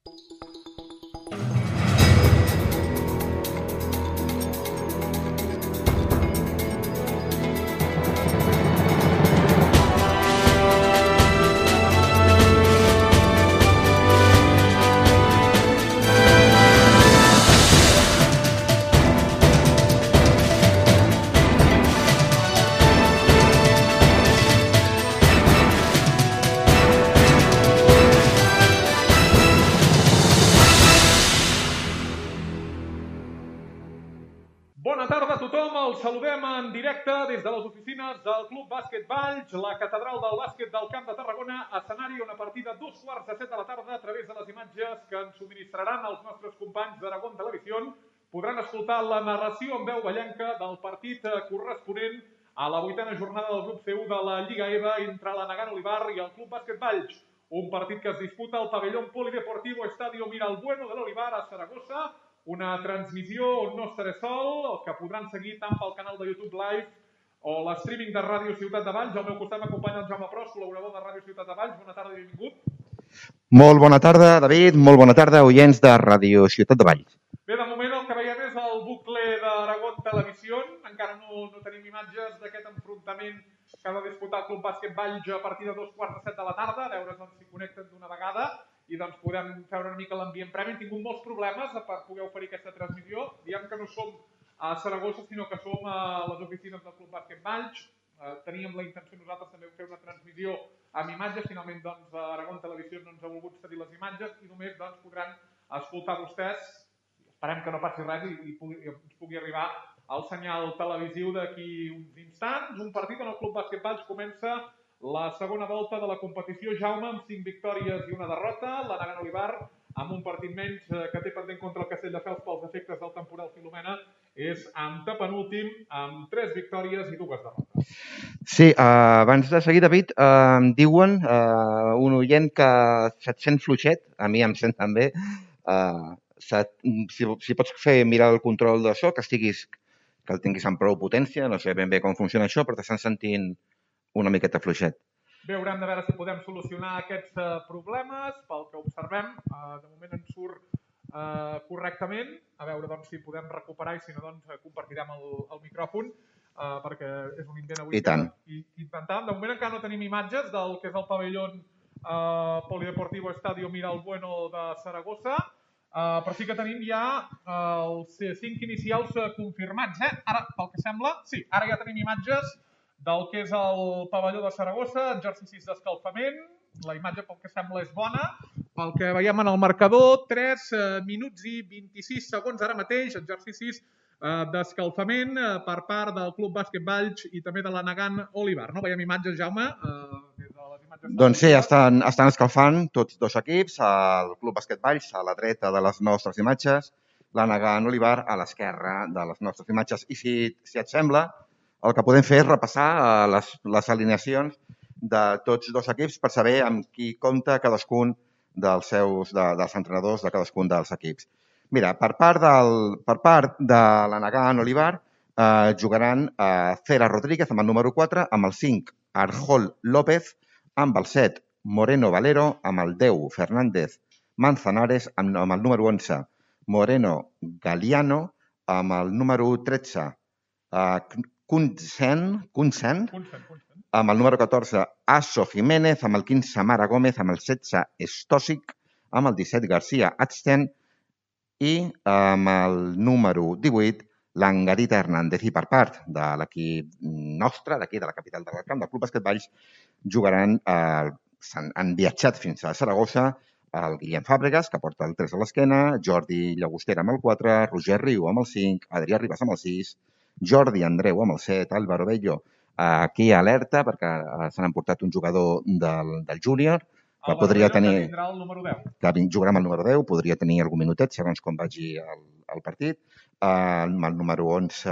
Bona tarda a tothom, els saludem en directe des de les oficines del Club Bàsquet Valls, la catedral del bàsquet del Camp de Tarragona, escenari on a partir de 2:15 de la tarda, a través de les imatges que ens subministraran els nostres companys d'Aragón Televisió, podran escoltar la narració en veu vallenca del partit corresponent a la 8a jornada del grup C1 de la Lliga EVA entre la Nagant Olivar i el Club Bàsquet Valls. Un partit que es disputa al pavellón polideportivo Estadio Miralbueno de l'Olivar a Saragossa. Una transmissió on no estaré sol, que podran seguir tant pel canal de YouTube Live o l'streaming de Ràdio Ciutat de Valls. Al meu costat m'acompanya el Jaume Pros, col·laborador de Ràdio Ciutat de Valls. Bona tarda i benvingut. Molt bona tarda, David. Molt bona tarda, oients de Ràdio Ciutat de Valls. Bé, de moment el que veiem és el bucle d'Aragón Televisió. Encara no tenim imatges d'aquest enfrontament que ha de disputar el Club Bàsquet Valls a partir de 2:15 de la tarda, a veure si connecten d'una vegada i doncs podem veure una mica l'ambient previ. Hem tingut molts problemes per poder oferir aquesta transmissió. Diem que no som a Saragossa, sinó que som a les oficines del Club Bàsquet Valls. Teníem la intenció nosaltres també de fer una transmissió amb imatges. Finalment, doncs, Aragón Televisió no ens ha volgut cedir les imatges i només doncs, podran escoltar vostès. Esperem que no passi res i ens pugui arribar el senyal televisiu d'aquí uns instants. Un partit on el Club Bàsquet Valls comença la segona volta de la competició, Jaume, amb 5 victòries i una derrota. La Nagant Olivar, amb un partit menys que té pendent contra el Castelldefels pels efectes del temporal Filomena, és antepenúltim amb 3 victòries i 2 derrotes. Sí, abans de seguir, David, em diuen un oient que se't sent fluixet, a mi em sent també. Si pots mirar el control d'això, que el tinguis amb prou potència, no sé ben bé com funciona això, però t'estan sentint una miqueta fluixet. Bé, haurem de veure si podem solucionar aquests problemes. Pel que observem, de moment ens surt correctament. A veure doncs, si podem recuperar i si no, doncs, compartirem el micròfon perquè és un invent avui. I tant. Intentant. De moment encara no tenim imatges del que és el pavellón polideportivo Estadio Miralbueno de Saragossa, però sí que tenim ja els 5 inicials confirmats. Ara, pel que sembla, sí, ara ja tenim imatges del que és el pavelló de Saragossa, exercicis d'escalfament. La imatge, pel que sembla, és bona. Pel que veiem en el marcador, 3 minuts i 26 segons ara mateix, exercicis d'escalfament per part del Club Bàsquet Valls i també de la Nagant Olivar. No veiem imatges, Jaume? Doncs sí, estan escalfant tots dos equips, el Club Bàsquet Valls a la dreta de les nostres imatges, la Nagant Olivar a l'esquerra de les nostres imatges. I si et sembla, el que podem fer és repassar les alineacions de tots dos equips per saber amb qui compta cadascun dels entrenadors de cadascun dels equips. Mira, per part de la Nagant Olivar jugaran Cera Rodríguez amb el número 4, amb el 5 Arjol López, amb el 7 Moreno Valero, amb el 10 Fernández Manzanares, amb el número 11 Moreno Galiano, amb el número 13 Kunsen, amb el número 14 Aso Jiménez, amb el 15 Mara Gómez, amb el 16 Stosic, amb el 17 García Atsten i amb el número 18 Langarita Hernández. I per part de l'equip nostre, d'aquí de la capital del camp, del Club Bàsquet Valls, jugaran, han viatjat fins a Saragossa, el Guillem Fàbregas, que porta el 3 a l'esquena, Jordi Llagostera amb el 4, Roger Riu amb el 5, Adrià Ribas amb el 6, Jordi Andreu amb el 7, Álvaro Bello aquí alerta perquè s'han emportat un jugador del júnior que podria tenir... Que jugarà amb el número 10, podria tenir algun minutet segons com vagi el partit. Amb el número 11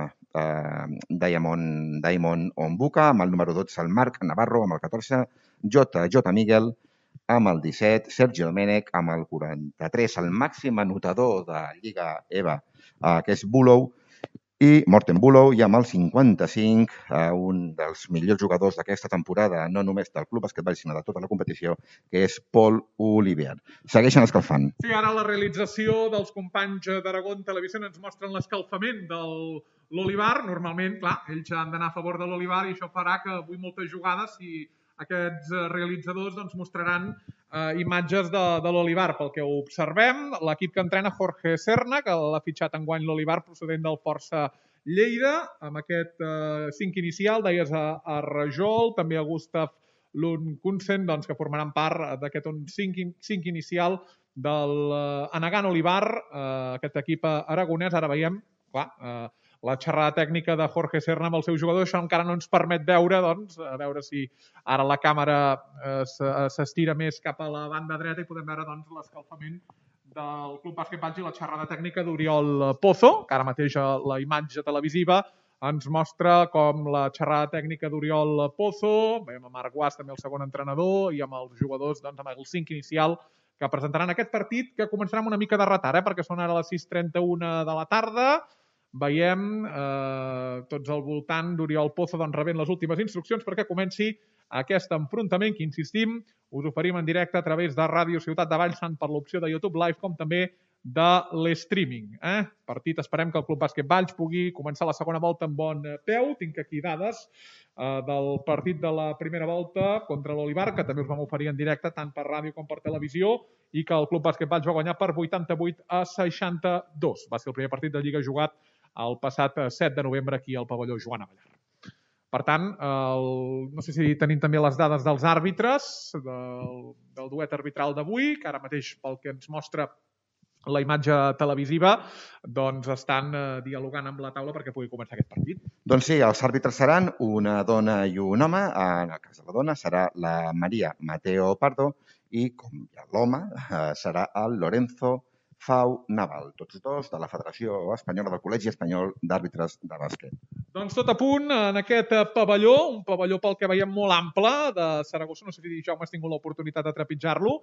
Daimon Ombuka, amb el número 12 el Marc Navarro, amb el 14 J. Miguel, amb el 17 Sergio Domènech, amb el 43 el màxim anotador de Lliga EVA, que és Bulou, I Morten Bulow, i amb el 55, un dels millors jugadors d'aquesta temporada, no només del Club Bàsquet Valls, sinó de tota la competició, que és Pol Olivier. Segueixen escalfant. Sí, ara la realització dels companys d'Aragón Televisió ens mostren l'escalfament de l'Olivar. Normalment, clar, ells han d'anar a favor de l'Olivar i això farà que avui moltes jugades, si aquests realitzadors doncs, mostraran imatges de l'Olivar. Pel que observem, l'equip que entrena Jorge Serna, que l'ha fitxat enguany l'Olivar procedent del Força Lleida, amb aquest 5 inicial, deies a Rajol, també a Gustav Lundkunsen, doncs, que formaran part d'aquest 5 inicial del Anagan Olivar, aquest equip aragonès. Ara veiem, clar, la xerrada tècnica de Jorge Serna amb el seu jugador. Això encara no ens permet veure, doncs, a veure si ara la càmera s'estira més cap a la banda dreta i podem veure doncs, l'escalfament del Club Bàsquet Valls i la xerrada tècnica d'Oriol Pozo, que ara mateix la imatge televisiva ens mostra com la xerrada tècnica d'Oriol Pozo, veiem a Marc Guas, també el segon entrenador, i amb els jugadors, doncs, amb el 5 inicial, que presentaran aquest partit, que començarà amb una mica de retard, perquè són ara les 6:31 de la tarda. Veiem tots al voltant d'Oriol Pozo doncs, rebent les últimes instruccions perquè comenci aquest enfrontament que, insistim, us oferim en directe a través de Ràdio Ciutat de Valls, tant per l'opció de YouTube Live com també de l'streaming. Partit, esperem que el Club Bàsquet Valls pugui començar la segona volta amb bon peu. Tinc aquí dades del partit de la primera volta contra l'Olivar, que també us vam oferir en directe tant per ràdio com per televisió, i que el Club Bàsquet Valls va guanyar per 88-62. Va ser el primer partit de Lliga jugat el passat 7 de novembre aquí al pavelló Joan Abellar. Per tant, no sé si tenim també les dades dels àrbitres del duet arbitral d'avui, que ara mateix, pel que ens mostra la imatge televisiva, doncs estan dialogant amb la taula perquè pugui començar aquest partit. Doncs sí, els àrbitres seran una dona i un home. En el cas de la dona serà la Maria Mateo Pardo i, com l'home, serà el Lorenzo Fau Naval, tots dos de la Federació Espanyola del Col·legi Espanyol d'Àrbitres de Bàsquet. Doncs tot a punt en aquest pavelló, un pavelló pel que veiem molt ample de Saragossa. No sé si Jaume has tingut l'oportunitat de trepitjar-lo,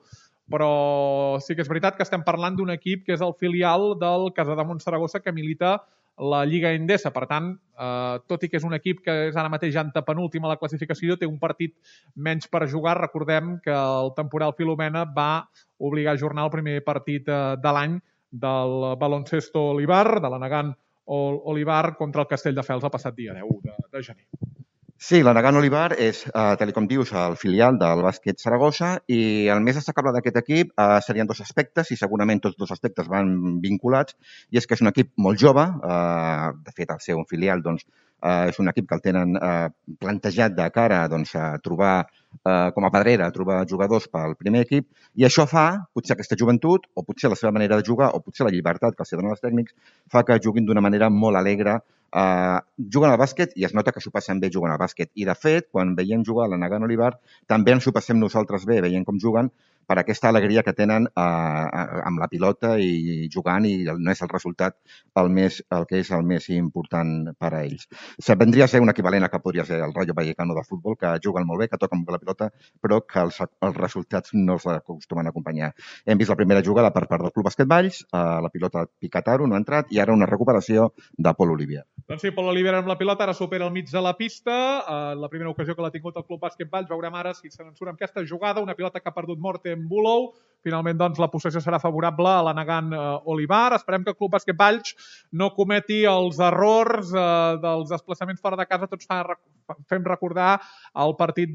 però sí que és veritat que estem parlant d'un equip que és el filial del Casademont Saragossa que milita la Lliga Endesa. Per tant, tot i que és un equip que és ara mateix antepenúltim a la classificació, té un partit menys per jugar. Recordem que el temporal Filomena va obligar a ajornar el primer partit de l'any del Baloncesto Olivar, de l'Anagan Olivar contra el Castelldefels el passat dia 10 de gener. Sí, l'Anagan Olivar és, tal com dius, el filial del bàsquet Saragossa, i el més destacable d'aquest equip serien dos aspectes, i segurament tots dos aspectes van vinculats, i és que és un equip molt jove. De fet, el seu filial doncs, és un equip que el tenen plantejat de cara doncs, a trobar com a pedrera, a trobar jugadors pel primer equip, i això fa, potser aquesta joventut, o potser la seva manera de jugar, o potser la llibertat que els donen els tècnics, fa que juguin d'una manera molt alegre. Juguen al bàsquet i es nota que s'ho passen bé jugant al bàsquet. I, de fet, quan veiem jugar l'Anagan Olivar, també ens ho passem nosaltres bé, veient com juguen, per aquesta alegria que tenen amb la pilota i jugant, i no és el resultat el que és el més important per a ells. Vendria a ser un equivalent a que podria ser el Rayo Vallecano de futbol, que juguen molt bé, que toquen la pilota, però que els resultats no els acostumen a acompanyar. Hem vist la primera jugada per part del Club Bàsquet Valls, la pilota ha picat Aro, no ha entrat, i ara una recuperació de Pol Olivier. Doncs sí, Pol Olivier amb la pilota, ara supera al mig de la pista. La primera ocasió que l'ha tingut el Club Bàsquet Valls. Veurem ara si se n'ensura amb aquesta jugada, una pilota que ha perdut Morten Bulow. Finalment, doncs, la possessió serà favorable a l'Anagan Olivar. Esperem que el Club Bàsquet Valls no cometi els errors dels desplaçaments fora de casa. Tots fem recordar el partit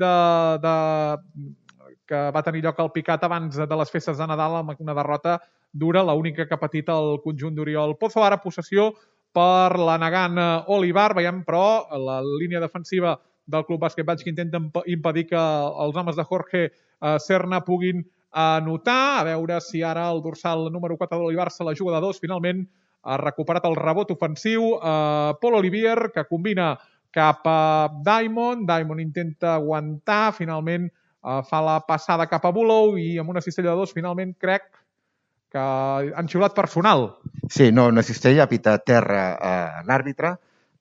que va tenir lloc al Picat abans de les festes de Nadal, amb una derrota dura, l'única que ha patit el conjunt d'Oriol Pozo. Ara possessió per l'Anagan Olivar. Veiem, però, la línia defensiva del Club Bàsquet Valls que intenta impedir que els homes de Jorge Serna puguin anotar. A veure si ara el dorsal número 4 de l'Olivar se la juga de dos. Finalment ha recuperat el rebot ofensiu Pol Olivier, que combina cap a Diamond. Diamond intenta aguantar. Finalment fa la passada cap a Bulow i amb una cistella de dos, finalment crec que han xiulat personal. Sí, no cistella, ha pitat terra l'àrbitre.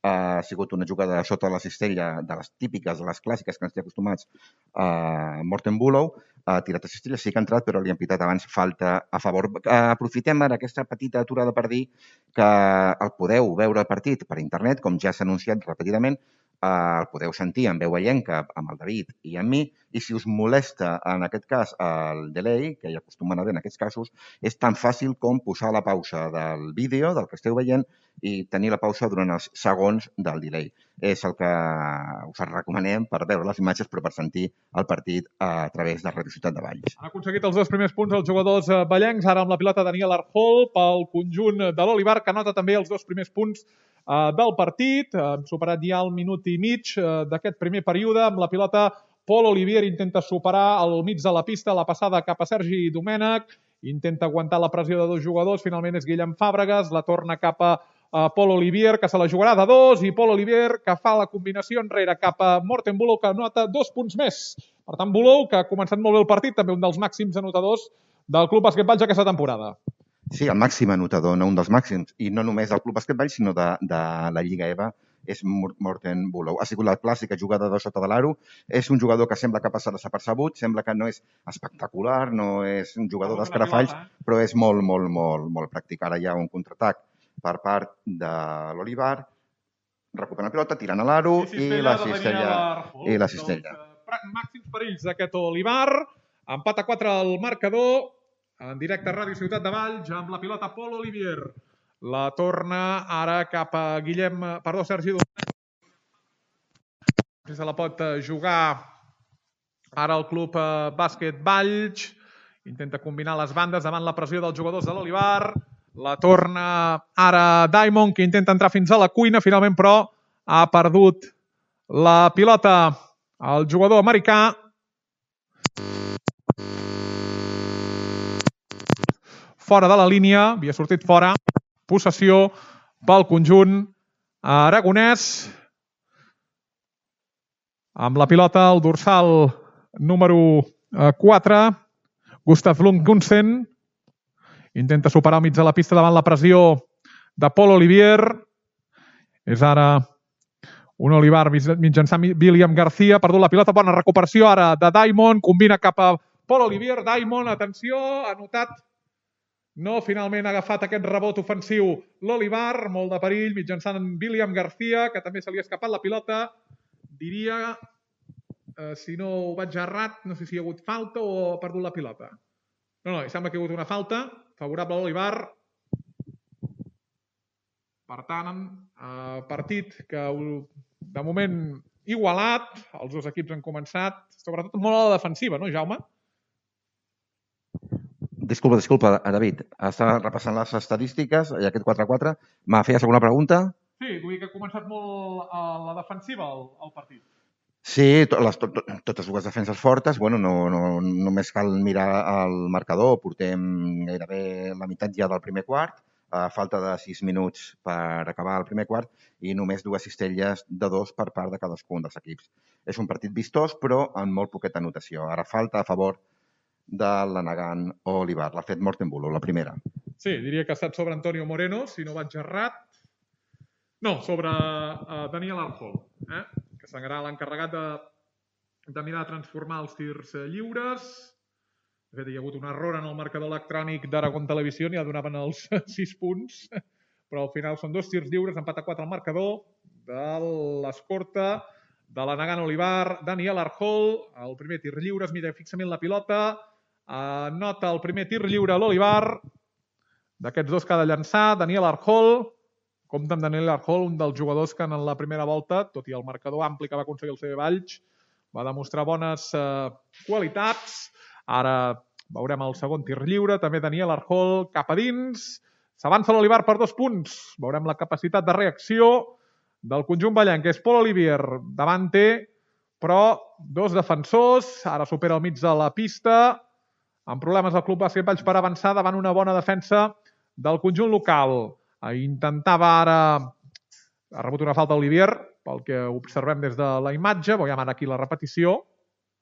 ha sigut una jugada sota la cistella de les típiques, de les clàssiques que ens té acostumats Morten Bulow. Ha tirat a cistella, sí que ha entrat, però li han pitat abans falta a favor. Aprofitem ara aquesta petita aturada per dir que el podeu veure el partit per internet, com ja s'ha anunciat repetidament, el podeu sentir en veu aienca amb el David i amb mi, i si us molesta en aquest cas el delay, que hi acostumen a haver en aquests casos, és tan fàcil com posar la pausa del vídeo, del que esteu veient, i tenir la pausa durant els segons del delay. És el que us recomanem per veure les imatges, però per sentir el partit a través de Radio Ciutat de Valls. Han aconseguit els 2 primers punts els jugadors vallencs, ara amb la pilota Daniel Arjol pel conjunt de l'Olivar, que anota també els 2 primers punts del partit. Hem superat ja el minut i mig d'aquest primer període. Amb la pilota, Pol Olivier intenta superar al mig de la pista la passada cap a Sergi Domènech. Intenta aguantar la pressió de 2 jugadors. Finalment és Guillem Fàbregas. La torna cap a Pol Olivier, que se la jugarà de 2. I Pol Olivier, que fa la combinació enrere cap a Morten Bulow, que anota 2 punts més. Per tant, Bulow, que ha començat molt bé el partit, també un dels màxims anotadors del Club Bàsquet Valls aquesta temporada. Sí, el màxim anotador, no un dels màxims, i no només del Club Bàsquet Valls, sinó de la Lliga EVA, és Morten Bulow. Ha sigut la clàssica jugada de sota de l'aro. És un jugador que sembla que passa desapercebut, sembla que no és espectacular, no és un jugador d'escarafalls, però és molt, molt, molt, molt pràctic. Ara hi ha un contraatac per part de l'Olivar, recuperant la pilota, tirant a l'aro i la cistella. Màxims perills d'aquest Olivar. Empat a 4 al marcador. En directe a Ràdio Ciutat de Valls, amb la pilota Pol Olivier. La torna ara cap a Sergi Domènech. Si se la pot jugar ara el Club Bàsquet Valls. Intenta combinar les bandes davant la pressió dels jugadors de l'Olivar. La torna ara Diamond, que intenta entrar fins a la cuina. Finalment, però, ha perdut la pilota el jugador americà. Fora de la línia, havia sortit fora. Possessió pel conjunt aragonès. Amb la pilota, el dorsal número 4, Gustav Lundgundsen. Intenta superar al mig de la pista davant la pressió de Pol Olivier. És ara un Olivar mitjançant William García. Perdut la pilota, bona recuperació ara de Diamond. Combina cap a Pol Olivier. Diamond, atenció, ha notat. No, finalment ha agafat aquest rebot ofensiu l'Olivar, molt de perill, mitjançant William García, que també se li ha escapat la pilota. Diria, si no ho vaig errat, no sé si hi ha hagut falta o ha perdut la pilota. No, sembla que hi ha hagut una falta, favorable a l'Olivar. Per tant, partit que de moment igualat, els 2 equips han començat, sobretot molt a la defensiva, no, Jaume? Disculpa, David. Estava repassant les estadístiques i aquest 4-4. M'ha fet alguna pregunta? Sí, vull dir que ha començat molt a la defensiva el partit. Sí, totes 2 defenses fortes. Bueno, no només cal mirar el marcador. Portem gairebé la meitat ja del primer quart. A falta de 6 minuts per acabar el primer quart i només 2 cistelles de 2 per part de cadascun dels equips. És un partit vistós, però amb molt poqueta anotació. Ara falta a favor de l'Anagán Olivar. L'ha fet Morten Bulow, la primera. Sí, diria que ha estat sobre Antonio Moreno, si no vaig errat. No, sobre Daniel Arjol, que serà l'encarregat de mirar de transformar els tirs lliures. De fet, hi ha hagut un error en el marcador electrònic d'Aragon Televisió, ja donaven els 6 punts, però al final són 2 tirs lliures, empat a 4 al marcador de l'escorta de l'Anagán Olivar, Daniel Arjol. El primer tir lliure, es mira fixament la pilota, nota el primer tir lliure a l'Olivar. D'aquests 2 que ha de llançar, Daniel Arjol. Compte amb Daniel Arjol, un dels jugadors que en la primera volta, tot i el marcador ampli que va aconseguir el CB Valls, va demostrar bones qualitats. Ara veurem el segon tir lliure, també Daniel Arjol cap a dins. S'avança l'Olivar per 2 punts. Veurem la capacitat de reacció del conjunt vallenc, que és Pol Olivier. Davant té, però 2 defensors. Ara supera al mig de la pista. Amb problemes del Club Bàsquet Valls per avançar davant una bona defensa del conjunt local. Intentava ara... Ha rebut una falta Olivier, pel que observem des de la imatge. Veiem ara aquí la repetició.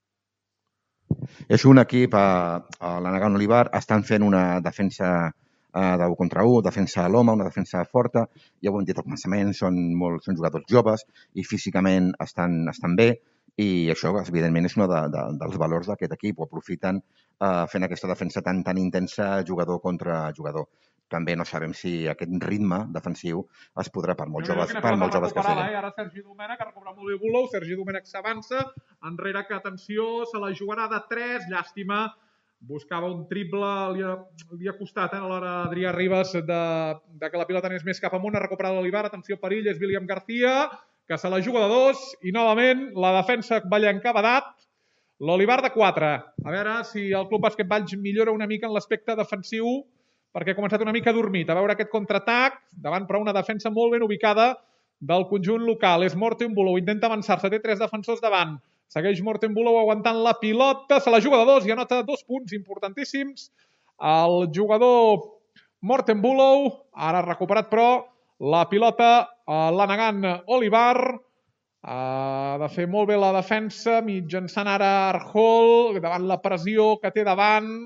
És un equip, l'Anagán Olivar, estan fent una defensa de 1 contra 1, defensa a l'home, una defensa forta. Ja ho hem dit al començament, són jugadors joves i físicament estan bé, i això, evidentment, és un dels valors d'aquest equip. Ho aprofiten fent aquesta defensa tan intensa jugador contra jugador. També no sabem si aquest ritme defensiu es podrà per molt joves que siguin. Ara Sergi Domènech ha recuperat molt bé Bulou, Sergi Domènech s'avança, enrere que, atenció, se la jugarà de 3, llàstima, buscava un triple, li ha costat a l'hora Adrià Ribas de que la pilota anés més cap amunt, ha recuperat l'Olivar, atenció perill, és William García, que se la juga de 2, i novament la defensa ballenca ha badat, l'Olivar de 4. A veure si el Club Bàsquet Valls millora una mica en l'aspecte defensiu, perquè ha començat una mica dormit. A veure aquest contraatac, davant però una defensa molt ben ubicada del conjunt local. És Morten Bulou, intenta avançar-se, té 3 defensors davant. Segueix Morten Bulou aguantant la pilota, se la juga de 2 i anota 2 punts importantíssims. El jugador Morten Bulou, ara ha recuperat però la pilota l'ha negant Olivar. Ha de fer molt bé la defensa, mitjançant ara Arjol, davant la pressió que té davant.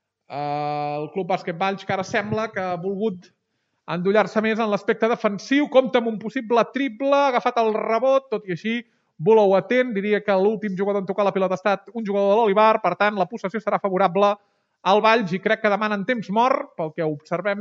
El Club Bàsquet Valls, que ara sembla que ha volgut endollar-se més en l'aspecte defensiu, compta amb un possible triple, ha agafat el rebot, tot i així Bulou atent, diria que l'últim jugador en tocar la pilota ha estat un jugador de l'Olivar, per tant la possessió serà favorable al Valls i crec que demanen temps mort, pel que observem.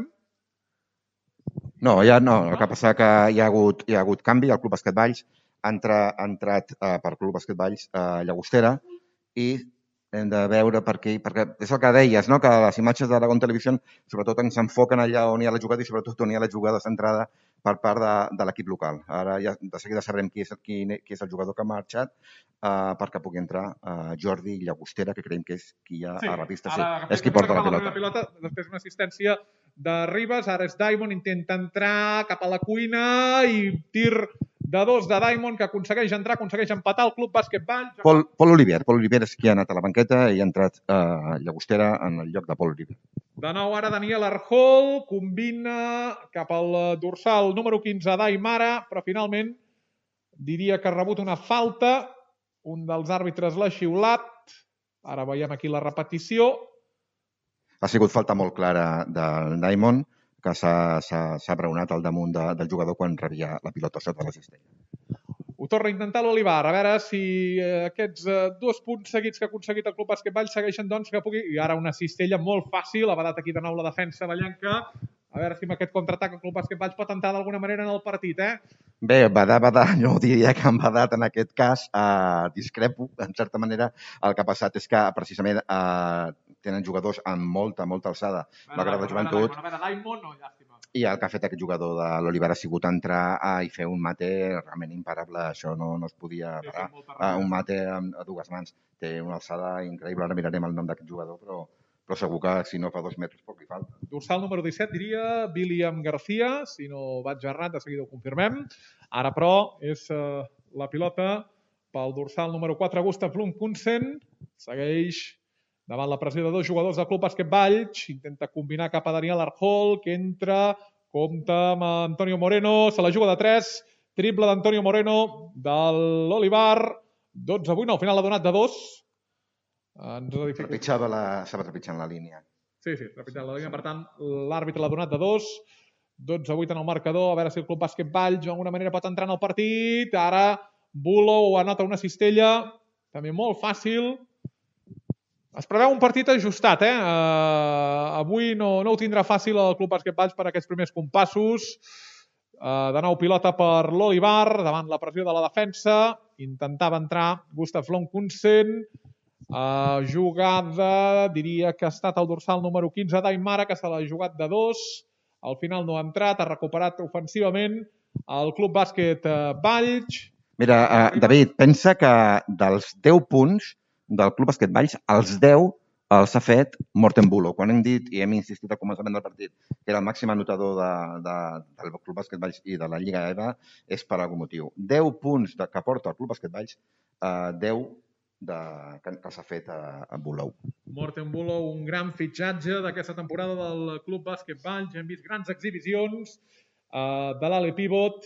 No, el que passa que hi ha hagut canvi, el Club Bàsquet Valls ha entrat per Club Bàsquet Valls Llagostera i hem de veure perquè és el que deies, no? Que les imatges d'Aragón Televisió sobretot ens enfoquen allà on hi ha la jugada i sobretot on hi ha la jugada centrada per part de l'equip local. Ara ja de seguida sabrem qui és el jugador que ha marxat perquè pugui entrar Jordi Llagostera, que creiem que és qui hi ha a la pista. És qui porta la pilota. Després una assistència de Ribas, ara és Daimon, intenta entrar cap a la cuina i tir de 2 de Daimon, que aconsegueix entrar, aconsegueix empatar el Club Bàsquet Valls. Pol Oliver és qui ha anat a la banqueta i ha entrat Llagostera en el lloc de Pol Oliver. De nou ara Daniel Arjol, combina cap al dorsal número 15 Daimara, però finalment diria que ha rebut una falta, un dels àrbitres l'ha xiulat, ara veiem aquí la repetició. Ha sigut falta molt clara del Daimon, que s'ha braonat al damunt del jugador quan rebia la pilota sota la cistella. Ho torna a intentar l'Olivar, a veure si aquests 2 punts seguits que ha aconseguit el Club Bàsquet Valls segueixen doncs que pugui... I ara una cistella molt fàcil, ha badat aquí de nou la defensa ballenca. A veure si amb aquest contraatac el Club Bàsquet Valls pot entrar d'alguna manera en el partit, Bé, badar, jo diria que han badat en aquest cas, discrepo, en certa manera. El que ha passat és que precisament tenen jugadors amb molta alçada, malgrat la joventut. I el que ha fet aquest jugador de l'Olivar ha sigut entrar i fer un mate realment imparable. Això no es podia parar. Un mate a 2 mans. Té una alçada increïble. Ara mirarem el nom d'aquest jugador, però segur que si no fa 2 metres poc li falta. Dorsal número 17 diria William García, si no vaig errat, de seguida ho confirmem. Ara, però, és la pilota pel dorsal número 4, Gustav Lundkunsen. Segueix davant la pressió de 2 jugadors del Club Bàsquet Valls. Intenta combinar cap a Daniel Arjol, que entra, compta amb Antonio Moreno, se la juga de 3, triple d'Antonio Moreno de l'Olivar, 12-8, al final l'ha donat de 2. Estava trepitjant la línia. Sí, trepitjant la línia, per tant, l'àrbitre l'ha donat de 2, 12-8 en el marcador, a veure si el Club Bàsquet Valls d'alguna manera pot entrar en el partit. Ara Bulou anota una cistella, també molt fàcil. Es preveu un partit ajustat, Avui no ho tindrà fàcil el Club Bàsquet Valls per aquests primers compassos. De nou pilota per l'Olivar, davant la pressió de la defensa. Intentava entrar Gustav Lundkunsen. Jugada, diria que ha estat el dorsal número 15 Daimara, que se l'ha jugat de 2. Al final no ha entrat, ha recuperat ofensivament el Club Bàsquet Valls. Mira, David, pensa que dels 10 punts del Club Bàsquet Valls, els 10 els ha fet Morten Bulou. Quan hem dit i hem insistit al començament del partit que era el màxim anotador del Club Bàsquet Valls i de la Lliga EVA, és per algun motiu. 10 punts que porta el Club Bàsquet Valls, 10 que s'ha fet a Bulou. Morten Bulou, un gran fitxatge d'aquesta temporada del Club Bàsquet Valls. Hem vist grans exhibicions de l'Ale Pivot,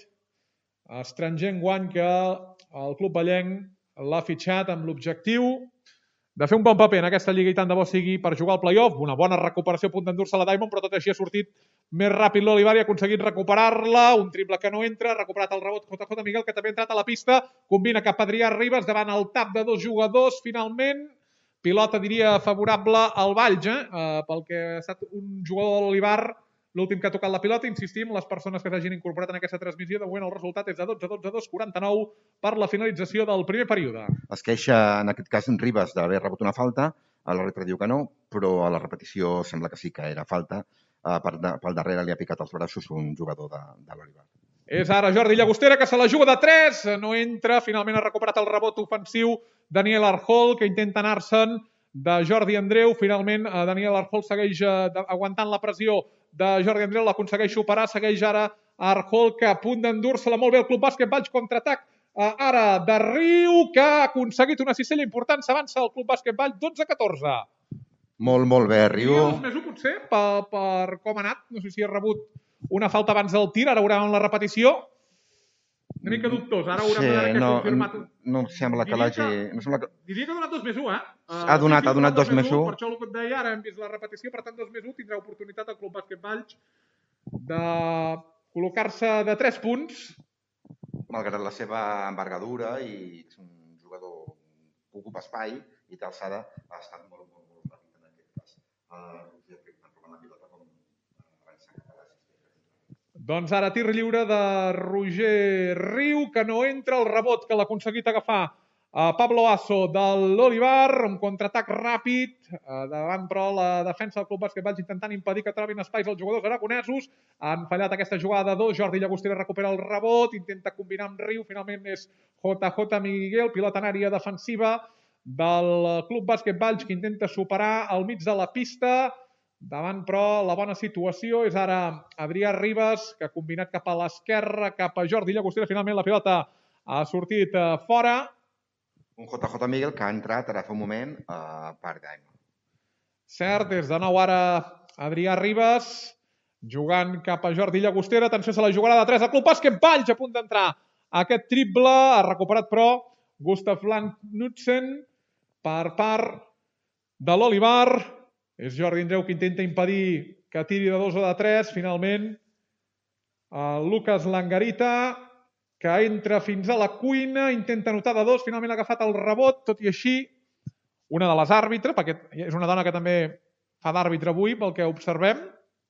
estranger enguany que el club ballenc l'ha fitxat amb l'objectiu de fer un bon paper en aquesta lliga i tant de bo sigui per jugar al play-off. Una bona recuperació a punt d'endur-se la Diamond, però tot així ha sortit més ràpid l'Olivar i ha aconseguit recuperar-la. Un triple que no entra, ha recuperat el rebot JJ Miguel, que també ha entrat a la pista. Combina cap a Adrià Ribas davant el tap de dos jugadors. Finalment, pilota, diria, favorable al Valls, pel que ha estat un jugador de l'Olivar l'últim que ha tocat la pilota. Insistim, les persones que s'hagin incorporat en aquesta transmissió, de moment el resultat és de 12-12, 49 per la finalització del primer període. Es queixa, en aquest cas, Ribas d'haver rebut una falta. L'àrbitre diu que no, però a la repetició sembla que sí que era falta. Pel darrere li ha picat els braços un jugador de l'Olivar. És ara Jordi Llagostera, que se la juga de 3. No entra. Finalment ha recuperat el rebot ofensiu Daniel Arjol, que intenta anar-se'n de Jordi Andreu. Finalment, Daniel Arjol segueix aguantant la pressió de Jordi Andreu, l'aconsegueix superar, segueix ara Arjol, que a punt d'endur-se-la molt bé el Club Bàsquet Valls, contraatac ara de Riu, que ha aconseguit una cistella important, s'avança el Club Bàsquet Valls 12-14. Molt bé, Riu. 2+1 potser, per com ha anat, no sé si ha rebut una falta abans del tir, ara veurem la repetició. Una mica dubtós, ara haurem de confirmat. No sembla que l'hagi... Diria que ha donat 2+1, Ha donat 2+1. Per això el que et deia, ara hem vist la repetició, per tant 2+1 tindrà oportunitat el Club Bàsquet Valls de col·locar-se de 3 punts. Malgrat la seva envergadura i és un jugador que ocupa espai i té alçada, ha estat molt ràpid en aquest cas. Roger Riu està trobant la pilota com avançant cap a la cistella. Doncs ara tir lliure de Roger Riu, que no entra, el rebot que l'ha aconseguit agafar Pablo Asso de l'Olivar, un contraatac ràpid, davant però la defensa del Club Bàsquet Valls intentant impedir que trobin espais els jugadors aragonesos. Han fallat aquesta jugada de 2, Jordi Llagostera recupera el rebot, intenta combinar amb Riu, finalment és JJ Miguel, pilota en àrea defensiva del Club Bàsquet Valls, que intenta superar al mig de la pista. Davant, però, la bona situació és ara Adrià Ribas, que ha combinat cap a l'esquerra, cap a Jordi Llagostera. Finalment la pilota ha sortit fora. Un JJ Miguel que ha entrat ara fa un moment per Diamond. Cert, és de nou ara Adrià Ribas, jugant cap a Jordi Llagostera. Atenció a la jugada de 3 del Club Bàsquet Valls, a punt d'entrar aquest triple. Ha recuperat, però, Gustav Knudsen per part de l'Olivar. És Jordi Andreu que intenta impedir que tiri de 2 o de 3. Finalment, Lucas Langarita, que entra fins a la cuina, intenta anotar de 2, finalment ha agafat el rebot, tot i així, una de les àrbitres, perquè és una dona que també fa d'àrbitre avui, pel que observem,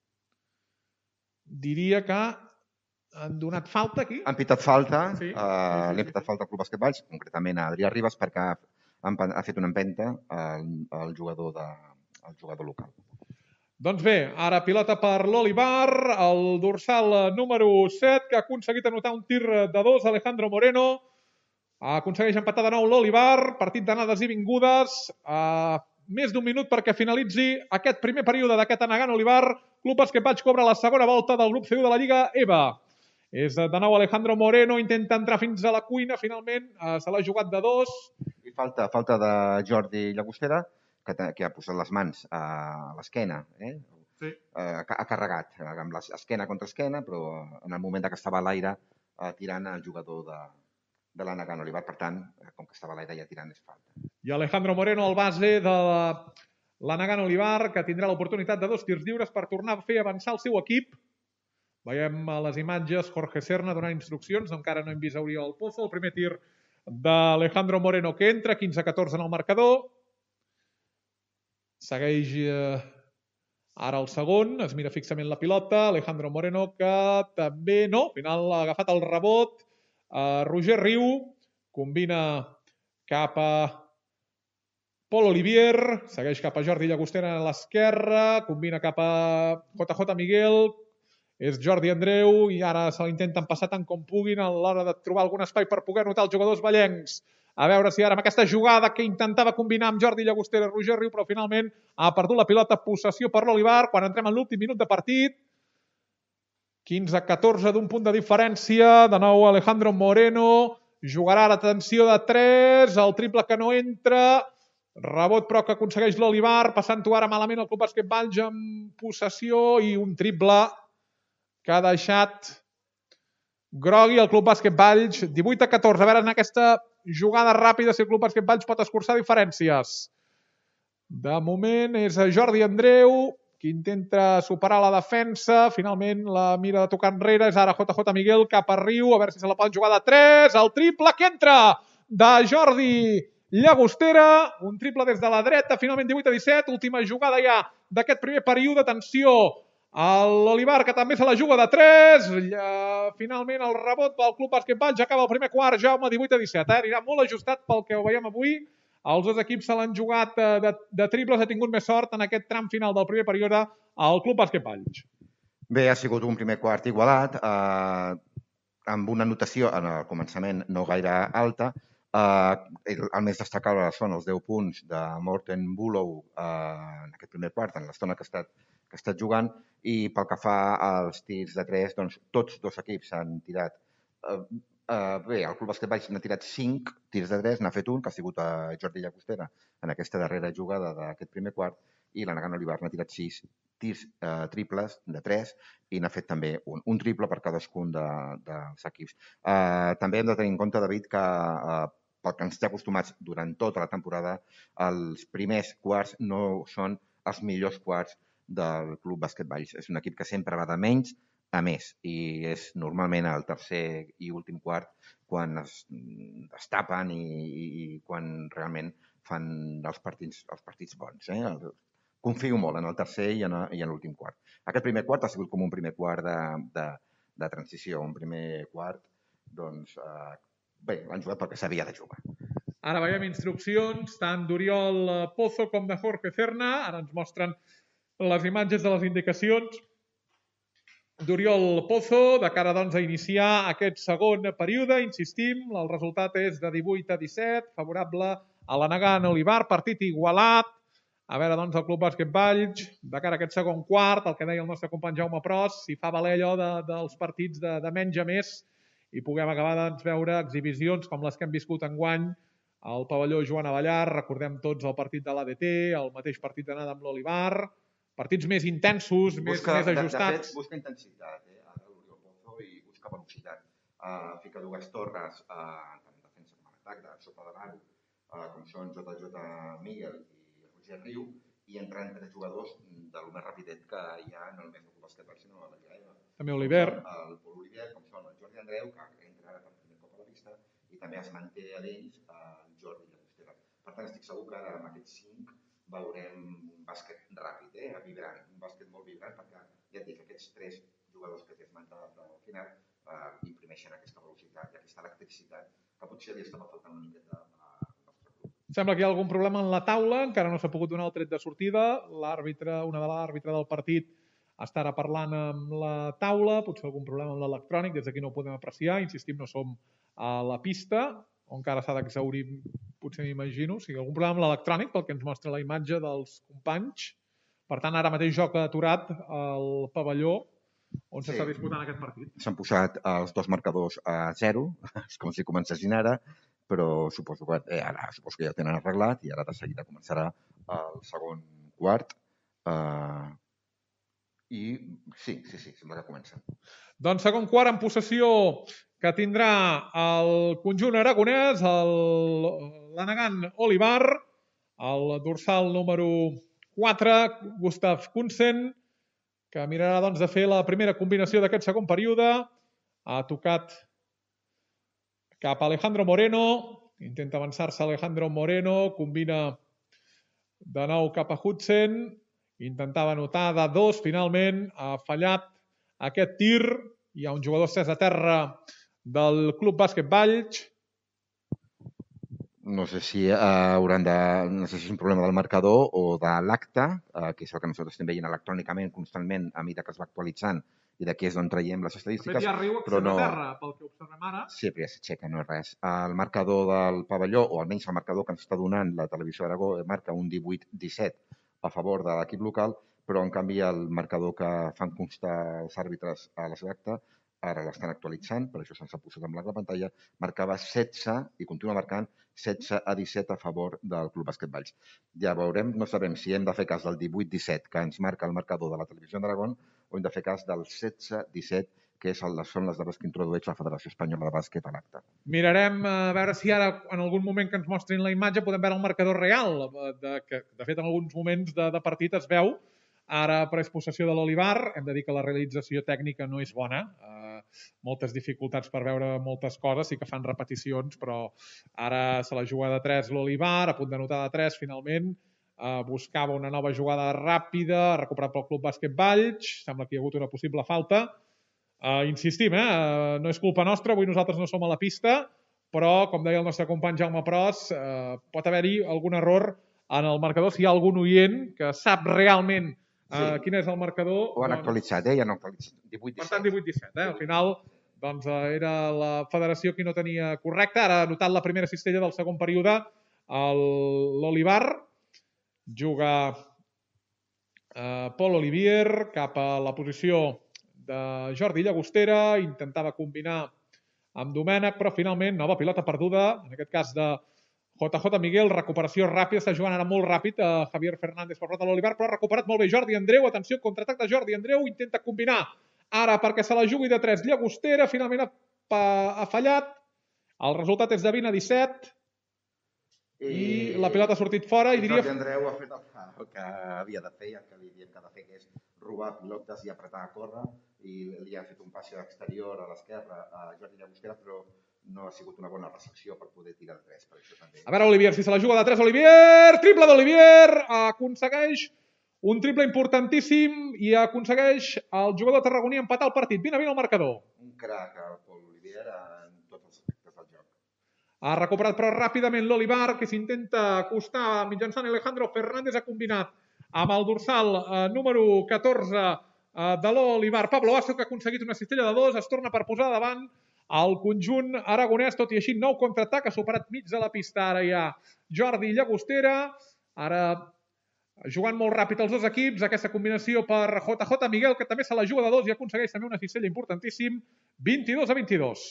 diria que han donat falta aquí. Han pitat falta, li han pitat falta al Club Bàsquet Valls, concretament a Adrià Ribas, perquè ha fet una empenta al jugador local. Doncs bé, ara pilota per l'Olivar, el dorsal número 7, que ha aconseguit anotar un tir de 2, Alejandro Moreno. Aconsegueix empatar de nou l'Olivar, partit d'anades i vingudes. Més d'un minut perquè finalitzi aquest primer període d'aquest Anagano Olivar. Club Bàsquet Valls cobra la segona volta del grup C1 de la Lliga EVA. És de nou Alejandro Moreno, intenta entrar fins a la cuina, finalment se l'ha jugat de 2. I falta de Jordi Llagostera, que ha posat les mans a l'esquena. Sí. Ha carregat amb l'esquena contra esquena, però en el moment que estava a l'aire tirant el jugador de l'Anagano Olivar. Per tant, com que estava a l'aire ja tirant és falta. I Alejandro Moreno, el base de l'Anagano Olivar, que tindrà l'oportunitat de 2 tirs lliures per tornar a fer avançar el seu equip. Veiem a les imatges Jorge Serna donant instruccions, encara no hem vist Oriol Pozo. El primer tir d'Alejandro Moreno que entra, 15-14 en el marcador. Segueix ara el segon, es mira fixament la pilota, Alejandro Moreno que també no, al final ha agafat el rebot. Roger Riu combina cap a Pol Olivier, segueix cap a Jordi Llagostera a l'esquerra, combina cap a JJ Miguel, és Jordi Andreu i ara se l'intenten passar tant com puguin a l'hora de trobar algun espai per poder notar els jugadors vallencs. A veure si ara amb aquesta jugada que intentava combinar amb Jordi Llagostera i Roger Riu, però finalment ha perdut la pilota, possessió per l'Olivar, quan entrem en l'últim minut de partit. 15-14 d'un punt de diferència, de nou Alejandro Moreno, jugarà a l'atenció de 3, el triple que no entra, rebot però que aconsegueix l'Olivar, passant-ho ara malament el Club Bàsquet Valls amb possessió i un triple que ha deixat grogui el Club Bàsquet Valls, 18-14. A veure en aquesta jugada ràpida si el Club Bàsquet Valls pot escurçar diferències. De moment és Jordi Andreu, qui intenta superar la defensa, finalment la mira de tocar enrere, és ara JJ Miguel cap a Riu, a veure si se la pot jugar de 3, el triple que entra de Jordi Llagostera, un triple des de la dreta, finalment 18-17, última jugada ja d'aquest primer període, atenció a l'Olivar, que també se la juga de 3, finalment el rebot del Club Bàsquet Valls, acaba el primer quart, Jaume, 18-17, anirà molt ajustat pel que ho veiem avui. Els dos equips se l'han jugat de triples, ha tingut més sort en aquest tram final del primer període al Club Bàsquet Valls. Bé, ha sigut un primer quart igualat, amb una notació en el començament no gaire alta. El més destacable són els 10 punts de Morten Bulow en aquest primer quart, en l'estona que ha estat jugant, i pel que fa als tirs de 3, doncs tots dos equips s'han tirat. Bé, el Club Bàsquet Valls n'ha tirat 5 tirs de 3, n'ha fet un, que ha sigut a Jordi Llagostera en aquesta darrera jugada d'aquest primer quart, i l'Anagan Olivar n'ha tirat 6 tirs triples de 3 i n'ha fet també un triple per cadascun dels equips. També hem de tenir en compte, David, que pel que ens té acostumats durant tota la temporada, els primers quarts no són els millors quarts del Club Bàsquet Valls. És un equip que sempre va de menys a més, i és normalment el tercer i últim quart quan es tapen i quan realment fan els partits bons. Confio molt en el tercer i en l'últim quart. Aquest primer quart ha sigut com un primer quart de transició, un primer quart, doncs, bé, l'han jugat perquè s'havia de jugar. Ara veiem instruccions tant d'Oriol Pozo com de Jorge Cerna. Ara ens mostren les imatges de les indicacions d'Oriol Pozo de cara doncs, a iniciar aquest segon període. Insistim, el resultat és de 18-17, favorable a l'Anagan Olivar, partit igualat. A veure, doncs, el Club Bàsquet Valls, de cara a aquest segon quart, el que deia el nostre company Jaume Pros, si fa valer allò dels partits de menys a més i puguem acabar de veure exhibicions com les que hem viscut enguany al pavelló Joan Avellar, recordem tots el partit de l'ADT, el mateix partit d'anada amb l'Olivar, partits més intensos, més ajustats. De fet, busca intensitat, ara l'Oriol Pozo, i busca velocitat. Fica dues torres, tant en defensa com en atac, de sota de l'aro, com són JJ Miguel i Roger Riu, i entren 3 jugadors de lo més rapidet que hi ha no només al Club Bàsquet Valls, sinó a la Lliga EVA. També Oliver. El Pol Oliver, com són el Jordi Andreu, que entra ara per primer cop a la pista, i també es manté a d'ells el Jordi Llagostera. Per tant, estic segur que ara amb aquests 5 veurem un bàsquet ràpid, vibrant, un bàsquet molt vibrant, perquè ja et dic, aquests 3 jugadors que t'he esmentat al final imprimeixen aquesta velocitat i aquesta electricitat que potser li estava faltant una miqueta al nostre club. Sembla que hi ha algun problema en la taula, encara no s'ha pogut donar el tret de sortida. Una de l'àrbitre del partit està ara parlant amb la taula, potser algun problema amb l'electrònic, des d'aquí no ho podem apreciar, insistim, no som a la pista, on encara s'ha d'exhaurir, potser m'imagino, o sigui, algun problema amb l'electrònic, pel que ens mostra la imatge dels companys. Per tant, ara mateix joc aturat al pavelló on s'està disputant aquest partit. S'han posat els dos marcadors a 0, és com si comencessin ara, però suposo que ja tenen arreglat i ara de seguida començarà el segon quart. I sí, sembla que comença. Doncs segon quart en possessió que tindrà el conjunt aragonès, l'Anagan Olivar, el dorsal número 4, Gustav Kunsen, que mirarà doncs, de fer la primera combinació d'aquest segon període. Ha tocat cap a Alejandro Moreno, intenta avançar-se Alejandro Moreno, combina de nou cap a Hudson, intentava anotar de 2, finalment ha fallat aquest tir. Hi ha un jugador estès a terra del Club Bàsquet Valls. No sé si és un problema del marcador o de l'acte, que és el que nosaltres estem veient electrònicament constantment a mesura que es va actualitzant i d'aquí és d'on traiem les estadístiques. De fet, hi ha riu accés a terra, pel que observem ara. Sí, però ja s'aixeca, no és res. El marcador del pavelló, o almenys el marcador que ens està donant la televisió d'Aragó, marca un 18-17 a favor de l'equip local, però en canvi el marcador que fan constar els àrbitres a la seva acta, ara l'estan actualitzant, per això se'ns ha posat en blanc la pantalla, marcava 16 i continua marcant 16-17 a favor del Club Bàsquet Valls. Ja veurem, no sabem si hem de fer cas del 18-17 que ens marca el marcador de la televisió d'Aragó o hem de fer cas del 16-17 que són les dades que introdueix la Federació Espanyola de Bàsquet a l'acte. Mirarem a veure si ara, en algun moment que ens mostrin la imatge, podem veure el marcador real, que de fet en alguns moments de partit es veu. Ara pres possessió de l'Olivar, hem de dir que la realització tècnica no és bona, moltes dificultats per veure moltes coses, sí que fan repeticions, però ara se la juga de 3 l'Olivar, a punt d'anotar de 3 finalment, buscava una nova jugada ràpida, recuperat pel Club Bàsquet Valls, sembla que hi ha hagut una possible falta. Insistim, no és culpa nostra, avui nosaltres no som a la pista, però, com deia el nostre company Jaume Pros, pot haver-hi algun error en el marcador. Si hi ha algun oient que sap realment quin és el marcador... Ho han actualitzat, ja han actualitzat. 18-17. Per tant, 18-17. Al final, doncs, era la federació qui no tenia correcte. Ara ha anotat la primera cistella del segon període l'Olivar. Juga Pol Olivier cap a la posició de Jordi Llagostera, intentava combinar amb Domènec, però finalment nova pilota perduda, en aquest cas de JJ Miguel, recuperació ràpida, està jugant ara molt ràpid a Javier Fernández per part de l'Olivar, però ha recuperat molt bé Jordi Andreu, atenció, contraatac de Jordi Andreu, intenta combinar ara perquè se la jugui de 3 Llagostera, finalment ha fallat, el resultat és de 20-17 i la pilota ha sortit fora i diria... Jordi Andreu ha fet el que havia de fer, el que li diem que ha de fer, que és robar pilotes i apretar a córrer, i li ha fet un passi exterior a l'esquerra a Jordi Llagostera, però no ha sigut una bona recepció per poder tirar de 3, per això també. A veure, Olivier, si se la juga de 3, Olivier! Triple d'Olivier! Aconsegueix un triple importantíssim i aconsegueix el jugador tarragoní empatar el partit. 20-20 al marcador. Un crac, el Pol Olivier, en tots els aspectes del joc. Ha recuperat però ràpidament l'Olivar, que s'intenta acostar mitjançant Alejandro Fernández, ha combinat amb el dorsal número 14 de l'Olivar. Pablo Asso, que ha aconseguit una cistella de 2, es torna per posar davant el conjunt aragonès, tot i així nou contraatac, ha superat mig de la pista. Ara hi ha Jordi Llagostera, ara jugant molt ràpid els dos equips, aquesta combinació per JJ Miguel, que també se la juga de 2 i aconsegueix també una cistella importantíssim, 22-22.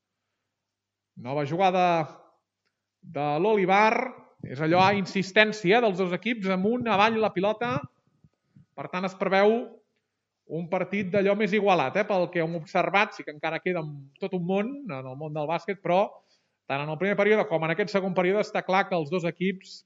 Nova jugada de l'Olivar, és allò a insistència dels dos equips, amunt, avall la pilota, per tant es preveu un partit d'allò més igualat, pel que hem observat, sí que encara queda tot un món en el món del bàsquet, però tant en el primer període com en aquest segon període està clar que els dos equips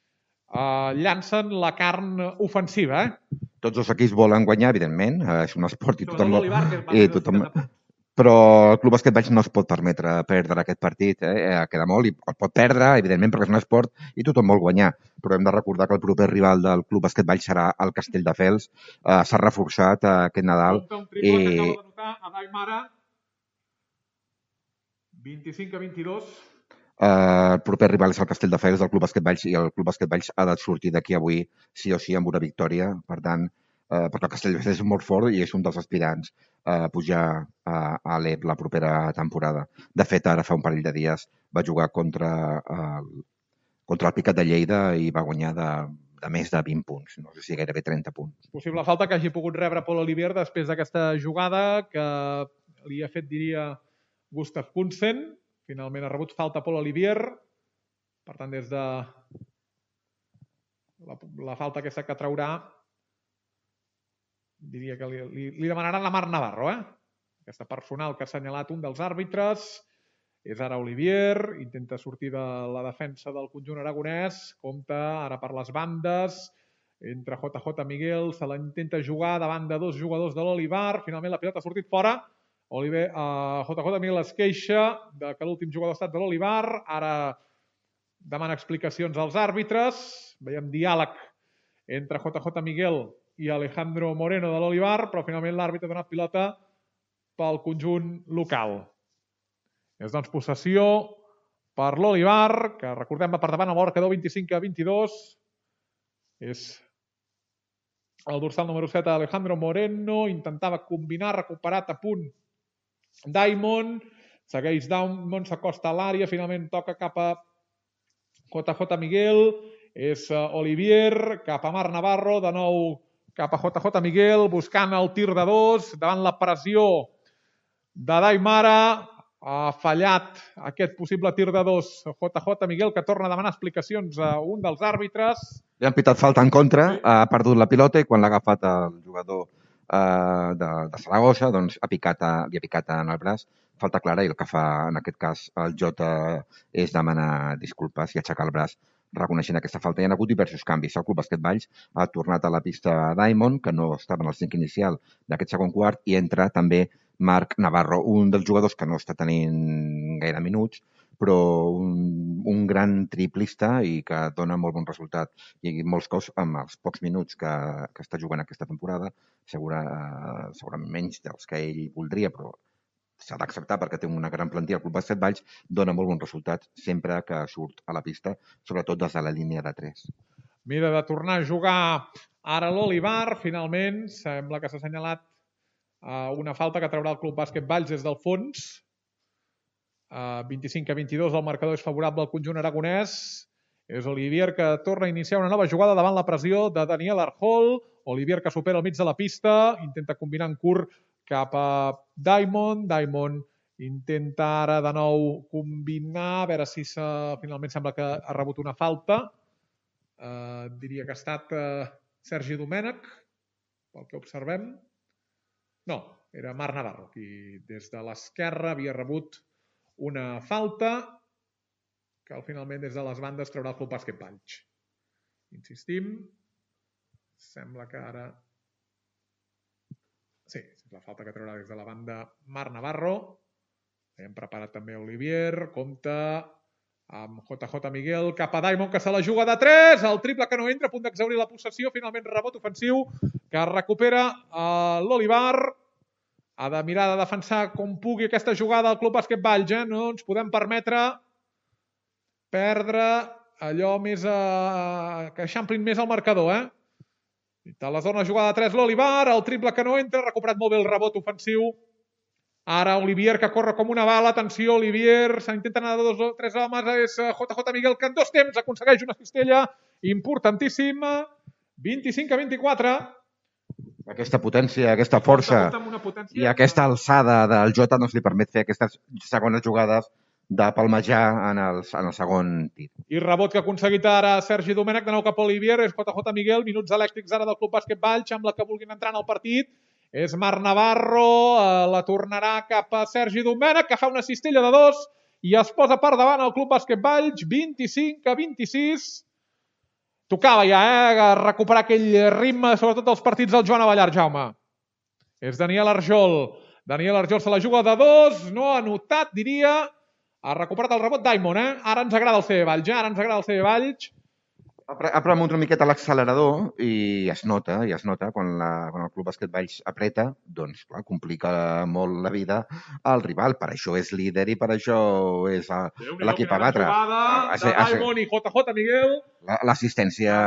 llancen la carn ofensiva. Tots els equips volen guanyar, evidentment, és un esport i tothom... Però el Club Bàsquet Valls no es pot permetre perdre aquest partit, queda molt, i el pot perdre, evidentment, perquè és un esport i tothom vol guanyar. Però hem de recordar que el proper rival del Club Bàsquet Valls serà el Castelldefels, s'ha reforçat aquest Nadal. Un triple que acaba d'anotar a Daimara, 25-22. El proper rival és el Castelldefels del Club Bàsquet Valls i el Club Bàsquet Valls ha de sortir d'aquí avui sí o sí amb una victòria. Per tant, perquè el Castelldefels és molt fort i és un dels aspirants a pujar a l'EP la propera temporada. De fet, ara fa un parell de dies va jugar contra el Picat de Lleida i va guanyar de més de 20 punts, no sé si gairebé 30 punts. Possible falta que hagi pogut rebre Pol Olivier després d'aquesta jugada que li ha fet, diria, Gustav Kunsen. Finalment ha rebut falta Pol Olivier. Per tant, des de la falta aquesta que traurà, diria que li demanaran la Marc Navarro. Aquesta personal que ha assenyalat un dels àrbitres. És ara Olivier, intenta sortir de la defensa del conjunt aragonès, compta ara per les bandes, entre JJ Miguel, se la intenta jugar davant de dos jugadors de l'Olivar, finalment la pilota ha sortit fora, JJ Miguel es queixa que l'últim jugador ha estat de l'Olivar, ara demana explicacions als àrbitres, veiem diàleg entre JJ Miguel i Alejandro Moreno de l'Olivar, però finalment l'àrbitre ha donat pilota pel conjunt local. És doncs possessió per l'Olivar, que recordem va per davant el marcador 25-22. És el dorsal número 7 Alejandro Moreno, intentava combinar, recuperat a punt Daimon, segueix Daimon, s'acosta a l'àrea, finalment toca cap a JJ Miguel, és Olivier, cap a Marc Navarro, de nou cap a JJ Miguel, buscant el tir de 2, davant la pressió de Daimara, ha fallat aquest possible tir de 2 JJ Miguel, que torna a demanar explicacions a un dels àrbitres. Li han pitat falta en contra, ha perdut la pilota i quan l'ha agafat el jugador de Saragossa, doncs li ha picat en el braç, falta clara, i el que fa en aquest cas el Jota és demanar disculpes i aixecar el braç reconeixent aquesta falta. Hi ha hagut diversos canvis. El Club Bàsquet Valls ha tornat a la pista Diamond, que no estava en el 5 inicial d'aquest segon quart, i entra també Marc Navarro, un dels jugadors que no està tenint gaire minuts, però un gran triplista i que dona molt bon resultat. I molts cops, amb els pocs minuts que està jugant aquesta temporada, segurament menys dels que ell voldria, però s'ha d'acceptar perquè té una gran plantilla al Club Bàsquet Valls, dona molt bon resultat sempre que surt a la pista, sobretot des de la línia de 3. Mira de tornar a jugar ara l'Olivar, finalment, sembla que s'ha assenyalat una falta que traurà el Club Bàsquet Valls des del fons. 25-22, el marcador és favorable al conjunt aragonès. És Olivier que torna a iniciar una nova jugada davant la pressió de Daniel Arjol. Olivier que supera al mig de la pista, intenta combinar en curt cap a Diamond. Diamond intenta ara de nou combinar, a veure si finalment sembla que ha rebut una falta. Diria que ha estat Sergi Domènech, pel que observem. No, era Marc Navarro, qui des de l'esquerra havia rebut una falta que finalment des de les bandes traurà el Club Bàsquet Valls. Insistim, sembla que ara... Sí, és la falta que traurà des de la banda Marc Navarro. Hem preparat també Olivier, compta amb JJ Miguel, cap a Diamond, que se la juga de 3, el triple que no entra, a punt d'exaurir la possessió, finalment rebot ofensiu, que recupera l'Olivar. Ha de mirar de defensar com pugui aquesta jugada al Club Bàsquet Valls. No ens podem permetre perdre allò més que eixamplin més el marcador. De la zona jugada de 3 l'Olivar, el triple que no entra, ha recuperat molt bé el rebot ofensiu. Ara Olivier que corre com una bala, atenció Olivier, s'intenta anar de 2 o 3 homes, és JJ Miguel que en 2 temps aconsegueix una cistella importantíssima, 25-24. Aquesta potència, aquesta força i aquesta alçada del Jota no li permet fer aquestes segones jugades de palmejar en el segon tir. I rebot que ha aconseguit ara Sergi Domènech, de nou cap a Olivier, és JJ Miguel, minuts elèctrics ara del Club Bàsquet Valls, sembla que vulguin entrar en el partit. És Marc Navarro, la tornarà cap a Sergi Domènech, que fa una cistella de 2 i es posa per davant el Club Bàsquet Valls, 25-26. Tocava ja, recuperar aquell ritme, sobretot dels partits del Joan Abellar, Jaume. És Daniel Arjol. Daniel Arjol se la juga de 2, no ha notat, diria. Ha recuperat el rebot Diamond, Ara ens agrada el CB Valls, Ha premut una miqueta l'accelerador i es nota quan el Club Bàsquet Valls apreta, doncs clar, complica molt la vida al rival. Per això és líder i per això és l'equip a batre. Diamond i JJ Miguel. L'assistència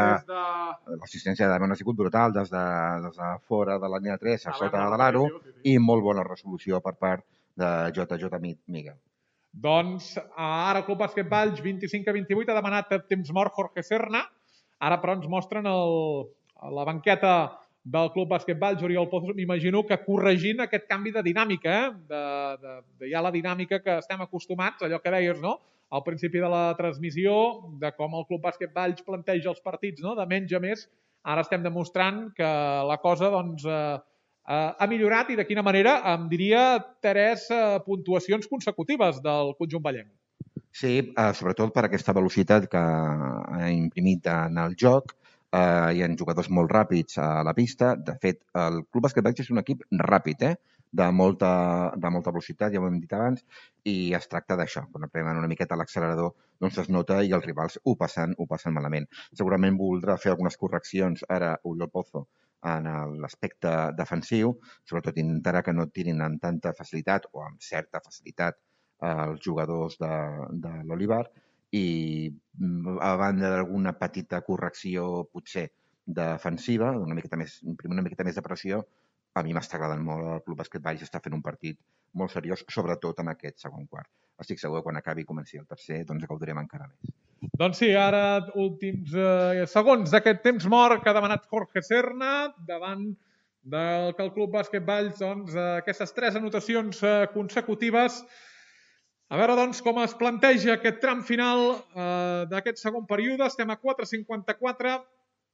de Diamond ha sigut brutal des de fora de la línia 3 a sota de l'aro i molt bona resolució per part de JJ Miguel. Doncs ara el Club Bàsquet Valls 25-28 ha demanat temps mort Jorge Serna. Ara però ens mostren la banqueta del Club Bàsquet Valls, Oriol Pozo, m'imagino que corregint aquest canvi de dinàmica, de ja la dinàmica que estem acostumats, allò que deies, no? Al principi de la transmissió, de com el Club Bàsquet Valls planteja els partits, no? De menys a més, ara estem demostrant que la cosa, doncs, ha millorat i de quina manera, em diria, 3 puntuacions consecutives del conjunt vallenc. Sí, sobretot per aquesta velocitat que ha imprimit en el joc. Hi ha jugadors molt ràpids a la pista. De fet, el Club Bàsquet Valls és un equip ràpid, de molta velocitat, ja ho hem dit abans, i es tracta d'això. Quan prenen una miqueta l'accelerador, doncs es nota i els rivals ho passen malament. Segurament voldrà fer algunes correccions ara Oriol Pozo en l'aspecte defensiu, sobretot intentarà que no tirin amb tanta facilitat o amb certa facilitat els jugadors de l'Olivar i a banda d'alguna petita correcció potser defensiva, imprimir una miqueta més de pressió, a mi m'està agradant molt. El Club Bàsquet Valls està fent un partit molt seriós, sobretot en aquest segon quart. Estic segur que quan acabi i comenci el tercer, doncs gaudirem encara més. Doncs sí, ara últims segons d'aquest temps mort que ha demanat Jorge Serna davant del que el Club Bàsquet Valls, doncs, aquestes 3 anotacions consecutives. A veure, doncs, com es planteja aquest tram final d'aquest segon període. Estem a 4:54.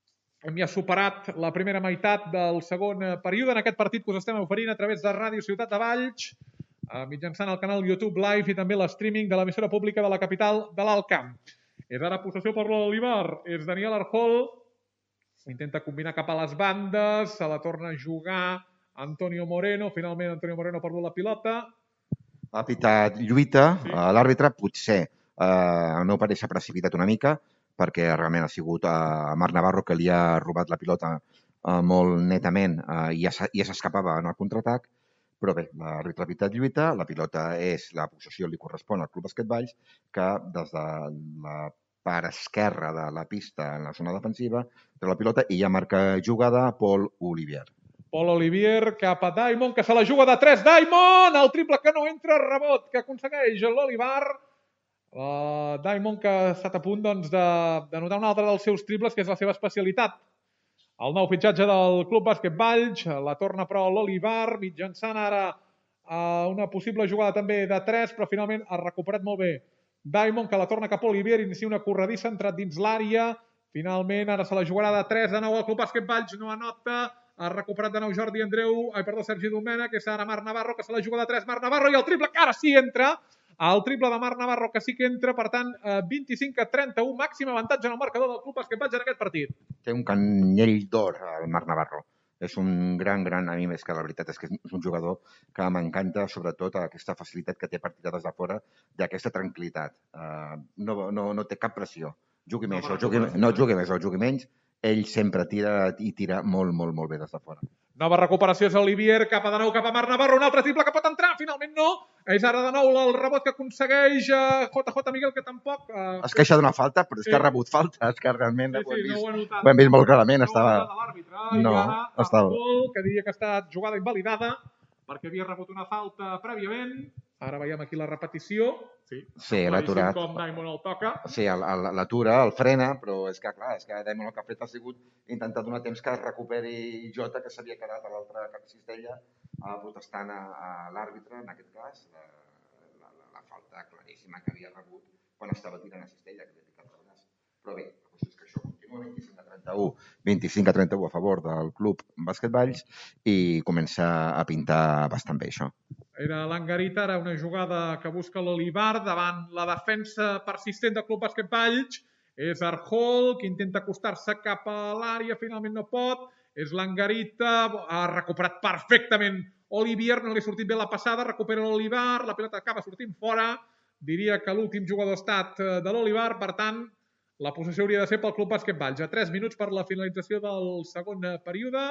hem ja superat la primera meitat del segon període en aquest partit que us estem oferint a través de Ràdio Ciutat de Valls, mitjançant el canal YouTube Live i també l'streaming de l'emissora pública de la capital de l'Alt Camp. És ara possessió per l'Olivar, és Daniel Arjol, intenta combinar cap a les bandes, se la torna a jugar Antonio Moreno, finalment Antonio Moreno ha perdut la pilota. Ha pitat lluita, l'àrbitre potser, al meu parer s'ha precipitat una mica, perquè realment ha sigut Marc Navarro que li ha robat la pilota molt netament i ja s'escapava en el contraatac, però bé, l'àrbitre ha pitat lluita, la pilota la possessió li correspon al Club Bàsquet Valls, que des de la part esquerra de la pista en la zona defensiva té la pilota i ja marca jugada Pol Olivier. Pol Olivier cap a Daimon, que se la juga de 3. Daimon! El triple que no entra, rebot que aconsegueix l'Olivar. Daimon que ha estat a punt de notar un altre dels seus triples, que és la seva especialitat. El nou fitxatge del Club Bàsquet Valls, la torna però l'Olivar, mitjançant ara una possible jugada també de 3, però finalment ha recuperat molt bé Daimon, que la torna cap a Olivier, inicia una corredissa, entrat dins l'àrea, finalment ara se la jugarà de 3 de nou al Club Bàsquet Valls, no anota, ha recuperat de nou Sergi Domènech, que és ara Marc Navarro, que se la juga de 3, Marc Navarro, i el triple que ara sí entra, el triple de Marc Navarro que sí que entra, per tant, 25-31, màxim avantatge en el marcador del Club Bàsquet Valls en aquest partit. Té un canyell d'or, el Marc Navarro. És un gran, a mi més que la veritat és que és un jugador que m'encanta, sobretot aquesta facilitat que té per tirar des de fora, d'aquesta tranquil·litat. No té cap pressió. Jugui més o jugui menys, ell sempre tira i tira molt, molt, molt bé des de fora. Nova recuperació és Olivier, cap a Marc Navarro, un altre triple que pot entrar, finalment no. És ara de nou el rebot que aconsegueix JJ Miguel, que tampoc... Es queixa d'una falta, però és que ha rebut falta, és que realment ho hem vist molt clarament. No, estava... que diria que ha estat jugada invalidada, perquè havia rebut una falta prèviament. Ara veiem aquí la repetició. Sí, l'ha aturat. Com Daimon el toca. Sí, l'atura, el frena, però és que, clar, Daimon el que ha fet ha sigut intentar donar temps que es recuperi Jota, que s'havia quedat a l'altre cap de cistella, protestant a l'àrbitre, en aquest cas, la falta claríssima que havia rebut quan estava tirant a cistella, que havia picat el braç. Però bé, la qüestió és que això continua 25-31 a favor del Club Bàsquet Valls i comença a pintar bastant bé això. Era l'Angarita, ara una jugada que busca l'Olivar davant la defensa persistent del Club Bàsquet Valls. És Arjol, que intenta acostar-se cap a l'àrea, finalment no pot. És l'Angarita, ha recuperat perfectament Olivier, no li ha sortit bé la passada, recupera l'Olivar, la pilota acaba sortint fora. Diria que l'últim jugador ha estat de l'Olivar, per tant, la possessió hauria de ser pel Club Bàsquet Valls. A 3 minuts per la finalització del segon període.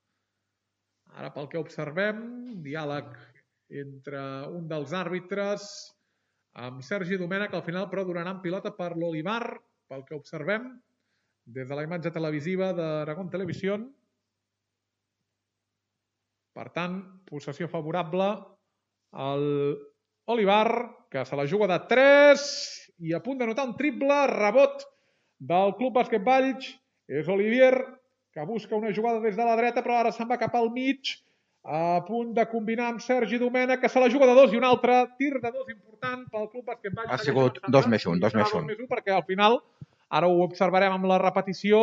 Ara, pel que observem, diàleg entre un dels àrbitres amb Sergi Domènech, al final però donaran pilota per l'Olivar, pel que observem des de la imatge televisiva d'Aragón Televisión. Per tant, possessió favorable al Olivar, que se la juga de 3 i a punt de notar un triple, rebot del Club Bàsquet Valls. És Olivier, que busca una jugada des de la dreta, però ara se'n va cap al mig, a punt de combinar amb Sergi Domènech, que se la juga de 2 i un altre tir de 2 important pel Club Bàsquet Valls. Ha sigut 2+1. Perquè al final, ara ho observarem amb la repetició,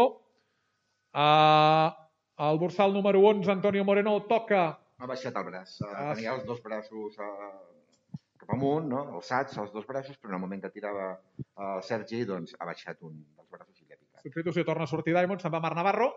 el dorsal número 11, Antonio Moreno, toca... Ha baixat el braç. Tenia els dos braços cap amunt, alçats, els dos braços, però en el moment que tirava el Sergi, doncs ha baixat un dels braços i li ha picat. Substitució, torna a sortir Daimon, se'n va Marc Navarro.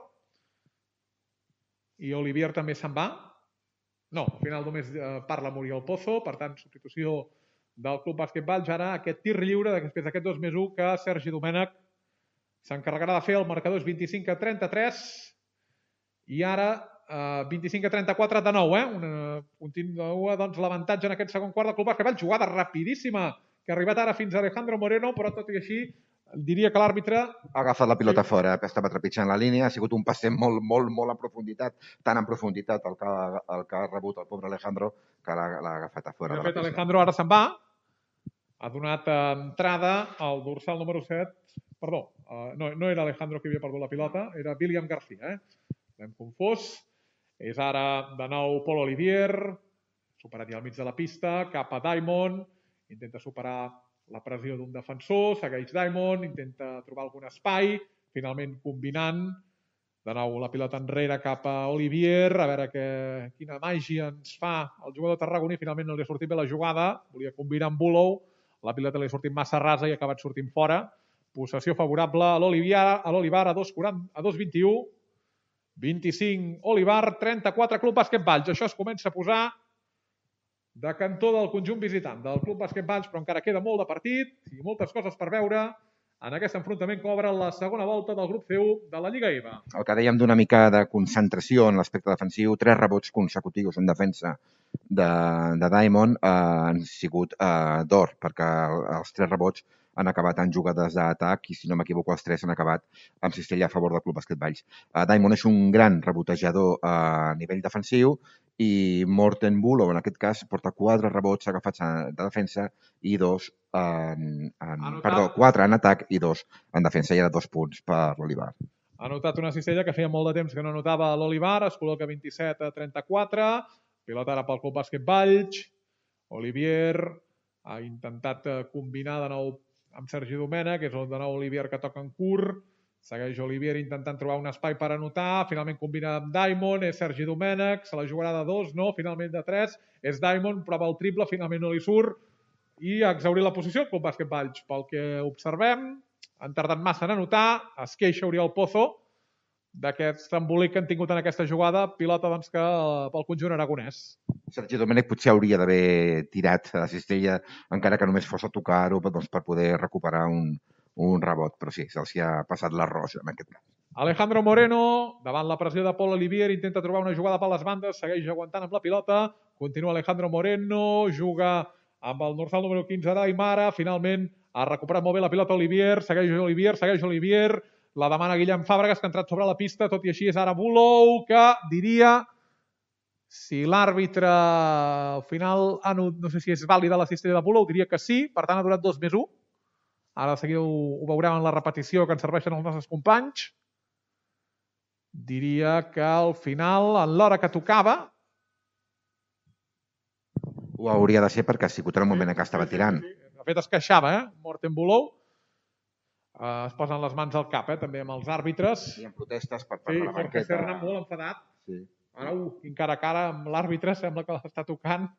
I Olivier també se'n va. No, al final només parla Muriel Pozo, per tant, substitució del Club Bàsquet Valls. Ara aquest tir lliure, després d'aquest 2+1, que Sergi Domènech s'encarregarà de fer. El marcador és 25-33 i ara 25-34 de nou. Continua l'avantatge en aquest segon quart del Club Bàsquet Valls. Jugada rapidíssima que ha arribat ara fins a Alejandro Moreno, però tot i així diria que l'àrbitre... Ha agafat la pilota fora, que estava trepitjant la línia, ha sigut un passe molt en profunditat, tan en profunditat el que ha rebut el pobre Alejandro, que l'ha agafat a fora. De fet, Alejandro ara se'n va, ha donat entrada al dorsal número 7, perdó, no era Alejandro que havia perdut la pilota, era William García, l'hem confós. És ara de nou Pol Olivier, superat ja al mig de la pista, cap a Daimon, intenta superar la pressió d'un defensor, segueix Daimon, intenta trobar algun espai, finalment combinant De nou la pilota enrere cap a Olivier, a veure quina màgia ens fa el jugador tarragoní. Finalment no li ha sortit bé la jugada, volia combinar amb Bulou, la pilota li ha sortit massa rasa i ha acabat sortint fora. Possessió favorable a l'Olivar a 2-21, 25 Olivar, 34 Club Bàsquet Valls. Això es comença a posar de cantó del conjunt visitant del Club Bàsquet Valls, però encara queda molt de partit i moltes coses per veure en aquest enfrontament que obre la segona volta del grup C1 de la Lliga EVA. El que dèiem d'una mica de concentració en l'aspecte defensiu, 3 rebots consecutius en defensa de Diamond han sigut d'or, perquè els 3 rebots han acabat en jugades d'atac i, si no m'equivoco, els 3 han acabat amb cistella a favor del Club Bàsquet Valls. Diamond és un gran rebotejador a nivell defensiu i Morten Bulou, en aquest cas, porta 4 rebots agafats de defensa i 4 en atac i 2 en defensa. I era 2 punts per l'Olivar. Ha notat una cistella que feia molt de temps que no notava l'Olivar, es col·loca 27-34, pilota ara pel Club Bàsquet Valls. Olivier ha intentat combinar de nou amb Sergi Domènech, és de nou Olivier que toca en curt, segueix Olivier intentant trobar un espai per anotar, finalment combina amb Diamond, és Sergi Domènech, se la jugarà de 2, no, finalment de 3, és Diamond, prova el triple, finalment no li surt, i ha exhaurit la posició el Club Bàsquet Valls. Pel que observem, han tardat massa en anotar, es queixa Oriol Pozo d'aquest embolic que han tingut en aquesta jugada, pilota doncs que pel conjunt aragonès. Sergi Domènech potser hauria d'haver tirat a la cistella, encara que només fos a tocar-ho, doncs, per poder recuperar un rebot, però sí, se'ls ha passat l'arròs en aquest cas. Alejandro Moreno, davant la pressió de Pol Olivier, intenta trobar una jugada per les bandes, segueix aguantant amb la pilota, continua Alejandro Moreno, juga amb el dorsal número 15 d'Aimara, finalment ha recuperat molt bé la pilota Olivier, segueix Olivier, la demana Guillem Fàbregas, que ha entrat sobre la pista, tot i així és ara Bulou, que diria, si l'àrbitre al final, no sé si és vàlida la cistella de Bulou, diria que sí, per tant ha durat 2+1. Ara de seguida ho veurem en la repetició que ens serveixen els nostres companys. Diria que al final, en l'hora que tocava... Ho hauria de ser perquè ha sigut en el moment que estava tirant. De fet, es queixava, Morten Bulou. Es posen les mans al cap, també amb els àrbitres. Hi ha protestes per part de la banqueta. Sí, Jorge Serna molt enfadat. Sí. Ara, cara a cara amb l'àrbitre, sembla que l'està tocant.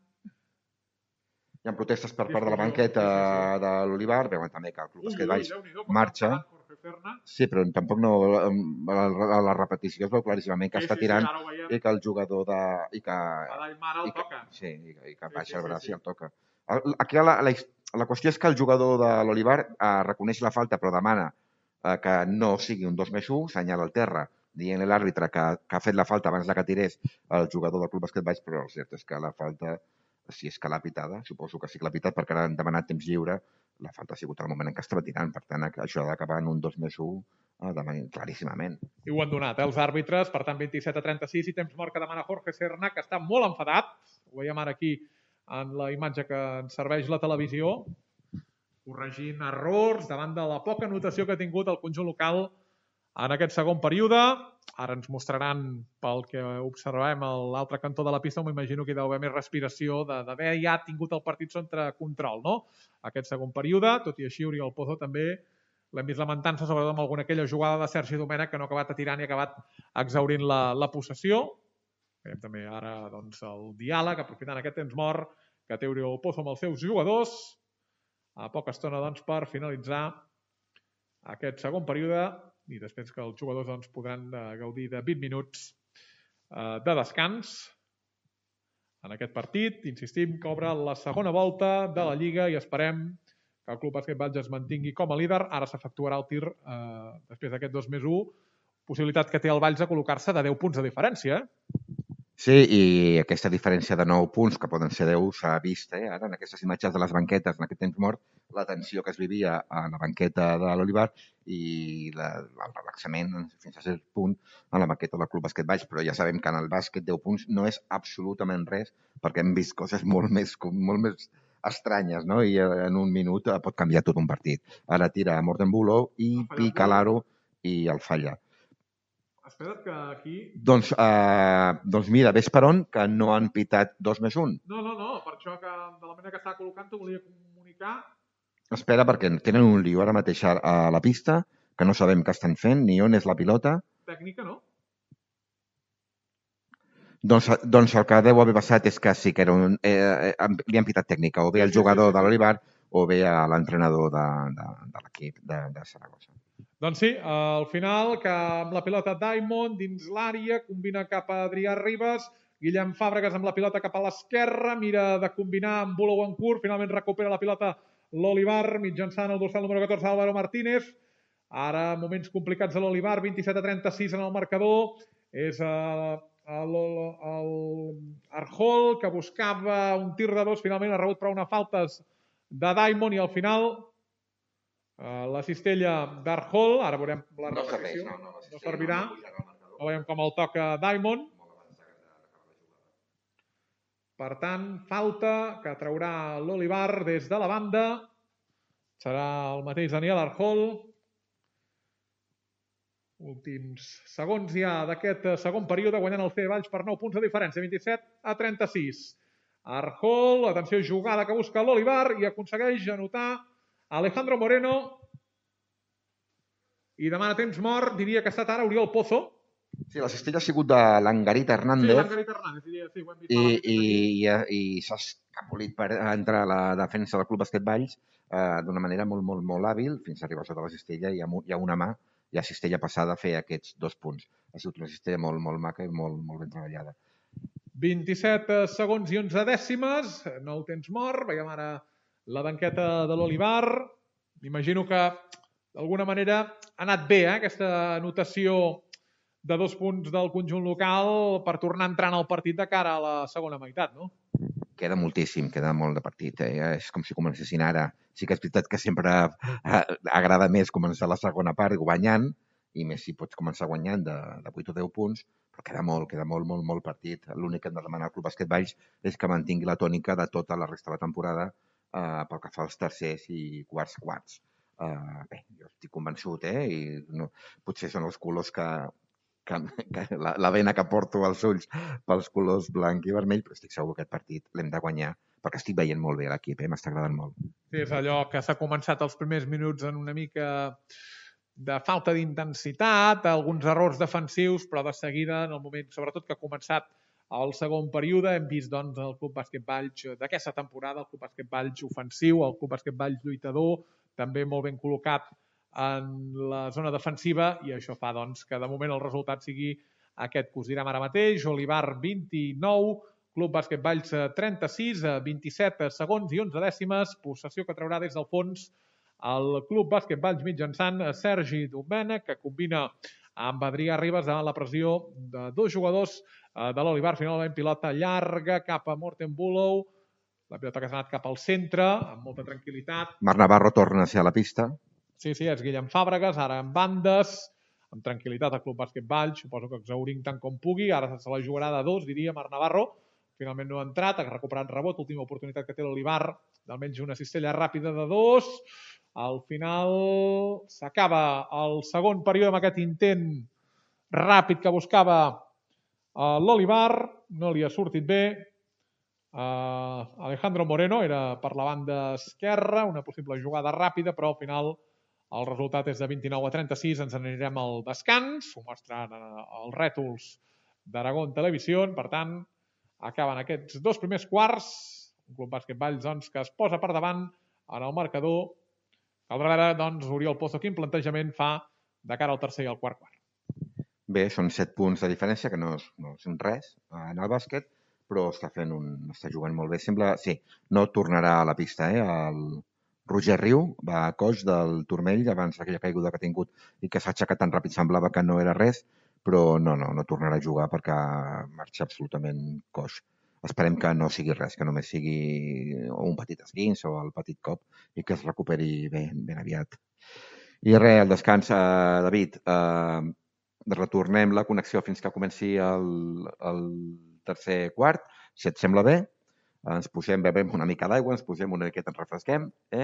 Hi ha protestes per part de la banqueta de l'Olivar, veuen també que el Club Bàsquet Valls marxa. Sí, però tampoc no... A la repetició es veu claríssimament que està tirant i que el jugador de... I que toca. Sí, i que baixa el braç i el toca. Aquí la qüestió és que el jugador de l'Olivar reconeix la falta però demana que no sigui un 2+1, senyala al terra dient a l'àrbitre que ha fet la falta abans que tirés el jugador del Club Bàsquet Valls, però el cert és que la falta, si és que l'ha pitada, suposo que sí que l'ha pitat perquè ara han demanat temps lliure, la falta ha sigut al moment en què estava tirant, per tant això ha d'acabar en un 2+1 claríssimament. I ho han donat, els àrbitres, per tant 27-36 i temps mort que demana Jorge Serna, que està molt enfadat, ho veiem ara aquí en la imatge que ens serveix la televisió, corregint errors davant de la poca notació que ha tingut el conjunt local en aquest segon període. Ara ens mostraran, pel que observem a l'altre cantó de la pista, m'imagino que hi deu haver més respiració d'haver ja tingut el partit sota control, no? Aquest segon període, tot i així Oriol Pozo també l'hem vist lamentant-se, sobretot amb alguna aquella jugada de Sergi Domènech que no ha acabat tirant i ha acabat exhaurint la possessió. Veiem també ara el diàleg, aprofitant aquest temps mort que té Oriol Pozo amb els seus jugadors. A poca estona per finalitzar aquest segon període i després que els jugadors podran gaudir de 20 minuts de descans en aquest partit. Insistim que obre la segona volta de la Lliga i esperem que el Club Bàsquet Valls es mantingui com a líder. Ara s'efectuarà el tir després d'aquest 2+1, possibilitat que té el Valls de col·locar-se de 10 punts de diferència. Sí, i aquesta diferència de 9 punts, que poden ser 10, s'ha vist ara en aquestes imatges de les banquetes, en aquest temps mort, la tensió que es vivia a la banqueta de l'Olivar i el relaxament fins a cert punt a la banqueta del Club Bàsquet Valls. Però ja sabem que en el bàsquet 10 punts no és absolutament res, perquè hem vist coses molt més estranyes, no? I en un minut pot canviar tot un partit. Ara tira Morten Bulou i pica l'aro i el falla. Espera't que aquí... Doncs mira, ves per on que no han pitat 2+1. No, per això que de la manera que estava col·locant t'ho volia comunicar. Espera, perquè tenen un lío ara mateix a la pista, que no sabem què estan fent, ni on és la pilota. Tècnica, no? Doncs el que deu haver passat és que sí que era li han pitat tècnica, o bé el jugador de l'Olivar o bé a l'entrenador de l'equip de Saragossa. Doncs sí, al final, que amb la pilota Diamond dins l'àrea, combina cap a Adrià Ribas, Guillem Fàbregas amb la pilota cap a l'esquerra, mira de combinar amb Bulou en curt, finalment recupera la pilota l'Olivar, mitjançant el dorsal número 14, Álvaro Martínez. Ara, moments complicats de l'Olivar, 27-36 en el marcador. És l'Arjol, que buscava un tir de dos, finalment ha rebut prou una faltes de Diamond i al final la cistella d'Arjol, ara veurem la repetició, no servirà, no veiem com el toca Diamond. Per tant, falta que traurà l'Olivar des de la banda, serà el mateix Daniel Arjol. Últims segons ja d'aquest segon període, guanyant el C Valls per 9 punts de diferència, 27-36. Arjol, atenció, jugada que busca l'Olivar i aconsegueix anotar Alejandro Moreno i demana temps mort, diria que ha estat ara Oriol Pozo. Sí, la cistella ha sigut de l'Angarita Hernández. Sí, l'Angarita Hernández, diria, sí, ho hem vist. I s'ha escapolit per entrar a la defensa del Club Bàsquet Valls d'una manera molt hàbil, fins a arribar sota la cistella i hi ha una mà, i la cistella passada a fer aquests 2 punts. Ha sigut una cistella molt maca i molt ben treballada. 27 segons i 11 dècimes, nou temps mort, veiem ara la banqueta de l'Olivar. M'imagino que d'alguna manera ha anat bé aquesta anotació de 2 punts del conjunt local per tornar entrant al partit de cara a la segona meitat, no? Queda moltíssim, queda molt de partit. És com si comencessin ara. Sí que és veritat que sempre agrada més començar la segona part guanyant, i més si pots començar guanyant de 8 o 10 punts, però queda molt partit. L'únic que hem de demanar al Club Bàsquet Valls és que mantingui la tònica de tota la resta de la temporada pel que fa als tercers i quarts. Bé, jo estic convençut, i no, potser són els colors que la vena que porto als ulls pels colors blanc i vermell, però estic segur que aquest partit l'hem de guanyar, perquè estic veient molt bé l'equip, m'està agradant molt. Sí, és allò que s'ha començat els primers minuts en una mica de falta d'intensitat, alguns errors defensius, però de seguida, en el moment, sobretot que ha començat el segon període, hem vist doncs, el Club Bàsquet Valls d'aquesta temporada, el Club Bàsquet Valls ofensiu, el Club Bàsquet Valls lluitador, també molt ben col·locat en la zona defensiva, i això fa doncs, que de moment el resultat sigui aquest que us direm ara mateix. Olivar 29, Club Bàsquet Valls 36, 27 segons i 11 dècimes, possessió que traurà des del fons el Club Bàsquet Valls mitjançant Sergi Domènech, que combina amb Adrià Ribas davant la pressió de 2 jugadors de l'Olivar. Finalment pilota llarga cap a Morten Bulou, la pilota que s'ha anat cap al centre amb molta tranquil·litat. Marc Navarro torna a ser a la pista. Sí, és Guillem Fàbregas, ara en bandes, amb tranquil·litat al Club Bàsquet Valls, suposo que exhaurint tant com pugui, ara se la jugarà de 2, diria Marc Navarro, finalment no ha entrat, ha recuperat rebot, última oportunitat que té l'Olivar, d'almenys una cistella ràpida de 2, al final s'acaba el segon període amb aquest intent ràpid que buscava l'Olivar, no li ha sortit bé, Alejandro Moreno era per la banda esquerra, una possible jugada ràpida, però al final el resultat és de 29-36, ens anirem al descans, ho mostren els rètols d'Aragón Televisió, per tant, acaben aquests 2 primers quarts, un Club Bàsquet Valls doncs, que es posa per davant en el marcador. Caldrà veure, doncs, Oriol Pozo quin plantejament fa de cara al tercer i al quart quart. Bé, són 7 punts de diferència, que no són res en el bàsquet, però està jugant molt bé. Sembla, sí, no tornarà a la pista, el Roger Riu va a coix del turmell abans d'aquella caiguda que ha tingut i que s'ha aixecat tan ràpid, semblava que no era res, però no tornarà a jugar perquè marxa absolutament coix. Esperem que no sigui res, que només sigui un petit esguins o el petit cop i que es recuperi ben aviat. I res, el descans, David, retornem la connexió fins que comenci el tercer quart, si et sembla bé. Ens posem, bevem una mica d'aigua, ens posem una miqueta, ens refresquem,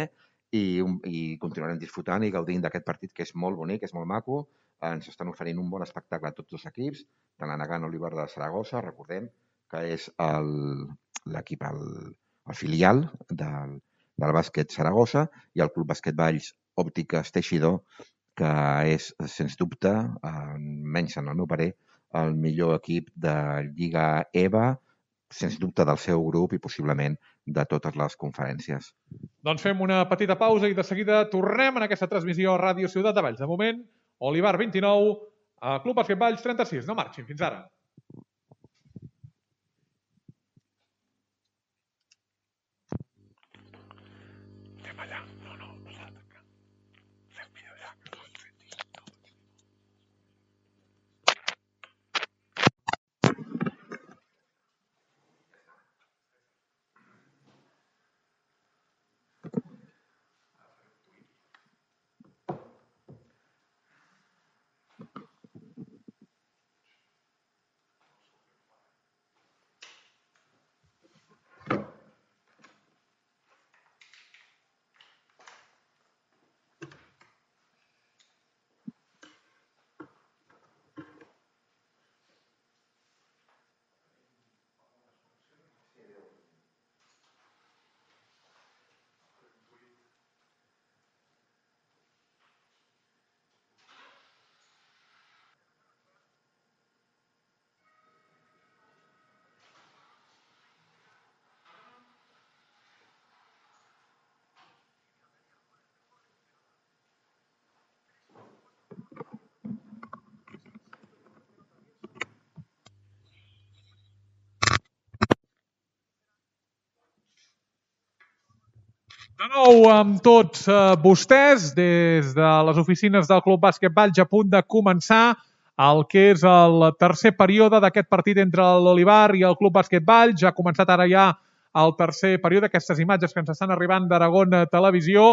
i continuarem disfrutant i gaudint d'aquest partit que és molt bonic, és molt maco. Ens estan oferint un bon espectacle a tots 2 equips, tant la Nagant Olivar de Saragossa, recordem que és l'equip, el filial del bàsquet Saragossa, i el Club Bàsquet Valls Òptiques Teixidor, que és, sens dubte, menys en el meu parer, el millor equip de Lliga EVA, sens dubte del seu grup i possiblement de totes les conferències. Doncs fem una petita pausa i de seguida tornem en aquesta transmissió a Ràdio Ciutat de Valls. De moment, Olivar 29, Club Bàsquet Valls 36. No marxin, fins ara. Anem allà. No s'ha de tancar. Fem vídeo ja. De nou amb tots vostès, des de les oficines del Club Bàsquet Valls, a punt de començar el que és el tercer període d'aquest partit entre l'Olivar i el Club Bàsquet Valls. Ja ha començat ara ja el tercer període, aquestes imatges que ens estan arribant d'Aragón Televisió.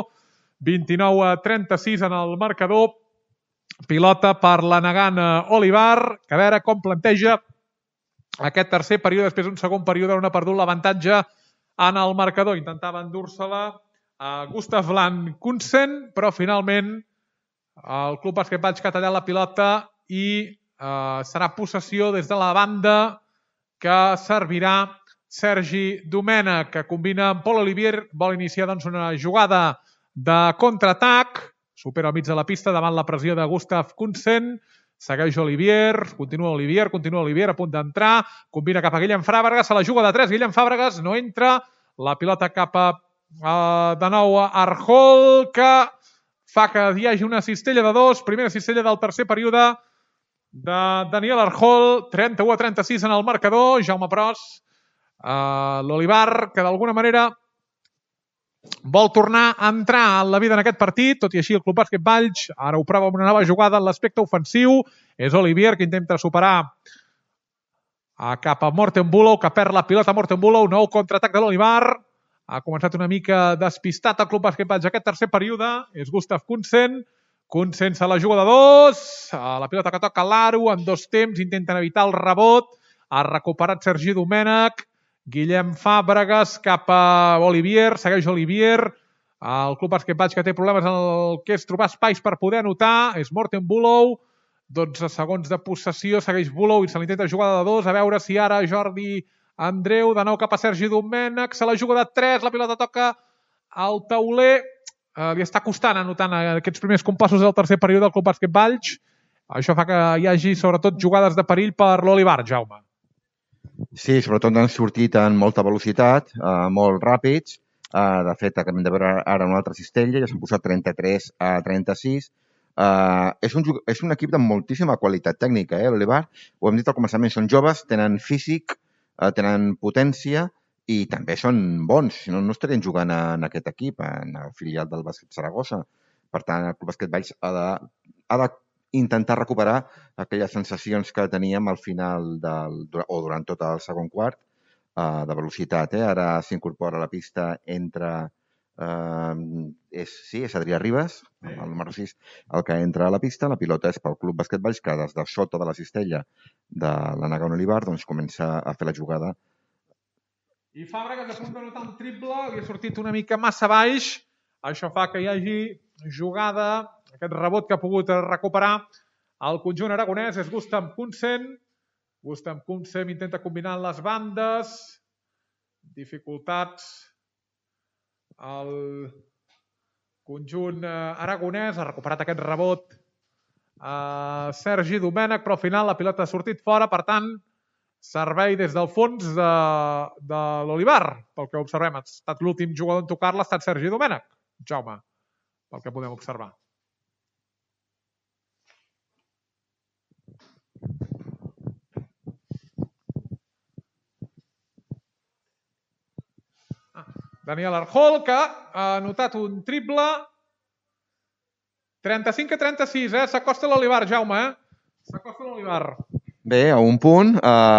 29-36 en el marcador. Pilota per la negant Olivar, que a veure com planteja aquest tercer període, després d'un segon període on ha perdut l'avantatge en el marcador. Intentava endur-se-la a Gustav Land Kunsen, però finalment el Club Bàsquet Valls que ha tallat la pilota i serà possessió des de la banda que servirà Sergi Domènech, que combina amb Pol Olivier. Vol iniciar doncs una jugada de contraatac, supera al mig de la pista davant la pressió de Gustav Kunsen, segueix Olivier, continua Olivier a punt d'entrar, combina cap a Guillem Fàbregas, se la juga de 3, Guillem Fàbregas no entra, la pilota cap a de nou a Arjol, que fa que hi hagi una cistella de 2, primera cistella del tercer període de Daniel Arjol, 31-36 en el marcador. Jaume Pros, l'Olivar, que d'alguna manera vol tornar a entrar en la vida en aquest partit, tot i així el Club Bàsquet Valls ara ho prova amb una nova jugada en l'aspecte ofensiu. És Olivier que intenta superar cap a Morten Bulow, que perd la pilota. Morten Bulow, nou contraatac de l'Olivar. Ha començat una mica despistat el Club Bàsquet Valls aquest tercer període. És Gustav Kunsen. Kunsen se la juga de 2. La pilota que toca l'Aro en 2 temps. Intenten evitar el rebot. Ha recuperat Sergi Domènech. Guillem Fàbregas cap a Olivier. Segueix Olivier. El Club Bàsquet Valls que té problemes en el que és trobar espais per poder anotar. És Morten Bulow. 12 segons de possessió. Segueix Bulow i se l'intenta jugada de 2. A veure si ara Jordi Andreu, de nou cap a Sergi Domènech, se la juga de 3, la pilota toca al tauler, li està costant anotant aquests primers compassos del tercer període del Club Bàsquet Valls. Això fa que hi hagi sobretot jugades de perill per l'Olivar, Jaume. Sí, sobretot han sortit en molta velocitat, molt ràpids. De fet, acabem de veure ara una altra cistella, ja s'han posat 33-36. És un equip de moltíssima qualitat tècnica, l'Olivar. Ho hem dit al començament, són joves, tenen físic, tenen potència i també són bons, si no, no estarien jugant en aquest equip, en el filial del Bàsquet Saragossa. Per tant, el Club Bàsquet Valls ha d'intentar recuperar aquelles sensacions que teníem al final o durant tot el segon quart de velocitat. Ara s'incorpora a la pista entre... és Adrià Ribas, el número 6, el que entra a la pista. La pilota és pel Club Bàsquet Valls, que des de sota de la cistella de la negant Olivar doncs comença a fer la jugada. I Fàbregas a punt d'anotar un triple, li ha sortit una mica massa baix. Això fa que hi hagi jugada, aquest rebot que ha pogut recuperar el conjunt aragonès. És Gustav Kunsen. Gustav Kunsen intenta combinar les bandes. Dificultats el conjunt aragonès. Ha recuperat aquest rebot Sergi Domènech, però al final la pilota ha sortit fora, per tant, servei des del fons de l'Olivar, pel que observem. Ha estat l'últim jugador en tocar-la, ha estat Sergi Domènech, Jaume, pel que podem observar. Daniel Arjol, que ha anotat un triple. 35-36, s'acosta l'Olivar, Jaume, s'acosta l'Olivar. Bé, a un punt,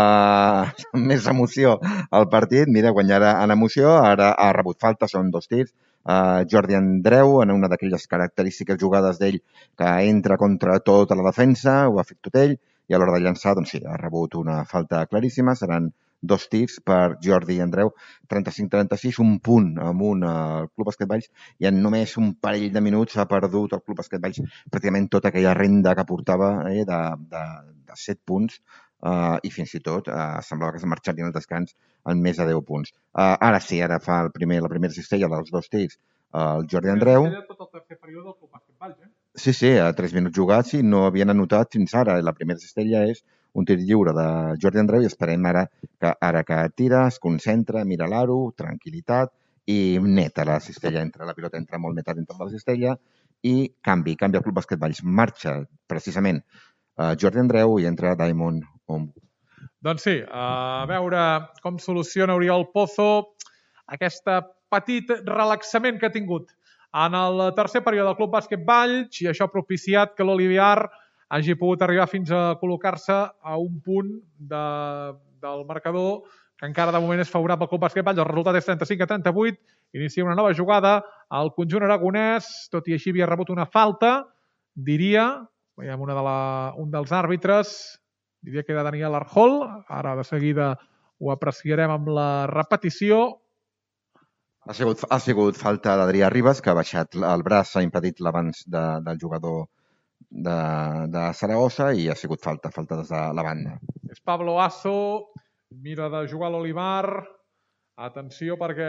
més emoció al partit. Mira, guanyarà en emoció, ara ha rebut falta, són 2 tirs. Jordi Andreu, en una d'aquelles característiques jugades d'ell que entra contra tota la defensa, ho ha fet tot ell, i a l'hora de llançar, doncs sí, ha rebut una falta claríssima, seran 2 tirs per Jordi Andreu, 35-36, un punt amunt al Club Bàsquet Valls, i en només un parell de minuts ha perdut el Club Bàsquet Valls pràcticament tota aquella renda que portava de 7 punts, i fins i tot semblava que es marxarien al descans en més de 10 punts. Ara sí, ara fa la primera cistella dels 2 tirs el Jordi Andreu. Tot el tercer període del Club Bàsquet Valls, Sí, a 3 minuts jugats i no havien anotat fins ara. La primera cistella és un tir lliure de Jordi Andreu i esperem ara que tira, es concentra, mira l'aro, tranquil·litat i neta la cistella, la pilota entra molt neta dintre de la cistella i canvi el Club Bàsquet Valls. Marxa precisament Jordi Andreu i entra Daimon Ombu. Doncs sí, a veure com soluciona Oriol Pozo aquest petit relaxament que ha tingut en el tercer període del Club Bàsquet Valls, i això ha propiciat que l'Olivar hagi pogut arribar fins a col·locar-se a un punt del marcador que encara de moment és favorable al Club Bàsquet Valls. El resultat és 35-38, inicia una nova jugada al conjunt aragonès, tot i així havia rebut una falta, diria, veiem un dels àrbitres, diria que era Daniel Arjol, ara de seguida ho apreciarem amb la repetició. Ha sigut falta d'Adrià Ribas, que ha baixat el braç, s'ha impedit l'avanç del jugador de Saragossa i ha sigut falta des de la banda. És Pablo Asso, mira de jugar l'Olivar. Atenció perquè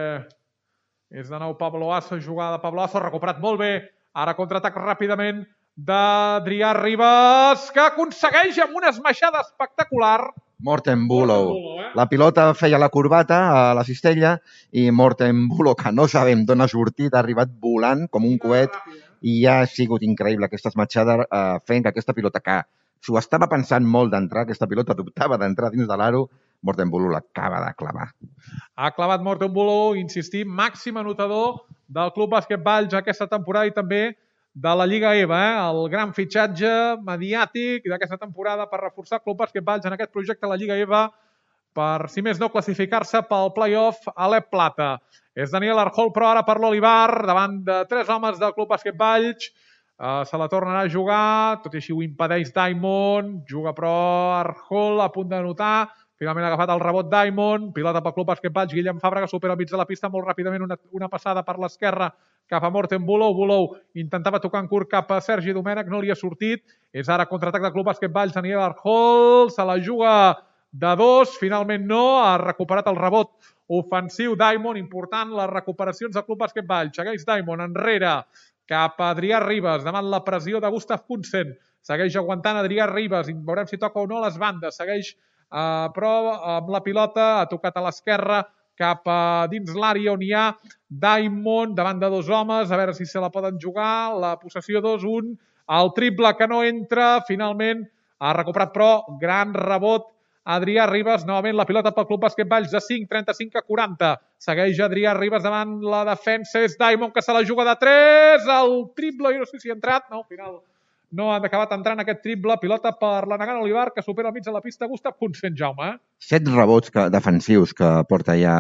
és de nou Pablo Asso, jugada de Pablo Asso, recuperat molt bé. Ara contraatac ràpidament d'Adrià Ribas, que aconsegueix amb una esmaixada espectacular. Morten Bulow. La pilota feia la corbata a la cistella i Morten Bulow, que no sabem d'on ha sortit, ha arribat volant com un coet i ha sigut increïble aquesta esmaixada fent que aquesta pilota, que s'ho estava pensant molt d'entrar, aquesta pilota dubtava d'entrar dins de l'aro, Morten Bulow l'acaba de clavar. Ha clavat Morten Bulow, insistim, màxim anotador del Club Bàsquet Valls aquesta temporada i també de la Lliga EVA, el gran fitxatge mediàtic d'aquesta temporada per reforçar el Club Bàsquet Valls en aquest projecte de la Lliga EVA per, si més no, classificar-se pel play-off a l'Ep Plata. És Daniel Arjol, però ara per l'Olivar, davant de 3 homes del Club Bàsquet Valls. Se la tornarà a jugar, tot i així ho impedeix Daimon, juga però Arjol a punt d'anotar. Finalment ha agafat el rebot Daimon, pilota pel Club Bàsquet Valls, Guillem Fàbrega supera al mig de la pista molt ràpidament, una passada per l'esquerra cap a Morten Bulow. Bulow intentava tocar en curt cap a Sergi Domènech, no li ha sortit. És ara contraatac del Club Bàsquet Valls, Daniel Arjol, se la juga de 2, finalment no, ha recuperat el rebot ofensiu Daimon, important les recuperacions del Club Bàsquet Valls. Segueix Daimon enrere cap a Adrià Ribas, davant la pressió de Gustav Poulsen. Segueix aguantant Adrià Ribas, veurem si toca o no a les bandes. Segueix però amb la pilota, ha tocat a l'esquerra cap a dins l'àrea on hi ha Daimon davant de 2 homes, a veure si se la poden jugar. La possessió 2-1, el triple que no entra, finalment ha recuperat però gran rebot Adrià Ribas, novament la pilota pel Club Bàsquet Valls de 5, 35-40. Segueix Adrià Ribas davant la defensa, és Daimon que se la juga de 3, el triple, jo no sé si ha entrat, no, al final no han acabat entrant aquest triple, pilota per la Nagant Olivar, que supera al mig de la pista Gustav Poulsen, Jaume. 7 rebots defensius que porta ja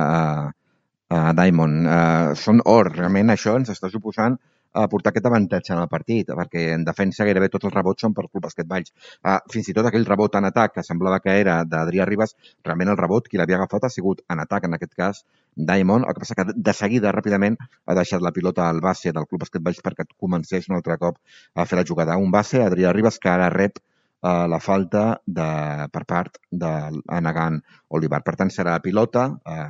a Daimon. Són or, realment això ens està suposant portar aquest avantatge en el partit, perquè en defensa gairebé tots els rebots són per Club Bàsquet Valls. Fins i tot aquell rebot en atac que semblava que era d'Adrià Ribas, realment el rebot qui l'havia agafat ha sigut en atac, en aquest cas Daimon. El que passa que de seguida, ràpidament, ha deixat la pilota al base del Club Bàsquet Valls perquè comencés un altre cop a fer la jugada. Un base, Adrià Ribas, que ara rep la falta per part de Nagant Olivar. Per tant, serà pilota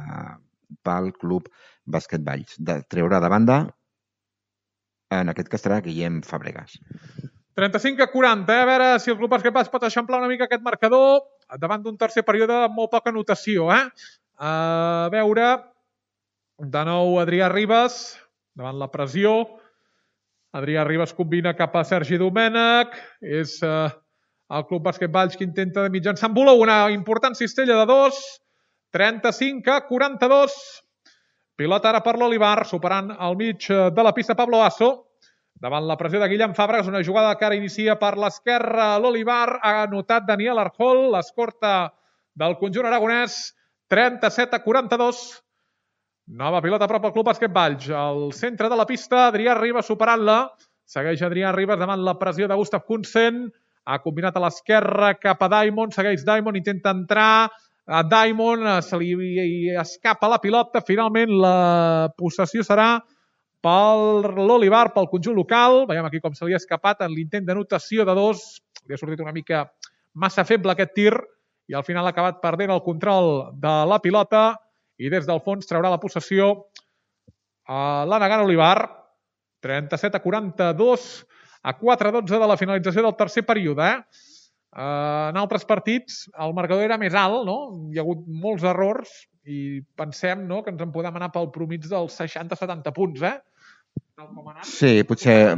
pel Club Bàsquet Valls. De treure de banda, en aquest cas serà Guillem Fàbregas. 35-40, a veure si el Club Bàsquet Valls pot eixamplar una mica aquest marcador davant d'un tercer període amb molt poca anotació. A veure, de nou Adrià Ribas, davant la pressió. Adrià Ribas combina cap a Sergi Domènech. És el Club Bàsquet Valls que intenta mitjançant Bulou una important cistella de 2. 35-42. Pilota ara per l'Olivar, superant al mig de la pista Pablo Asso. Davant la pressió de Guillem Fàbregas, una jugada que ara inicia per l'esquerra l'Olivar. Ha anotat Daniel Arjol, l'escorta del conjunt aragonès. 37-42. Nova pilota a prop al Club Bàsquet Valls. Al centre de la pista, Adrià Ribas superant-la. Segueix Adrià Ribas davant la pressió de Gustav Kunsen. Ha combinat a l'esquerra cap a Daimon. Segueix Daimon, intenta entrar. A Daimon se li escapa la pilota. Finalment la possessió serà per l'Olivar, pel conjunt local. Veiem aquí com se li ha escapat en l'intent d'anotació de 2. Li ha sortit una mica massa feble aquest tir i al final ha acabat perdent el control de la pilota i des del fons traurà la possessió la Nagant Olivar. 37-42 a 4-12 de la finalització del tercer període. En altres partits el marcador era més alt, no? Hi ha hagut molts errors i pensem que ens en podem anar pel promig dels 60-70 punts, Sí, potser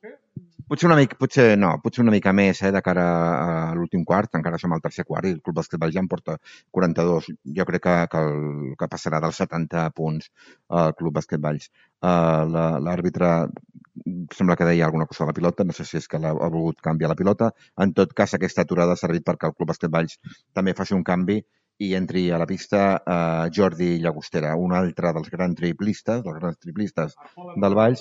una mica més de cara a l'últim quart, encara som al tercer quart i el Club Bàsquet Valls ja en porta 42. Jo crec que passarà dels 70 punts el Club Bàsquet Valls. L'àrbitre sembla que deia alguna cosa a la pilota, no sé si és que ha volgut canviar la pilota. En tot cas, aquesta aturada ha servit perquè el Club Bàsquet Valls també faci un canvi i entri a la pista Jordi Llagostera, un altre dels grans triplistes del Valls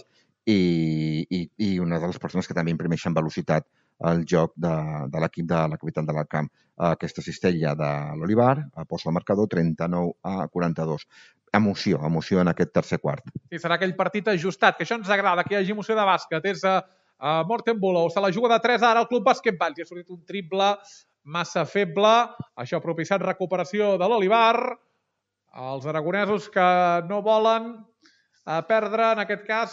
i una de les persones que també imprimeixen velocitat al joc de l'equip de la capital de l'Alcamp. Aquesta cistella de l'Olivar posa el marcador 39-42. Emoció en aquest tercer quart. Sí, serà aquell partit ajustat, que això ens agrada, que hi hagi emoció de bàsquet. És Morten Bulou, se la juga de 3 ara al Club Bàsquet Valls. Hi ha sortit un triple massa feble. Això ha propiciat recuperació de l'Olivar. Els aragonesos que no volen perdre, en aquest cas,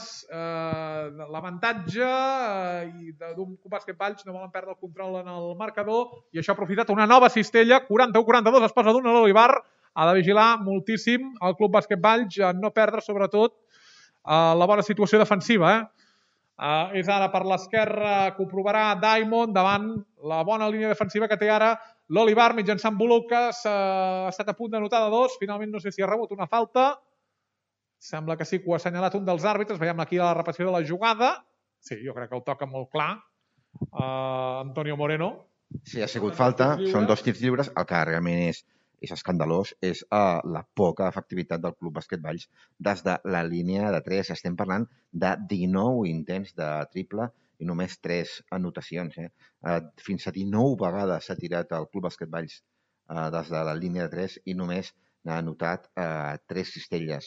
l'avantatge d'un Club Bàsquet Valls, no volen perdre el control en el marcador i això ha aprofitat una nova cistella. 41-42, es posa d'un a l'Olivar. Ha de vigilar moltíssim el Club Bàsquet Valls a no perdre, sobretot, la bona situació defensiva. És ara per l'esquerra que ho provarà Daimon davant la bona línia defensiva que té ara l'Olivar mitjançant Bulou, que ha estat a punt d'anotar de 2. Finalment no sé si ha rebut una falta. Sembla que sí que ho ha assenyalat un dels àrbitres. Veiem aquí la repetició de la jugada. Sí, jo crec que el toca molt clar Antonio Moreno. Sí, ha sigut falta. Són 2 tirs lliures. El que realment és escandalós és la poca efectivitat del Club Bàsquet Valls des de la línia de 3. Estem parlant de 19 intents de triple i només 3 anotacions. Fins a 19 vegades s'ha tirat el Club Bàsquet Valls des de la línia de 3 i només n'ha anotat 3 cistelles.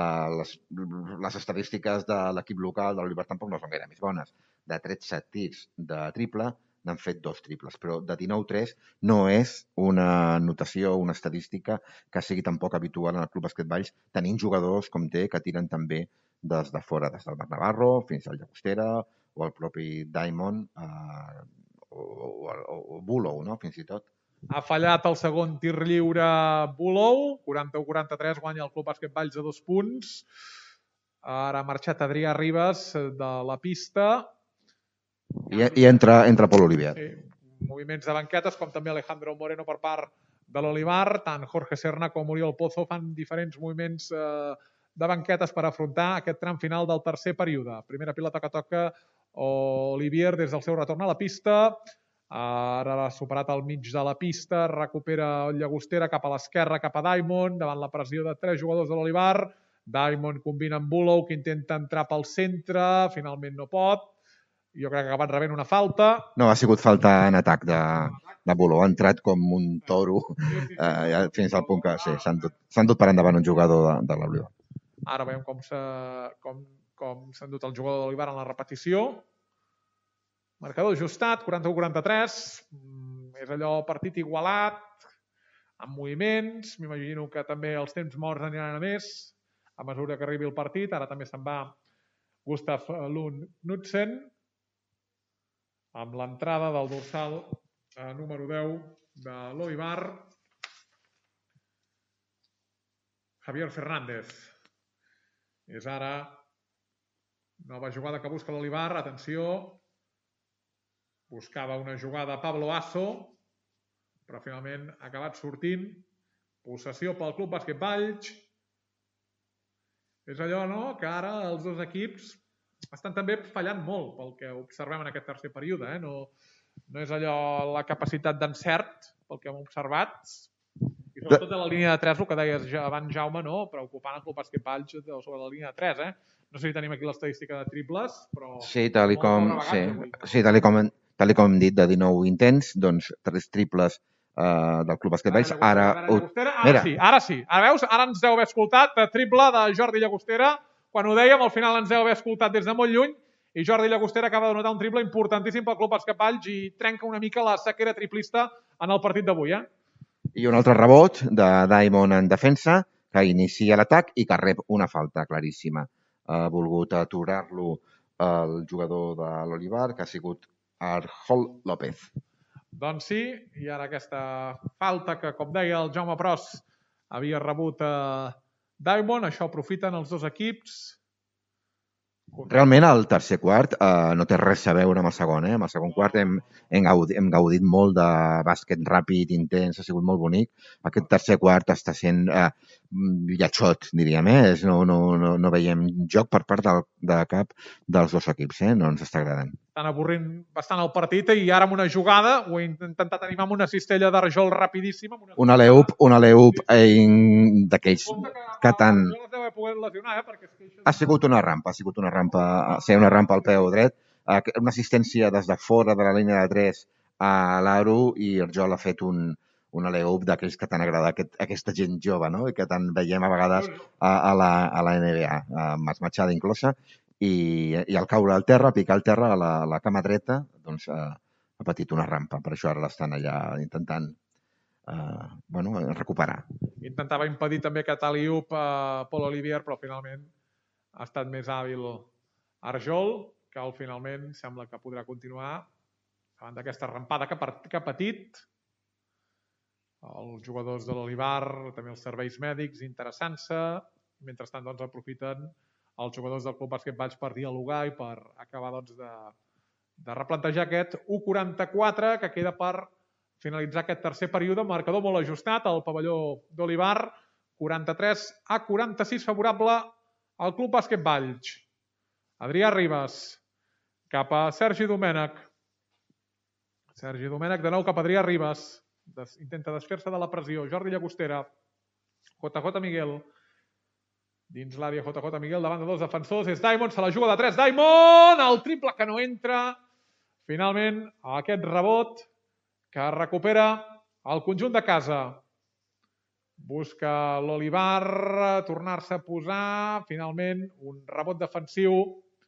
Les estadístiques de l'equip local de l'Olivar tampoc no són gaire més bones. De 13 tirs de triple n'han fet 2 triples, però de 19-3 no és una notació, una estadística que sigui tampoc habitual en el Club Bàsquet Valls, tenint jugadors com té que tiren també des de fora, des del Marc Navarro fins al Llagostera o el propi Daimon o Bulou, no? Fins i tot. Ha fallat el segon tir lliure Bulou, 41-43, guanya el Club Bàsquet Valls a 2 punts. Ara ha marxat Adrià Ribas de la pista. I entra Pol Oliver. Sí, moviments de banquetes, com també Alejandro Moreno per part de l'Olivar. Tant Jorge Serna com Oriol Pozo fan diferents moviments de banquetes per afrontar aquest tram final del tercer període. Primera pilota que toca Olivier des del seu retorn a la pista. Ara l'ha superat al mig de la pista, recupera el Llagostera cap a l'esquerra, cap a Daimon, davant la pressió de 3 jugadors de l'Olivar. Daimon combina amb Bulou, que intenta entrar pel centre, finalment no pot. Jo crec que ha acabat rebent una falta. No, ha sigut falta en atac de Bulou. Ha entrat com un toro fins al punt que s'han dut per endavant un jugador de l'Olivar. Ara veiem com s'ha endut el jugador de l'Olivar en la repetició. Marcador ajustat, 41-43. És allò partit igualat, amb moviments. M'imagino que també els temps morts aniran a més a mesura que arribi el partit. Ara també se'n va Gustav Lund Knudsen. amb l'entrada del dorsal número 10 de l'Olivar, Javier Fernández. És ara nova jugada que busca l'Olivar. Atenció. Buscava una jugada Pablo Asso, però finalment ha acabat sortint. Possessió pel Club Bàsquet Valls. És allò, no?, que ara els dos equips estan també fallant molt pel que observem en aquest tercer període. No és allò la capacitat d'encert pel que hem observat. I sobretot a la línia de 3, el que deies abans, Jaume, no?, preocupant el Club Bàsquet Valls sobre la línia de 3. No sé si tenim aquí l'estadística de triples, però... Sí, tal com hem dit, de 19 intents, doncs 3 triples del Club Bàsquet Valls. Ara sí. Ara veus? Ara ens deu haver escoltat triple de Jordi Llagostera. Quan ho dèiem, al final ens deu haver escoltat des de molt lluny i Jordi Llagostera acaba de notar un triple importantíssim pel Club Bàsquet Valls i trenca una mica la sequera triplista en el partit d'avui. I un altre rebot de Daimon en defensa, que inicia l'atac i que rep una falta claríssima. Ha volgut aturar-lo el jugador de l'Olivar, que ha sigut Arjol López. Doncs sí, i ara aquesta falta que, com deia el Jaume Pros, havia rebut Daimon, això aprofiten els dos equips. Realment el tercer quart no té res a veure amb el segon. Amb el segon quart hem gaudit molt de bàsquet ràpid, intens, ha sigut molt bonic. Aquest tercer quart està sent lletxot, diríem. No veiem joc per part de cap dels dos equips. No ens està agradant. Estan avorrint bastant el partit i ara amb una jugada ho he intentat animar amb una cistella d'Arjol rapidíssima. Un aleup d'aquells que tant... Ha sigut una rampa, una rampa al peu dret, una assistència des de fora de la línia de 3 a l'Aro i Arjol ha fet un aleup d'aquells que t'han agradat, aquesta gent jove, no?, i que tant veiem a vegades a la NBA, Mas Machado inclosa, i al caure al terra, picar al terra, a la cama dreta, doncs ha patit una rampa. Per això ara l'estan allà intentant recuperar. Intentava impedir també aquest alley-oop Paul Olivier, però finalment ha estat més hàbil Arjol, que finalment sembla que podrà continuar davant d'aquesta rampada que ha patit. Els jugadors de l'Olivar, també els serveis mèdics, interessant-se. Mentrestant, doncs, aprofiten els jugadors del Club Bàsquet Valls per dialogar i per acabar de replantejar aquest 1-44 que queda per finalitzar aquest tercer període. Marcador molt ajustat al pavelló d'Olivar, 43-46 favorable al Club Bàsquet Valls. Adrià Ribas cap a Sergi Domènech. Sergi Domènech de nou cap a Adrià Ribas. Intenta desfer-se de la pressió. Jordi Llagostera. JJ Miguel. Dins l'àrea JJ Miguel davant de dos defensors. És Daimon, se la juga de 3. Daimon! El triple que no entra. Finalment, aquest rebot que recupera el conjunt de casa. Busca l'Olivar tornar-se a posar. Finalment, un rebot defensiu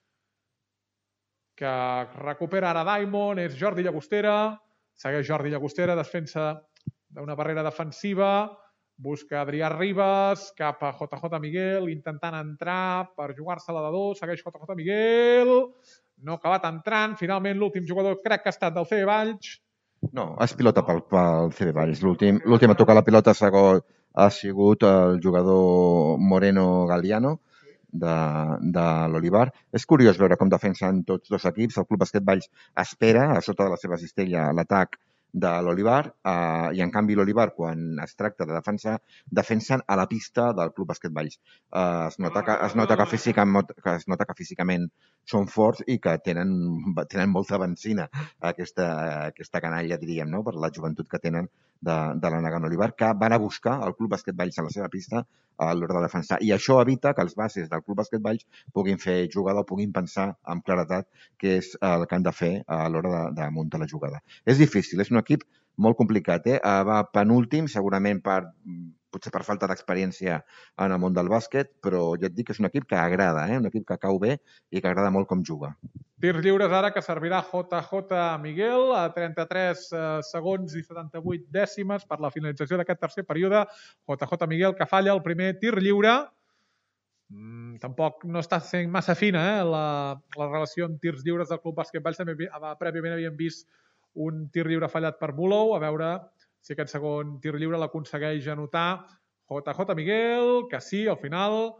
que recupera ara Daimon. És Jordi Llagostera. Segueix Jordi Llagostera, defensa d'una barrera defensiva. Busca Adrià Ribas cap a JJ Miguel, intentant entrar per jugar-se-la de 2. Segueix JJ Miguel. No ha acabat entrant. Finalment, l'últim jugador crec que ha estat del CB Valls. No, és pilota pel CB Valls. L'últim a tocar la pilota ha sigut el jugador Moreno Galiano de l'Olivar. És curiós veure com defensen tots dos equips. El Club Bàsquet Valls espera, a sota de la seva cistella, l'atac de l'Olivar i en canvi l'Olivar, quan es tracta de defensar, defensen a la pista del Club Bàsquet Valls. Es nota que físicament són forts i que tenen molta benzina aquesta canalla, diríem, no?, per la joventut que tenen de la Nagano Olivar, que van a buscar el Club Bàsquet Valls a la seva pista a l'hora de defensar. I això evita que els bases del Club Bàsquet Valls puguin fer jugada o puguin pensar amb claretat què és el que han de fer a l'hora de muntar la jugada. És difícil, és un equip molt complicat. Va penúltim, segurament potser per falta d'experiència en el món del bàsquet, però ja et dic que és un equip que agrada, un equip que cau bé i que agrada molt com juga. Tirs lliures ara que servirà JJ Miguel a 33 segons i 78 dècimes per la finalització d'aquest tercer període. JJ Miguel que falla el primer tir lliure. Tampoc no està sent massa fina la relació amb tirs lliures del Club Bàsquet Valls. També prèviament havíem vist un tir lliure fallat per Bulou, a veure si aquest segon tir lliure l'aconsegueix anotar JJ Miguel, que sí, al final,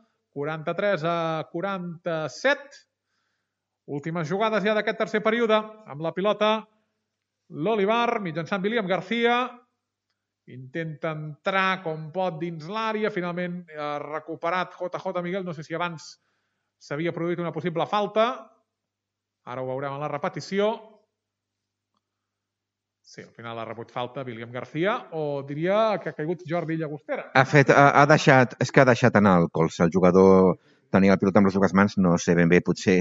43-47. Últimes jugades ja d'aquest tercer període, amb la pilota l'Olivar, mitjançant William García, intenta entrar com pot dins l'àrea, finalment ha recuperat JJ Miguel, no sé si abans s'havia produït una possible falta, ara ho veurem en la repetició. Sí, al final ha rebut falta William García, o diria que ha caigut Jordi Llagostera. Ha deixat anar el colze, el jugador tenia la pilota amb les dues mans, no sé ben bé, potser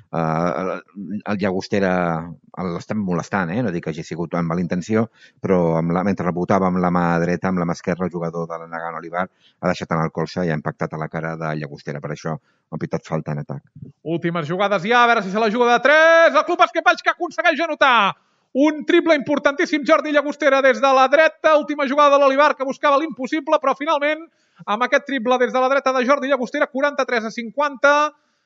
el Llagostera l'estan molestant, no dic que hagi sigut amb mala intenció, però mentre rebotava amb la mà dreta, amb la mà esquerra, el jugador de la Nagano Olivar ha deixat anar el colze i ha impactat a la cara de Llagostera, per això ha pitat falta en atac. Últimes jugades ja, a veure si se la juga de 3, el Club Bàsquet Valls que aconsegueix anotar un triple importantíssim, Jordi Llagostera des de la dreta, última jugada de l'Olivar que buscava l'impossible, però finalment amb aquest triple des de la dreta de Jordi Llagostera, 43-50.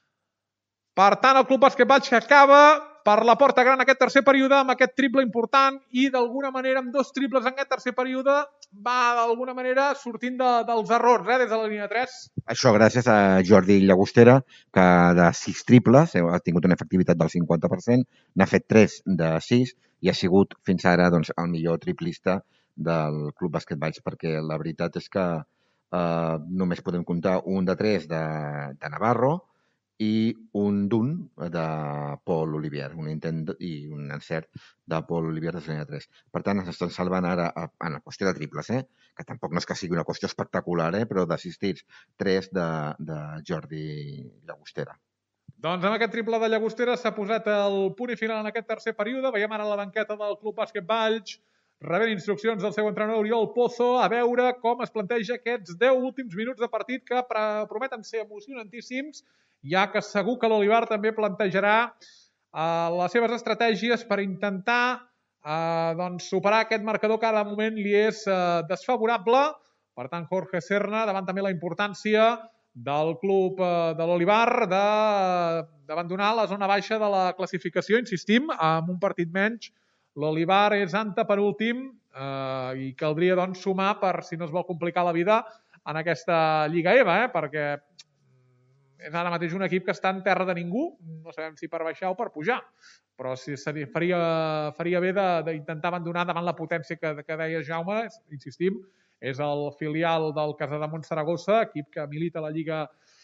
Per tant, el Club Bàsquet Valls que acaba per la porta gran aquest tercer període amb aquest triple important i d'alguna manera amb dos triples en aquest tercer període va d'alguna manera sortint dels errors des de la línia 3. Això gràcies a Jordi Llagostera, que de 6 triples ha tingut una efectivitat del 50%, n'ha fet 3 de 6 i ha sigut fins ara el millor triplista del Club Bàsquet Valls, perquè la veritat és que només podem comptar un de 3 de Navarro i un d'un de Paul Olivier, un intent i un encert de Paul Olivier de la línia 3. Per tant, ens estan salvant ara en la qüestió de triples, que tampoc no és que sigui una qüestió espectacular, però d'assistits 3 de Jordi Llagostera. Doncs amb aquest triple de Llagostera s'ha posat el punt i final en aquest tercer període. Veiem ara la banqueta del Club Bàsquet Valls, rebent instruccions del seu entrenador Oriol Pozo, a veure com es planteja aquests 10 últims minuts de partit que prometen ser emocionantíssims, ja que segur que l'Olivar també plantejarà les seves estratègies per intentar superar aquest marcador que ara de moment li és desfavorable. Per tant, Jorge Serna, davant també la importància del club de l'Olivar d'abandonar la zona baixa de la classificació, insistim, amb un partit menys. L'Olivar és antepenúltim i caldria sumar per si no es vol complicar la vida en aquesta Lliga EVA, perquè és ara mateix un equip que està en terra de ningú, no sabem si per baixar o per pujar, però faria bé d'intentar abandonar davant la potència que deia Jaume, insistim, és el filial del Casademont Saragossa, equip que milita a la Lliga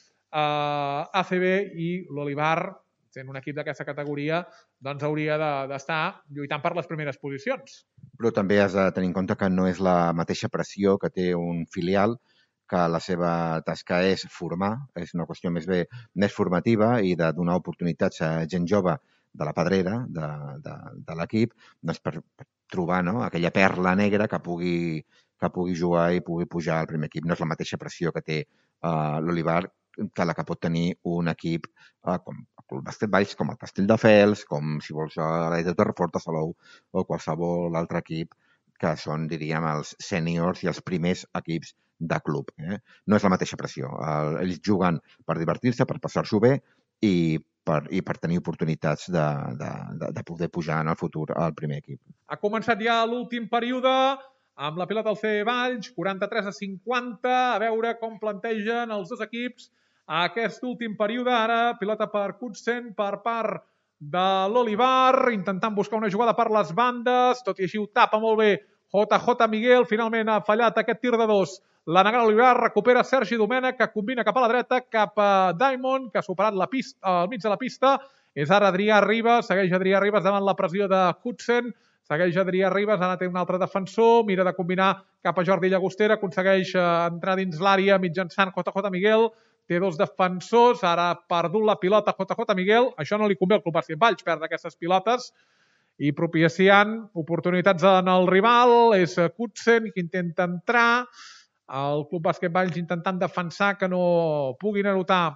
ACB, i l'Olivar, sent un equip d'aquesta categoria, hauria d'estar lluitant per les primeres posicions. Però també has de tenir en compte que no és la mateixa pressió que té un filial, que la seva tasca és formar, és una qüestió més formativa i de donar oportunitats a gent jove de la pedrera de l'equip per trobar aquella perla negra que pugui jugar i pugui pujar al primer equip. No és la mateixa pressió que té l'Olivar que la que pot tenir un equip com el Club Bàsquet Valls, com el Castelldefels, com, si vols, l'Aida Terrafort, Salou o qualsevol altre equip que són, diríem, els sèniors i els primers equips de club. No és la mateixa pressió. Ells juguen per divertir-se, per passar-s'ho bé i per tenir oportunitats de poder pujar en el futur al primer equip. Ha començat ja l'últim període amb la pilota del CB Valls, 43-50, a veure com plantegen els dos equips aquest últim període. Ara pilota per Kutsen per part de l'Olivar, intentant buscar una jugada per les bandes, tot i així ho tapa molt bé JJ Miguel, finalment ha fallat aquest tir de 2. La Nagano Olivar recupera Sergi Domènech, que combina cap a la dreta, cap a Diamond, que ha superat la pista, al mig de la pista. És ara Adrià Ribas, segueix Adrià Ribas davant la pressió de Kutsen, segueix Adrià Ribas, ara té un altre defensor, mira de combinar cap a Jordi Llagostera, aconsegueix entrar dins l'àrea mitjançant JJ Miguel, té dos defensors, ara ha perdut la pilota JJ Miguel, això no li convé al Club Bàsquet Valls, perdre aquestes pilotes, i propiciant oportunitats en el rival, és Kutsen que intenta entrar, el Club Bàsquet Valls intentant defensar que no puguin anotar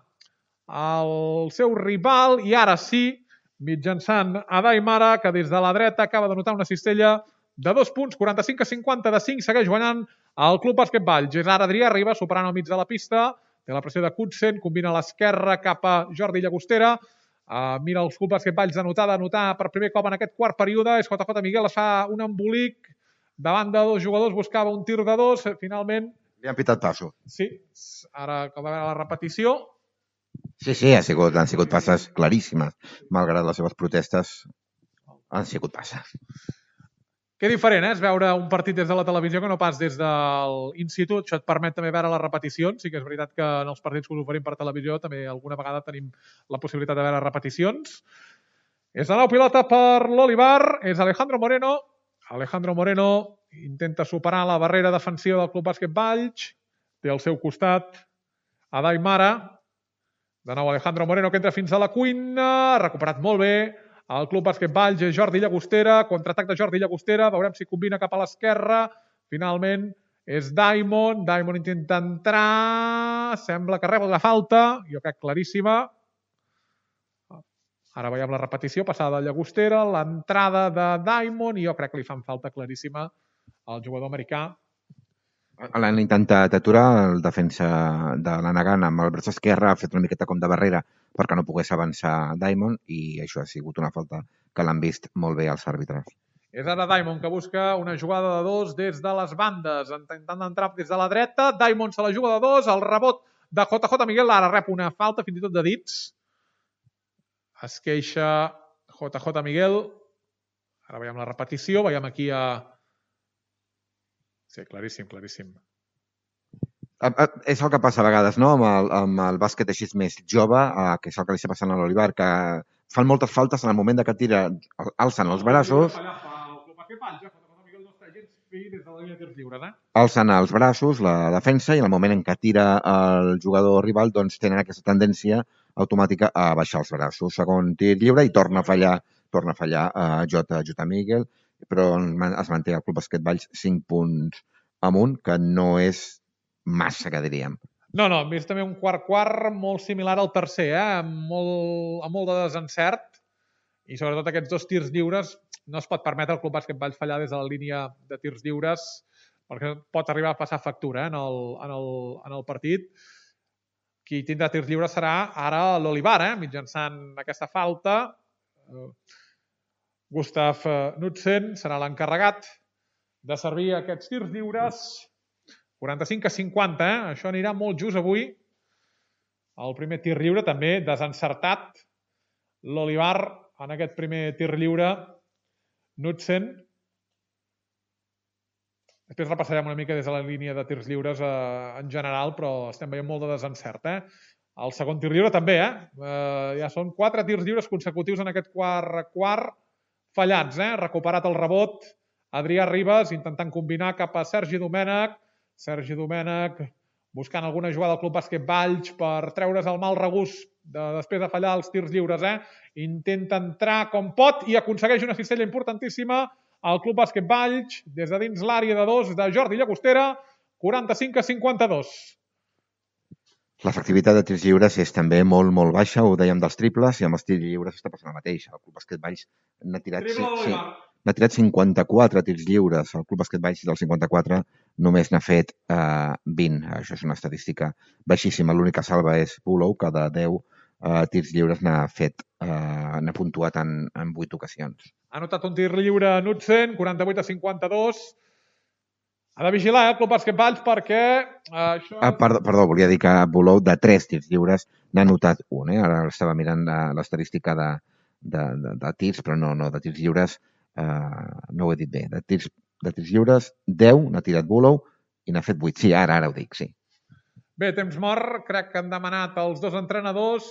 el seu rival, i ara sí, mitjançant Adai Mara, que des de la dreta acaba d'anotar una cistella de 2 punts, 45-50 de 5, segueix guanyant el Club Bàsquet Valls. És ara Adrià Ribas superant al mig de la pista, té la pressió de Kutsen, combina a l'esquerra cap a Jordi Llagostera, mira els Club Bàsquet Valls d'anotar per primer cop en aquest quart període, és JJ Miguel, es fa un embolic davant de dos jugadors, buscava un tir de dos, finalment... Li han pitat passo. Sí, ara que va veure la repetició... Sí, han sigut passes claríssimes, malgrat les seves protestes, han sigut passes. Que diferent, és veure un partit des de la televisió que no pas des de l'institut. Això et permet també veure les repeticions. Sí que és veritat que en els partits que us oferim per televisió també alguna vegada tenim la possibilitat de veure repeticions. És de nou pilota per l'Olivar, és Alejandro Moreno. Alejandro Moreno intenta superar la barrera defensiva del Club Bàsquet Valls. Té al seu costat Adai Mara. De nou Alejandro Moreno que entra fins a la cuina. Ha recuperat molt bé. El Club Bàsquet Valls és Jordi Llagostera, contraatac de Jordi Llagostera, veurem si combina cap a l'esquerra, finalment és Daimon intenta entrar, sembla que rep la falta, jo crec claríssima, ara veiem la repetició, passada de Llagostera, l'entrada de Daimon, i jo crec que li fan falta claríssima al jugador americà. L'han intentat aturar, el defensa de la Nagana amb el braç esquerre ha fet una miqueta com de barrera perquè no pogués avançar Daimon i això ha sigut una falta que l'han vist molt bé els àrbitres. És ara Daimon que busca una jugada de dos des de les bandes, intentant entrar des de la dreta. Daimon se la juga de dos, el rebot de JJ Miguel, ara rep una falta fins i tot de dits. Es queixa JJ Miguel. Ara veiem la repetició, veiem aquí a... Sí, claríssim. És el que passa a vegades, no?, amb el bàsquet així més jove, que és el que li està passant a l'Olivar, que fan moltes faltes en el moment que tira, alcen els braços, alcen els braços, la defensa, i en el moment en què tira el jugador rival doncs tenen aquesta tendència automàtica a baixar els braços. Segon tir lliure i torna a fallar J. Miguel, però es manté el Club Bàsquet Valls 5 punts amunt, que no és massa, que diríem. No, hem vist també un quart molt similar al tercer, amb molt de desencert, i sobretot aquests dos tirs lliures no es pot permetre al Club Bàsquet Valls fallar des de la línia de tirs lliures, perquè pot arribar a passar factura en el partit. Qui tindrà tirs lliures serà ara l'Olivar, mitjançant aquesta falta. Gustav Knudsen serà l'encarregat de servir aquests tirs lliures. 45-50, això anirà molt just avui. El primer tir lliure també desencertat. L'Olivar en aquest primer tir lliure. Knudsen. Després repassarem una mica des de la línia de tirs lliures en general, però estem veient molt de desencert. El segon tir lliure també, ja són 4 tirs lliures consecutius en aquest quart fallats. Recuperat el rebot, Adrià Ribas intentant combinar cap a Sergi Domènech. Sergi Domènech buscant alguna jugada al Club Bàsquet Valls per treure's el mal regust després de fallar els tirs lliures. Intenta entrar com pot i aconsegueix una cistella importantíssima al Club Bàsquet Valls des de dins l'àrea de dos de Jordi Llagostera, 45-52. L'efectivitat de tirs lliures és també molt, molt baixa, ho dèiem dels triples, i amb els tirs lliures està passant el mateix. El Club Bàsquet Valls n'ha tirat 54 tirs lliures. El Club Bàsquet Valls dels 54 només n'ha fet 20. Això és una estadística baixíssima. L'única salva és Bullough, que de 10 tirs lliures n'ha puntuat en 8 ocasions. Ha notat un tir lliure a Knudsen, 48-52. Ha de vigilar el Club Bàsquet Valls perquè... Perdó, volia dir que Bullough de 3 tirs lliures n'ha notat un. Ara estava mirant l'estadística de tirs, però no, de tirs lliures no ho he dit bé. De tirs lliures, 10 n'ha tirat Bullough i n'ha fet 8. Sí, ara ho dic, sí. Bé, temps mort, crec que han demanat els dos entrenadors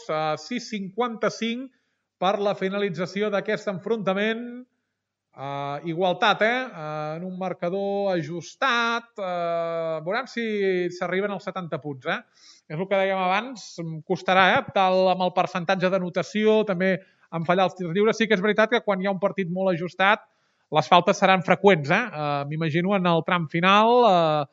6:55 per la finalització d'aquest enfrontament. Igualtat, en un marcador ajustat. Veurem si s'arriben als 70 punts. És el que dèiem abans, costarà, tal amb el percentatge de notació, també en fallar els tirs lliures. Sí que és veritat que quan hi ha un partit molt ajustat, les faltes seran freqüents. M'imagino en el tram final.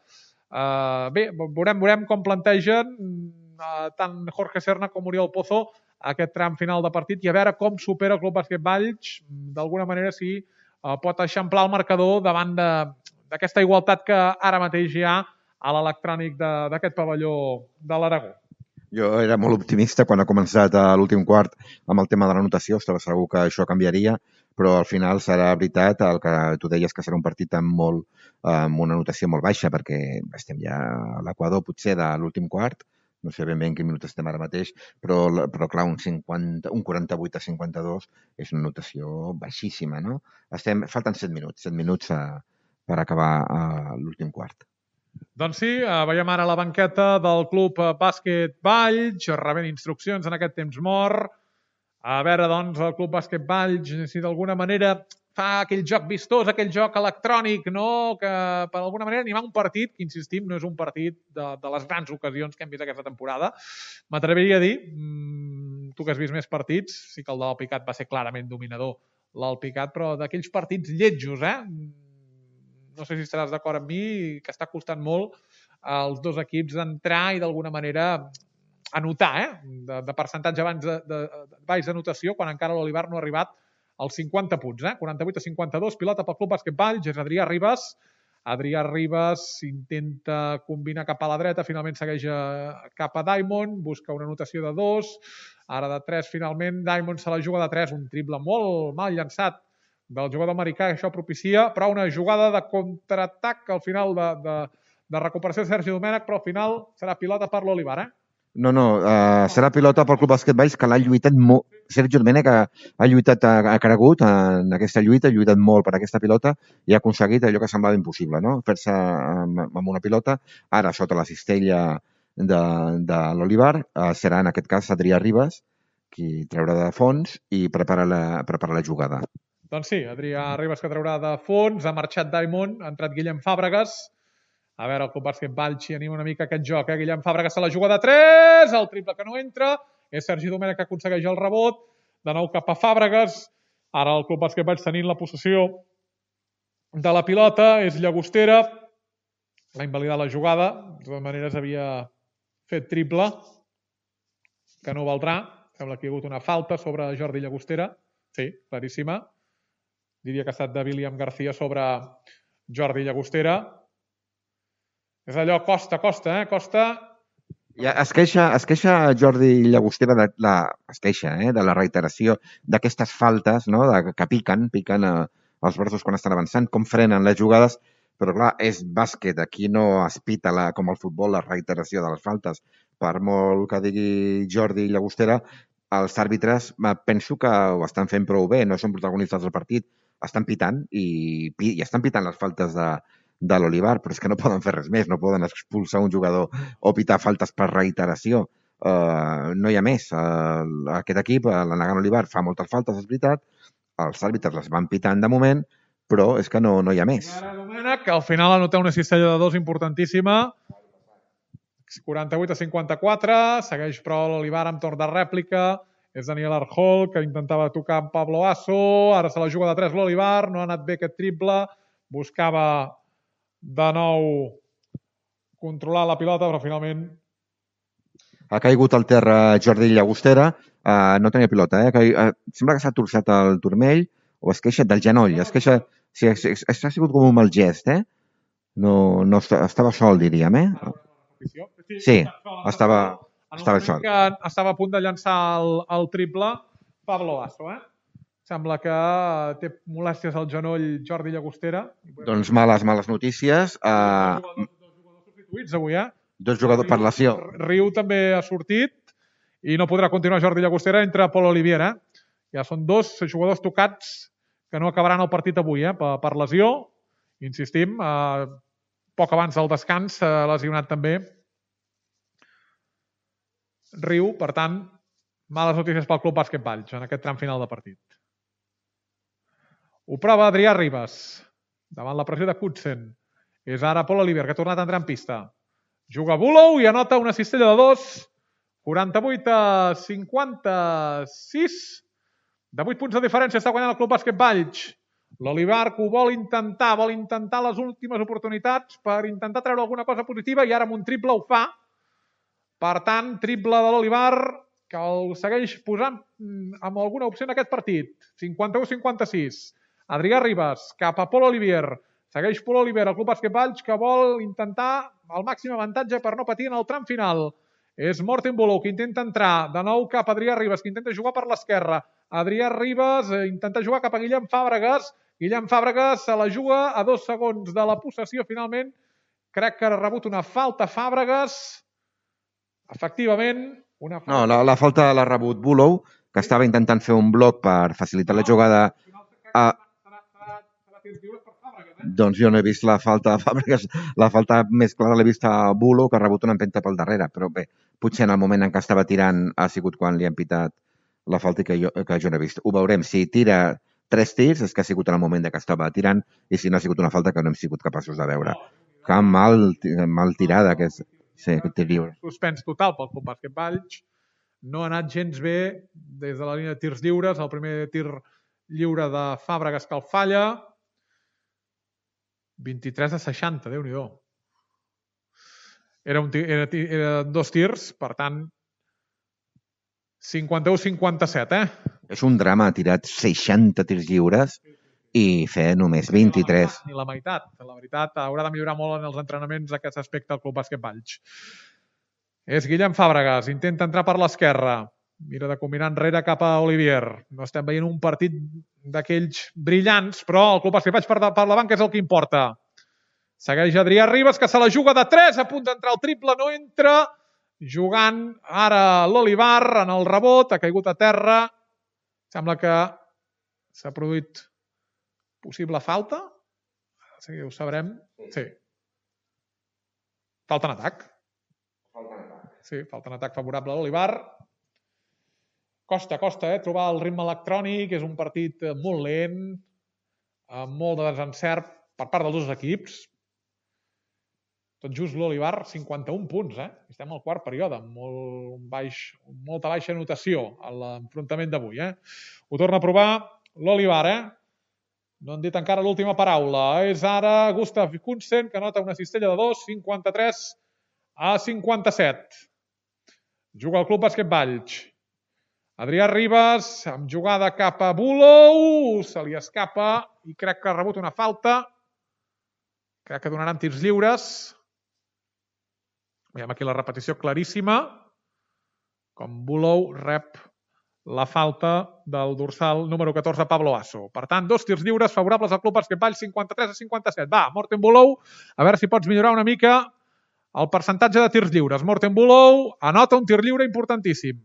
Bé, veurem com plantegen tant Jorge Serna com Oriol Pozo aquest tram final de partit i a veure com supera el Club Bàsquet Valls, d'alguna manera si pot eixamplar el marcador davant d'aquesta igualtat que ara mateix hi ha a l'electrònic d'aquest pavelló de l'Aragó. Jo era molt optimista quan ha començat a l'últim quart amb el tema de la notació, estava segur que això canviaria, però al final serà veritat el que tu deies, que serà un partit amb una notació molt baixa, perquè estem ja a l'equador potser de l'últim quart, no sé ben bé en quin minut estem ara mateix, però clar, un 48 a 52 és una notació baixíssima, no? Falten 7 minuts per acabar l'últim quart. Doncs sí, veiem ara la banqueta del club bàsquet Valls, rebent instruccions en aquest temps mort. A veure, doncs, el club bàsquet Valls, si d'alguna manera fa aquell joc vistós, aquell joc electrònic, no? Que per alguna manera animar un partit, que insistim, no és un partit de les grans ocasions que hem vist aquesta temporada. M'atreviria a dir, tu que has vist més partits, sí que el de l'Alpicat va ser clarament dominador, l'Alpicat, però d'aquells partits lletjos, no sé si estaràs d'acord amb mi, que està costant molt als dos equips entrar i d'alguna manera anotar, de percentatge abans de baix d'anotació, quan encara l'Olivar no ha arribat als 50 punts, 48 a 52, pilota pel club bàsquet Valls, és Adrià Ribas. Adrià Ribas intenta combinar cap a la dreta, finalment segueix cap a Diamond, busca una anotació de 2, ara de 3 finalment, Diamond se la juga de 3, un triple molt mal llançat del jugador americà, que això propicia, però una jugada de contraatac al final de recuperació de Sergi Domènech, però al final serà pilota per l'Olivar, No, serà pilota pel Club Bàsquet Valls, que l'ha lluitat molt. Sergio Domènech ha lluitat, ha cregut en aquesta lluita, ha lluitat molt per aquesta pilota i ha aconseguit allò que semblava impossible, no? Fer-se amb una pilota. Ara, sota la cistella de l'Olivar, serà en aquest cas Adrià Ribas, qui traurà de fons i prepara la jugada. Doncs sí, Adrià Ribas que traurà de fons, ha marxat Diamond, ha entrat Guillem Fàbregas. A veure, el club bàsquet Valls anima una mica aquest joc, Guillem Fàbregas se la juga de 3, el triple que no entra, és Sergi Domènech que aconsegueix el rebot, de nou cap a Fàbregas, ara el club bàsquet Valls tenint la possessió de la pilota, és Llagostera, l'ha invalidat la jugada, de totes maneres havia fet triple, que no valdrà, sembla que hi ha hagut una falta sobre Jordi Llagostera, sí, claríssima, diria que ha estat de William García sobre Jordi Llagostera. És allò, costa. Ja, es queixa Jordi Llagostera de la reiteració d'aquestes faltes, no? Que piquen els braços quan estan avançant, com frenen les jugades, però clar, és bàsquet, aquí no es pita com el futbol la reiteració de les faltes. Per molt que digui Jordi Llagostera, els àrbitres penso que ho estan fent prou bé, no són protagonistes del partit, estan pitant i estan pitant les faltes de l'Olivar, però és que no poden fer res més, no poden expulsar un jugador o pitar faltes per reiteració. No hi ha més. Aquest equip, l'Anagán Olivar, fa moltes faltes, és veritat, els àrbitres les van pitant de moment, però és que no hi ha més. Ara Domènech, que al final anota una cistella de 2 importantíssima, 48 a 54, segueix però l'Olivar amb torn de rèplica, és Daniel Arjol, que intentava tocar amb Pablo Asso, ara se la juga de 3 l'Olivar, no ha anat bé aquest triple, buscava de nou controlar la pilota, però finalment ha caigut al terra Jordi Llagostera, no tenia pilota, sembla que s'ha torçat el turmell o es queixa del genoll, ha sigut com un mal gest, no estava sol, diríem, Sí, estava sol. Estava a punt de llançar el triple Pablo Asso, Sembla que té molèsties al genoll Jordi Llagostera. Doncs males notícies. Dos jugadors substituïts avui, Dos jugadors per lesió. Riu també ha sortit i no podrà continuar Jordi Llagostera, entre Pol Olivier. Ja són 2 jugadors tocats que no acabaran el partit avui, per lesió. Insistim, poc abans del descans lesionat també Riu, per tant, males notícies pel club bàsquet Valls en aquest tram final de partit. Ho prova Adrià Ribas, davant la pressió de Kutzen. És ara Pol Olivier, que ha tornat a entrar en pista. Juga Bullough i anota una cistella de 2, 48 a 56. De 8 punts de diferència està guanyant el club bàsquet Valls. L'Olivar que ho vol intentar les últimes oportunitats per intentar treure alguna cosa positiva i ara amb un triple ho fa. Per tant, triple de l'Olivar que el segueix posant amb alguna opció en aquest partit. 51-56. Adrià Ribas cap a Pol Olivier. Segueix Pol Olivier, el club bàsquet Valls, que vol intentar el màxim avantatge per no patir en el tram final. És Morten Bolou, que intenta entrar de nou cap a Adrià Ribas, que intenta jugar per l'esquerra. Adrià Ribas intenta jugar cap a Guillem Fàbregas. Guillem Fàbregas se la juga a 2 segons de la possessió, finalment. Crec que ha rebut una falta Fàbregas. Efectivament, una falta. No, la falta l'ha rebut Bullough, que estava intentant fer un bloc per facilitar la jugada. Doncs jo no he vist la falta de Fàbregas. La falta més clara l'he vist a Bullough, que ha rebut una empenta pel darrere. Però bé, potser en el moment en què estava tirant ha sigut quan li han pitat la falta que jo no he vist. Ho veurem. Si tira 3 tirs és que ha sigut en el moment que estava tirant, i si no ha sigut una falta que no hem sigut capaços de veure. Que mal tirada aquest tir lliure. Suspens total pel Club Bàsquet Valls. No ha anat gens bé des de la línia de tirs lliures. El primer tir lliure de Fàbregas que el falla. 23 a 60, Déu-n'hi-do. Era 2 tirs, per tant, 51-57, És un drama, ha tirat 60 tirs lliures i fer només 23. Ni la meitat. La veritat, haurà de millorar molt en els entrenaments aquest aspecte al Club Bàsquet Valls. És Guillem Fàbregas, intenta entrar per l'esquerra. Mira de combinar enrere cap a Olivier. No estem veient un partit d'aquells brillants, però el Club Bàsquet Valls per la banca és el que importa. Segueix Adrià Ribas, que se la juga de 3, a punt d'entrar el triple, no entra. Jugant ara l'Olivar en el rebot, ha caigut a terra. Sembla que s'ha produït possible falta. Sí, ho sabrem. Sí. Falta en atac. Sí, falta en atac favorable a l'Olivar. Costa, trobar el ritme electrònic. És un partit molt lent, amb molt de desencert per part dels dos equips. Tot just l'Olivar, 51 punts. Estem al quart període, amb molta baixa anotació a l'enfrontament d'avui. Ho torna a provar l'Olivar. No han dit encara l'última paraula. És ara Gustav Kunsen, que nota una cistella de 2, 53 a 57. Juga el Club Bàsquet Valls. Adrià Ribas, amb jugada cap a Bullough, se li escapa i crec que ha rebut una falta. Crec que donaran tirs lliures. Veiem aquí la repetició claríssima, com Bullough rep la falta del dorsal número 14, Pablo Asso. Per tant, 2 tirs lliures favorables al Club Bàsquet Valls, 53 a 57. Va, Morten Bullough, a veure si pots millorar una mica el percentatge de tirs lliures. Morten Bullough anota un tir lliure importantíssim.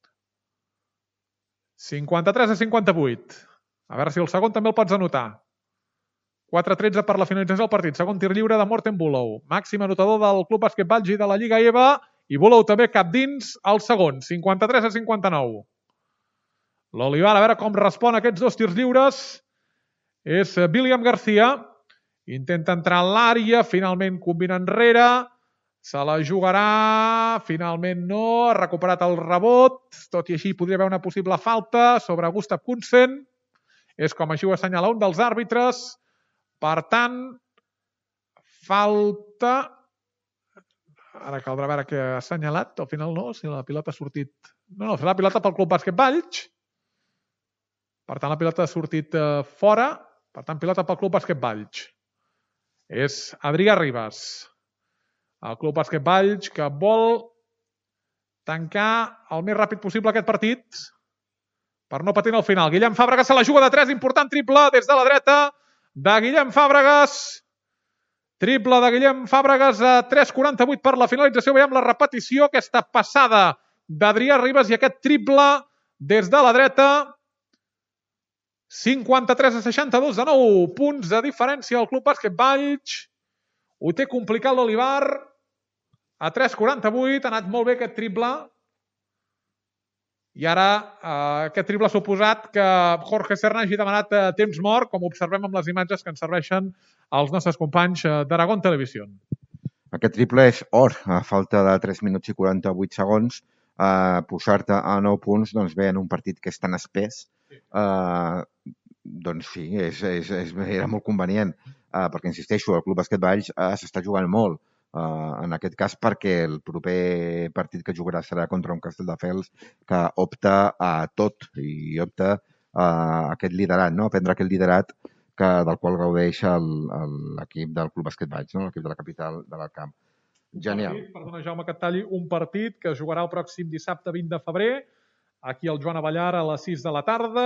53 a 58. A veure si el segon també el pots anotar. 4-13 per la finalització del partit. Segon tir lliure de Morten Bullough. Màxim anotador del Club Bàsquet Valls i de la Lliga EVA. I Bullough també cap dins al segon. 53 a 59. L'Olivar, a veure com respon a aquests 2 tirs lliures. És William García. Intenta entrar a l'àrea. Finalment combina enrere. Se la jugarà. Finalment no. Ha recuperat el rebot. Tot i així podria haver una possible falta sobre Gustav Kunsen. És com així ho assenyala un dels àrbitres. Per tant, falta... Ara caldrà veure què ha assenyalat. Al final no, si la pilota ha sortit... No, la pilota pel Club Bàsquet Valls. Per tant, la pilota ha sortit fora. Per tant, pilota pel Club Bàsquet Valls. És Adrià Ribas. El Club Bàsquet Valls que vol tancar el més ràpid possible aquest partit per no patir al final. Guillem Fàbregas se la juga de 3, important triple des de la dreta de Guillem Fàbregas. Triple de Guillem Fàbregas a 3:48 per la finalització. Veiem la repetició, aquesta passada d'Adrià Ribas i aquest triple des de la dreta. 53 a 62, de nou punts de diferència al Club Bàsquet Valls. Ho té complicat l'Olivar. A 3:48 ha anat molt bé aquest triple. I ara aquest triple ha suposat que Jorge Serna hagi demanat temps mort, com observem amb les imatges que ens serveixen els nostres companys d'Aragón Televisió. Aquest triple és or. A falta de 3 minuts i 48 segons, posar-te a 9 punts, doncs bé, en un partit que és tan espès, doncs sí, era molt convenient, perquè, insisteixo, el Club Bàsquet Valls s'està jugant molt. En aquest cas perquè el proper partit que jugarà serà contra un Castelldefels que opta a tot i opta a aquest liderat, no? A prendre aquest liderat del qual gaudeix l'equip del Club Bàsquet Valls, no? L'equip de la capital de l'Alt Camp. Genial. Perdona, Jaume, que et talli, un partit que jugarà el pròxim dissabte 20 de febrer, aquí al Joan Avellar a les 6 de la tarda,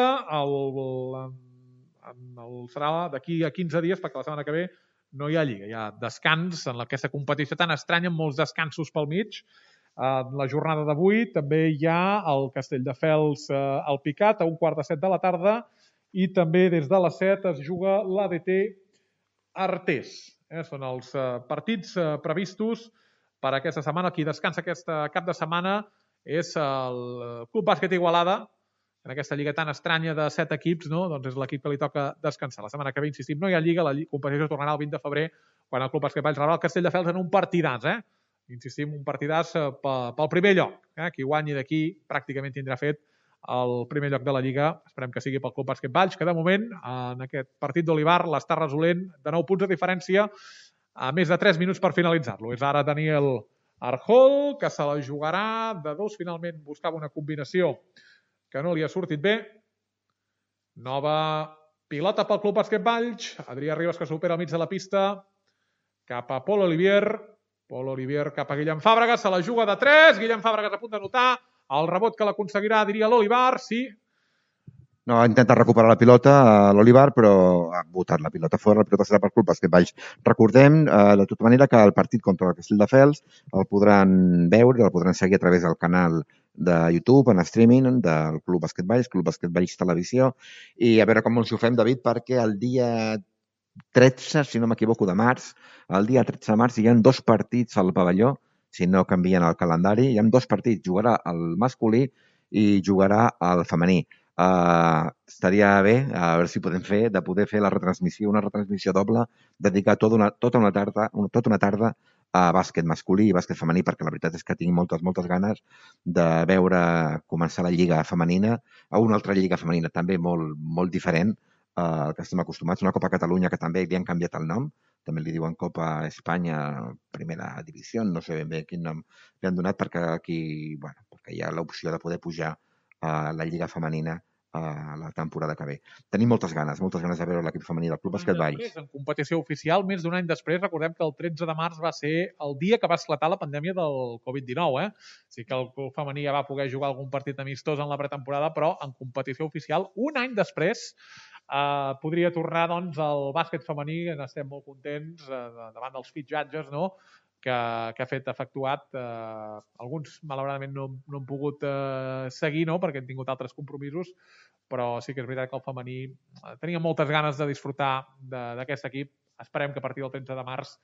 serà d'aquí a 15 dies, perquè la setmana que ve no hi ha lliga, hi ha descans en aquesta competició tan estranya, amb molts descansos pel mig. La jornada d'avui també hi ha el Castelldefels al Picat a 1:15 de la tarda i també des de les 7 es juga l'ADT Artés. Són els partits previstos per aquesta setmana. Qui descansa aquest cap de setmana és el Club Bàsquet Igualada, en aquesta lliga tan estranya de 7 equips, no? Doncs és l'equip que li toca descansar. La setmana que ve, insistim, no hi ha lliga, la competició tornarà el 20 de febrer, quan el Club Bàsquet Valls rebrà el Castelldefels en un partidàs, Insistim, un partidàs pel primer lloc. Qui guanyi d'aquí pràcticament tindrà fet el primer lloc de la Lliga. Esperem que sigui pel Club Bàsquet Valls, que de moment, en aquest partit d'Olivar, l'està resolent de 9 punts de diferència a més de 3 minuts per finalitzar-lo. És ara Daniel Arjol, que se la jugarà de dos. Finalment buscava una combinació que no li ha sortit bé. Nova pilota pel Club Bàsquet Valls. Adrià Ribas, que supera al mig de la pista cap a Pol Olivier. Pol Olivier cap a Guillem Fàbregas. Se la juga de 3. Guillem Fàbregas a punt d'anotar. El rebot que l'aconseguirà, diria l'Olivar, sí. No, ha intentat recuperar la pilota a l'Olivar, però ha botat la pilota fora. La pilota serà per Club Bàsquet Valls. Recordem, de tota manera, que el partit contra el Castelldefels el podran veure, el podran seguir a través del canal de YouTube, en streaming, del Club Bàsquet Valls, Club Bàsquet Valls Televisió, i a veure com ens ho fem, David, perquè el dia 13, si no m'equivoco, de març, el dia 13 de març hi ha 2 partits al pavelló, si no canvien el calendari, hi ha 2 partits, jugarà el masculí i jugarà el femení. Estaria bé, a veure si podem poder fer la retransmissió, una retransmissió doble, dedicar tota una tarda a bàsquet masculí i bàsquet femení, perquè la veritat és que tinc moltes ganes de veure començar la lliga femenina, a una altra lliga femenina també molt diferent, que estem acostumats, una Copa Catalunya que també li han canviat el nom, també li diuen Copa Espanya Primera Divisió, no sé ben bé quin nom li han donat, perquè perquè hi ha l'opció de poder pujar a la lliga femenina a la temporada que ve. Tenim moltes ganes de veure l'equip femení del Club Bàsquet Valls. En competició oficial, més d'un any després, recordem que el 13 de març va ser el dia que va esclatar la pandèmia del Covid-19. Sí que el club femení ja va poder jugar algun partit amistós en la pretemporada, però en competició oficial, un any després, podria tornar doncs el bàsquet femení, que n'estem molt contents davant dels fitxatges, no?, que ha efectuat. Alguns, malauradament, no han pogut seguir, no?, perquè han tingut altres compromisos, però sí que és veritat que el femení tenia moltes ganes de disfrutar d'aquest equip. Esperem que a partir del 13 de març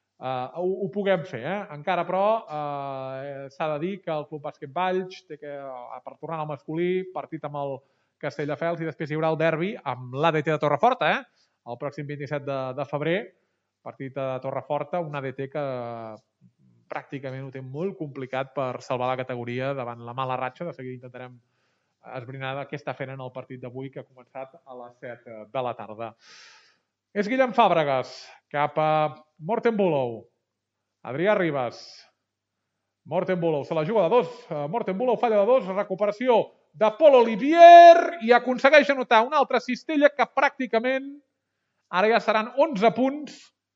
ho puguem fer. Encara, però, s'ha de dir que el Club Bàsquet Valls té que, per tornar al masculí, partit amb el Castelldefels, i després hi haurà el derbi amb l'ADT de Torreforta, el pròxim 27 de febrer, partit a Torreforta, un ADT que pràcticament ho té molt complicat per salvar la categoria davant la mala ratxa. De seguida intentarem esbrinar què està fent en el partit d'avui, que ha començat a les 7 de la tarda. És Guillem Fàbregas cap a Morten Bullough. Adrià Ribas. Morten Bullough se la juga de 2. Morten Bullough falla de 2. Recuperació de Pol Olivier i aconsegueix anotar una altra cistella que pràcticament ara ja seran 11 punts,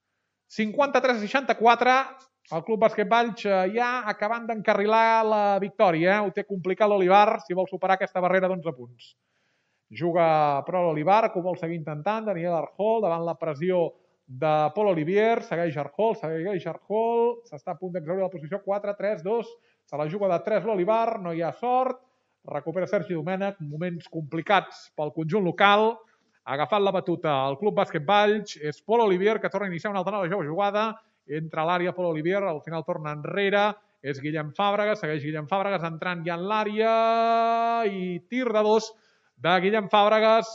53-64. El Club Bàsquet Valls ja acabant d'encarrilar la victòria. Ho té complicat l'Olivar si vol superar aquesta barrera d'11 punts. Juga però l'Olivar, que ho vol seguir intentant. Daniel Arjol davant la pressió de Pol Olivier. Segueix Arjol. S'està a punt d'exaurir la posició. 4-3-2. Se la juga de 3 l'Olivar. No hi ha sort. Recupera Sergi Domènech. Moments complicats pel conjunt local. Ha agafat la batuta el Club Bàsquet Valls. És Pol Olivier, que torna a iniciar una altra nova jugada. Entra a l'àrea Pol Olivier, al final torna enrere. És Guillem Fàbregas, segueix Guillem Fàbregas entrant ja en l'àrea. I tir de 2 de Guillem Fàbregas.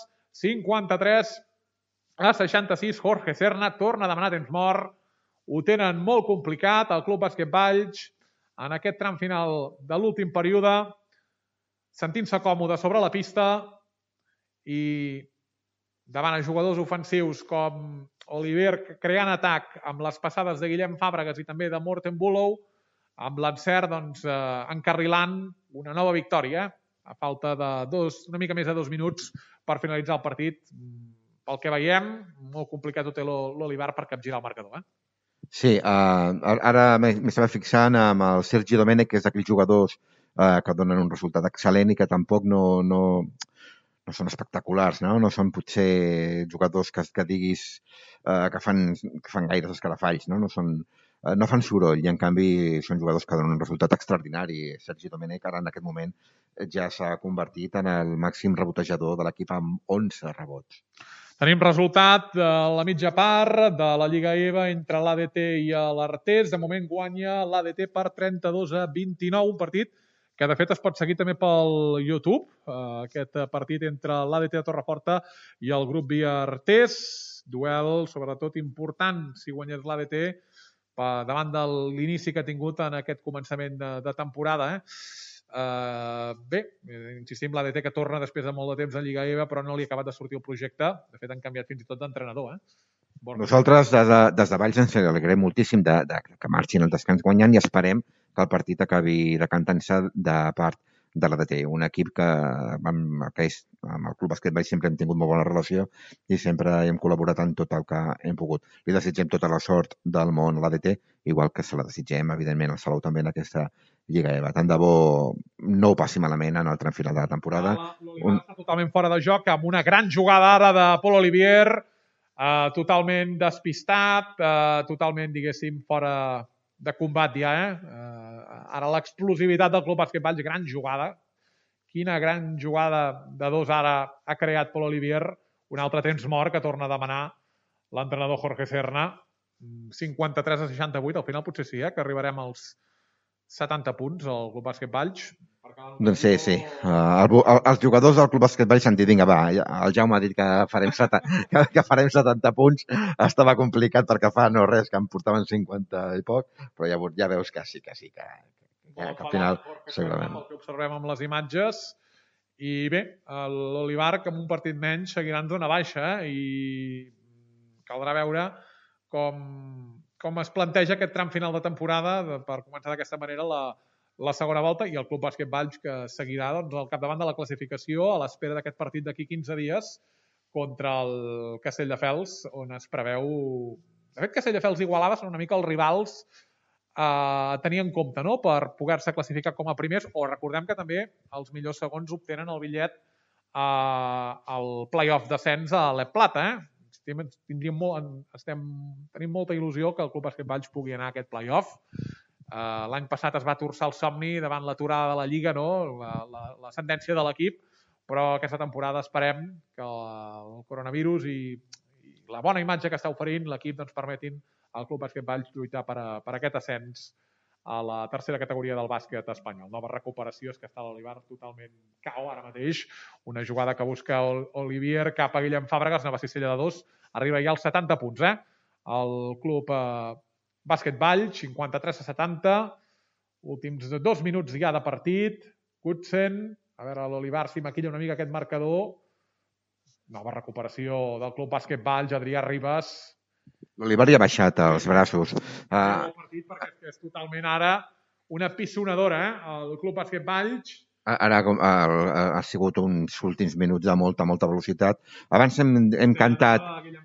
53-66. Jorge Serna torna a demanar temps mort. Ho tenen molt complicat el Club Bàsquet Valls en aquest tram final de l'últim període, sentint-se còmode sobre la pista i davant a jugadors ofensius com Olivier creant atac amb les passades de Guillem Fàbregas i també de Morten Bullough, amb l'encert encarrilant una nova victòria a falta de una mica més de 2 minuts per finalitzar el partit. Pel que veiem, molt complicat ho té l'Olivar per capgirar el marcador. Sí, ara m'estava fixant amb el Sergi Domènech, que és d'aquells jugadors que donen un resultat excel·lent i que tampoc no són espectaculars, no? No són potser jugadors que diguis que fan gaires escarafalls, no? No fan soroll i en canvi són jugadors que donen un resultat extraordinari. Sergi Domènech ara en aquest moment ja s'ha convertit en el màxim rebotejador de l'equip amb 11 rebots. Tenim resultat de la mitja part de la Lliga EVA entre l'ADT i l'Artés. De moment guanya l'ADT per 32-29, un partit que de fet es pot seguir també pel YouTube, aquest partit entre l'ADT de Torreforta i el grup Via Artés. Duel, sobretot, important si guanyés l'ADT davant de l'inici que ha tingut en aquest començament de temporada. Bé, insistim, l'ADT que torna després de molt de temps a Lliga EVA, però no li ha acabat de sortir el projecte. De fet, han canviat fins i tot d'entrenador. Nosaltres, des de Valls, ens alegrem moltíssim que marxin al descans guanyant i esperem que el partit acabi decantant-se de part de l'ADT, un equip que amb el Club Bàsquet Valls sempre hem tingut molt bona relació i sempre hem col·laborat en tot el que hem pogut. Li desitgem tota la sort del món a l'ADT, igual que se la desitgem, evidentment, al Salou també en aquesta Lliga EVA. Tant de bo no ho passi malament en el tram final de la temporada. L'Olivar està totalment fora de joc, amb una gran jugada ara de Pol Olivier, totalment despistat, totalment, diguéssim, fora de combat ja. Ara l'explosivitat del Club Bàsquet Valls, gran jugada. Quina gran jugada de dos ara ha creat Pol Olivier. Un altre temps mort que torna a demanar l'entrenador Jorge Serna. 53-68, al final potser sí, que arribarem als 70 punts al Club Bàsquet Valls. Doncs sí. Els jugadors del Club Bàsquet Valls han dit, vinga, va, el Jaume ha dit que farem 70 punts. Estava complicat perquè fa no res, que em portaven 50 i poc, però ja veus que sí, que al final segurament. El que observem amb les imatges. I bé, l'Olivar, que amb un partit menys seguirà en zona baixa i caldrà veure com es planteja aquest tram final de temporada per començar d'aquesta manera la segona volta i el Club Bàsquet Valls que seguirà al capdavant de la classificació a l'espera d'aquest partit d'aquí 15 dies contra el Castelldefels, on es preveu... De fet, Castelldefels i Igualada són una mica els rivals a tenir en compte, no?, per poder-se classificar com a primers, o recordem que també els millors segons obtenen el bitllet al play-off descens a l'Ep Plata. Tenim molta il·lusió que el Club Bàsquet Valls pugui anar a aquest play-off. L'any passat es va torçar el somni davant l'aturada de la Lliga, no?, la sentència de l'equip, però aquesta temporada esperem que el coronavirus i la bona imatge que està oferint l'equip doncs permetin al Club Bàsquet Valls lluitar per aquest ascens a la tercera categoria del bàsquet espanyol. Nova recuperació, és que està l'Olivar totalment cau ara mateix. Una jugada que busca Olivier cap a Guillem Fàbregas, nova cistella de 2, arriba ja als 70 punts. El Club Bàsquet Valls, 53-70, últims 2 minuts ja de partit. Kutzen, a veure, l'Olivar si maquilla una mica aquest marcador. Nova recuperació del Club Bàsquet Valls, Adrià Ribas. L'Olivar ja ha baixat els braços. El partit perquè és totalment ara una pissonadora, el Club Bàsquet Valls. Ara ha sigut uns últims minuts de molta velocitat. Abans hem cantat...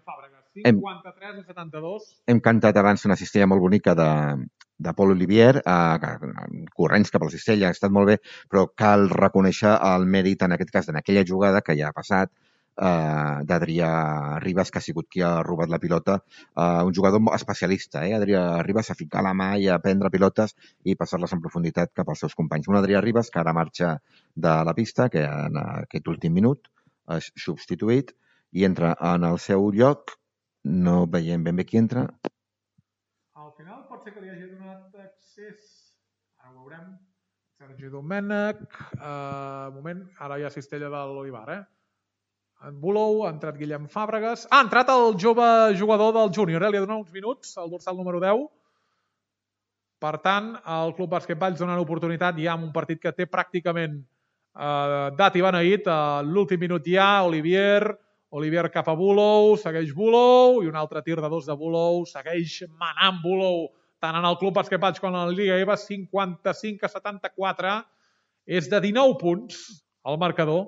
53-72. Hem cantat abans una cistella molt bonica de Pol Olivier, corrents cap a la cistella, ha estat molt bé, però cal reconèixer el mèrit, en aquest cas, en aquella jugada que ja ha passat, d'Adrià Ribas, que ha sigut qui ha robat la pilota, un jugador especialista. Adrià Ribas a ficar la mà i a prendre pilotes i passar-les en profunditat cap als seus companys. Un Adrià Ribas que ara marxa de la pista, que en aquest últim minut és substituït i entra en el seu lloc. No veiem ben bé qui entra. Al final pot ser que li hagi donat accés, ara ho veurem, Sergi Domènech, moment, ara hi ha cistella de l'Olivar, En Bulou, ha entrat Guillem Fàbregas. Ha entrat el jove jugador del júnior, li ha donat uns minuts, el dorsal número 10. Per tant, el Club Bàsquet Valls dona l'oportunitat ja en un partit que té pràcticament dat i beneït. L'últim minut ja, Olivier cap a Bulou, segueix Bulou, i un altre tir de 2 de Bulou, segueix manant Bulou, tant en el Club Bàsquet Valls com en la Lliga EVA, 55-74. És de 19 punts el marcador.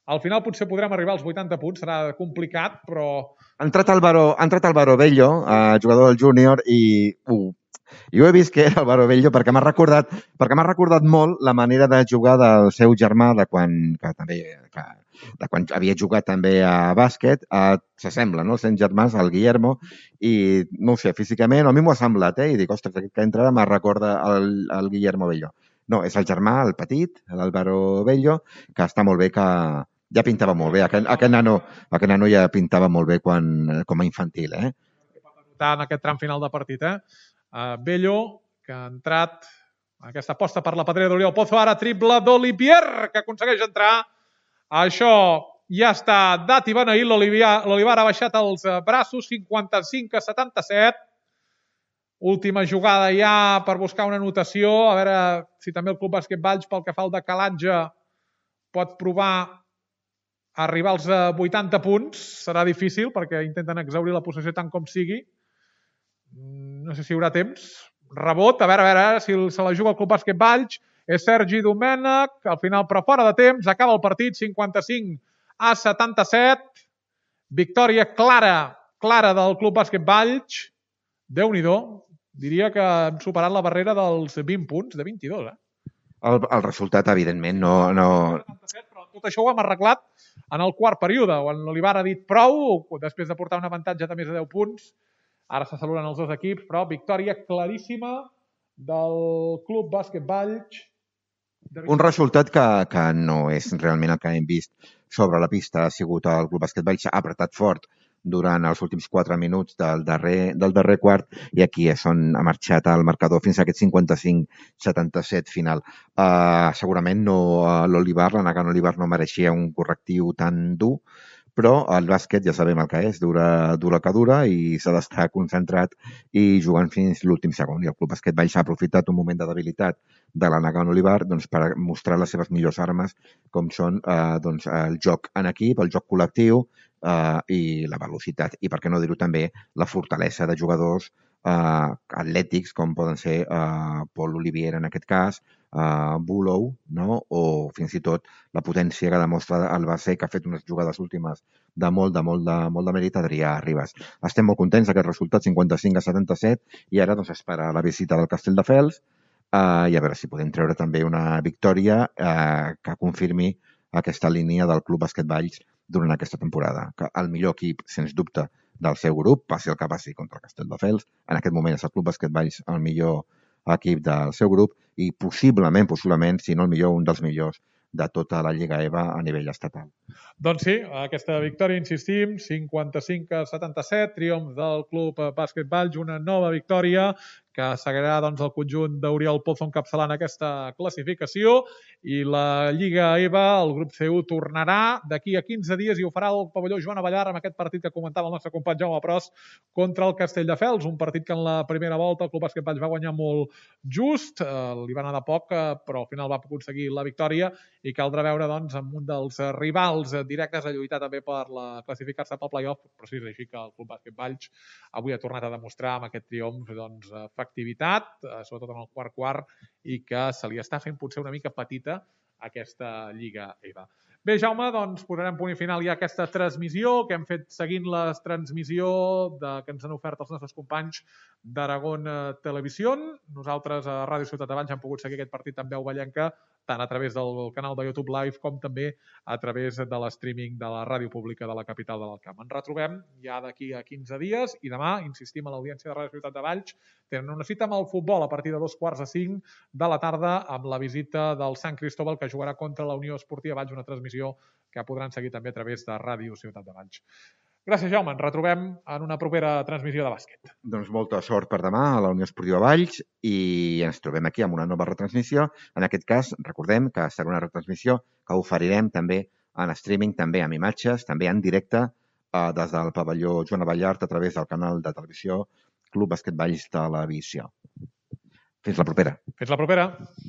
Al final potser podrem arribar als 80 punts, serà complicat, però... Ha entrat Álvaro Bello, jugador del júnior, i jo he vist que era Álvaro Bello perquè m'ha recordat molt la manera de jugar del seu germà de quan havia jugat també a bàsquet. S'assembla, no? Els seus germans, el Guillermo, i no ho sé, físicament, a mi m'ho ha semblat, i dic, ostres, aquest que entra me recorda el Guillermo Bello. No, és el germà, el petit, l'Álvaro Bello, que està molt bé, que ja pintava molt bé. Aquest nano ja pintava molt bé com a infantil, En aquest tram final de partit, Bello, que ha entrat en aquesta aposta per la pedrera d'Oriol Pozo, ara triple d'Olivier, que aconsegueix entrar. Això ja està dat i beneït, l'Olivar ha baixat els braços, 55-77. Última jugada ja per buscar una anotació, a veure si també el Club Bàsquet Valls, pel que fa al decalatge, pot provar arribar als 80 punts. Serà difícil perquè intenten exaurir la possessió tant com sigui. No sé si hi haurà temps. Rebot, a veure si se la juga el Club Bàsquet Valls. És Sergi Domènech, al final però fora de temps. Acaba el partit, 55-77. Victòria clara del Club Bàsquet Valls. Déu-n'hi-do. Diria que hem superat la barrera dels 20 punts, de 22, El resultat, evidentment, no... Però tot això ho hem arreglat en el quart període, on l'Olivar ha dit prou, després de portar un avantatge de més de 10 punts. Ara se saluden els dos equips, però victòria claríssima del Club Bàsquet Valls. Un resultat que no és realment el que hem vist sobre la pista. Ha sigut el Club Bàsquet Valls, ha apretat fort durant els últims 4 minuts del darrer quart, i aquí és on ha marxat el marcador fins a aquest 55-77 final. Segurament l'Olivar, la Nagano Olivar, no mereixia un correctiu tan dur, però el bàsquet ja sabem el que és, dura que dura, i s'ha d'estar concentrat i jugant fins l'últim segon. I el Club Bàsquet Valls ha aprofitat un moment de debilitat de la Nagano Olivar per mostrar les seves millors armes, com són el joc en equip, el joc col·lectiu, i la velocitat, i per què no dir-ho també, la fortalesa de jugadors atlètics, com poden ser Paul Olivier en aquest cas, Bulow, no? O fins i tot la potència que demostra el base, que ha fet unes jugades últimes de molt de mèrit, Adrià Ribas. Estem molt contents d'aquest resultat, 55-77, i ara espera la visita del Castelldefels, i a veure si podem treure també una victòria que confirmi aquesta línia del Club Bàsquet Valls durant aquesta temporada, que el millor equip, sens dubte, del seu grup, passi el que passi contra el Castelldefels, en aquest moment és el Club Bàsquet Valls el millor equip del seu grup i possiblement, si no el millor, un dels millors de tota la Lliga EVA a nivell estatal. Doncs sí, aquesta victòria, insistim, 55-77, triomf del Club Bàsquet Valls, una nova victòria que seguirà el conjunt d'Oriol Pozo encapçalant aquesta classificació, i la Lliga EVA, el grup C1, tornarà d'aquí a 15 dies i ho farà el pavelló Joan Avellar amb aquest partit que comentava el nostre company Jaume Pros contra el Castelldefels, un partit que en la primera volta el Club Bàsquet Valls va guanyar molt just, li va anar de poc, però al final va aconseguir la victòria, i caldrà veure amb un dels rivals directes a lluitar també per classificar-se pel play-off, però sí, és així que el Club Bàsquet Valls avui ha tornat a demostrar amb aquest triomf efectivitat, sobretot en el quart, i que se li està fent potser una mica petita aquesta Lliga EVA. Bé, Jaume, posarem punt i final ja a aquesta transmissió que hem fet seguint la transmissió que ens han ofert els nostres companys d'Aragón Televisió. Nosaltres a Ràdio Ciutat de Valls hem pogut seguir aquest partit amb veu vallenca, tant a través del canal de YouTube Live com també a través de l'streaming de la ràdio pública de la capital de l'Alt Camp. Ens retrobem ja d'aquí a 15 dies i demà, insistim, a l'audiència de Ràdio Ciutat de Valls, tenen una cita amb el futbol a partir de 2:45 de la tarda amb la visita del Sant Cristóbal, que jugarà contra la Unió Esportiva Valls, una transmissió que podran seguir també a través de Ràdio Ciutat de Valls. Gràcies, Jaume. Ens retrobem en una propera transmissió de bàsquet. Doncs molta sort per demà a la Unió Esportiva Valls i ens trobem aquí amb una nova retransmissió. En aquest cas, recordem que serà una retransmissió que oferirem també en streaming, també amb imatges, també en directe des del pavelló Joan Abellart a través del canal de televisió Club Bàsquet Valls Televisió. Fins la propera. Fins la propera.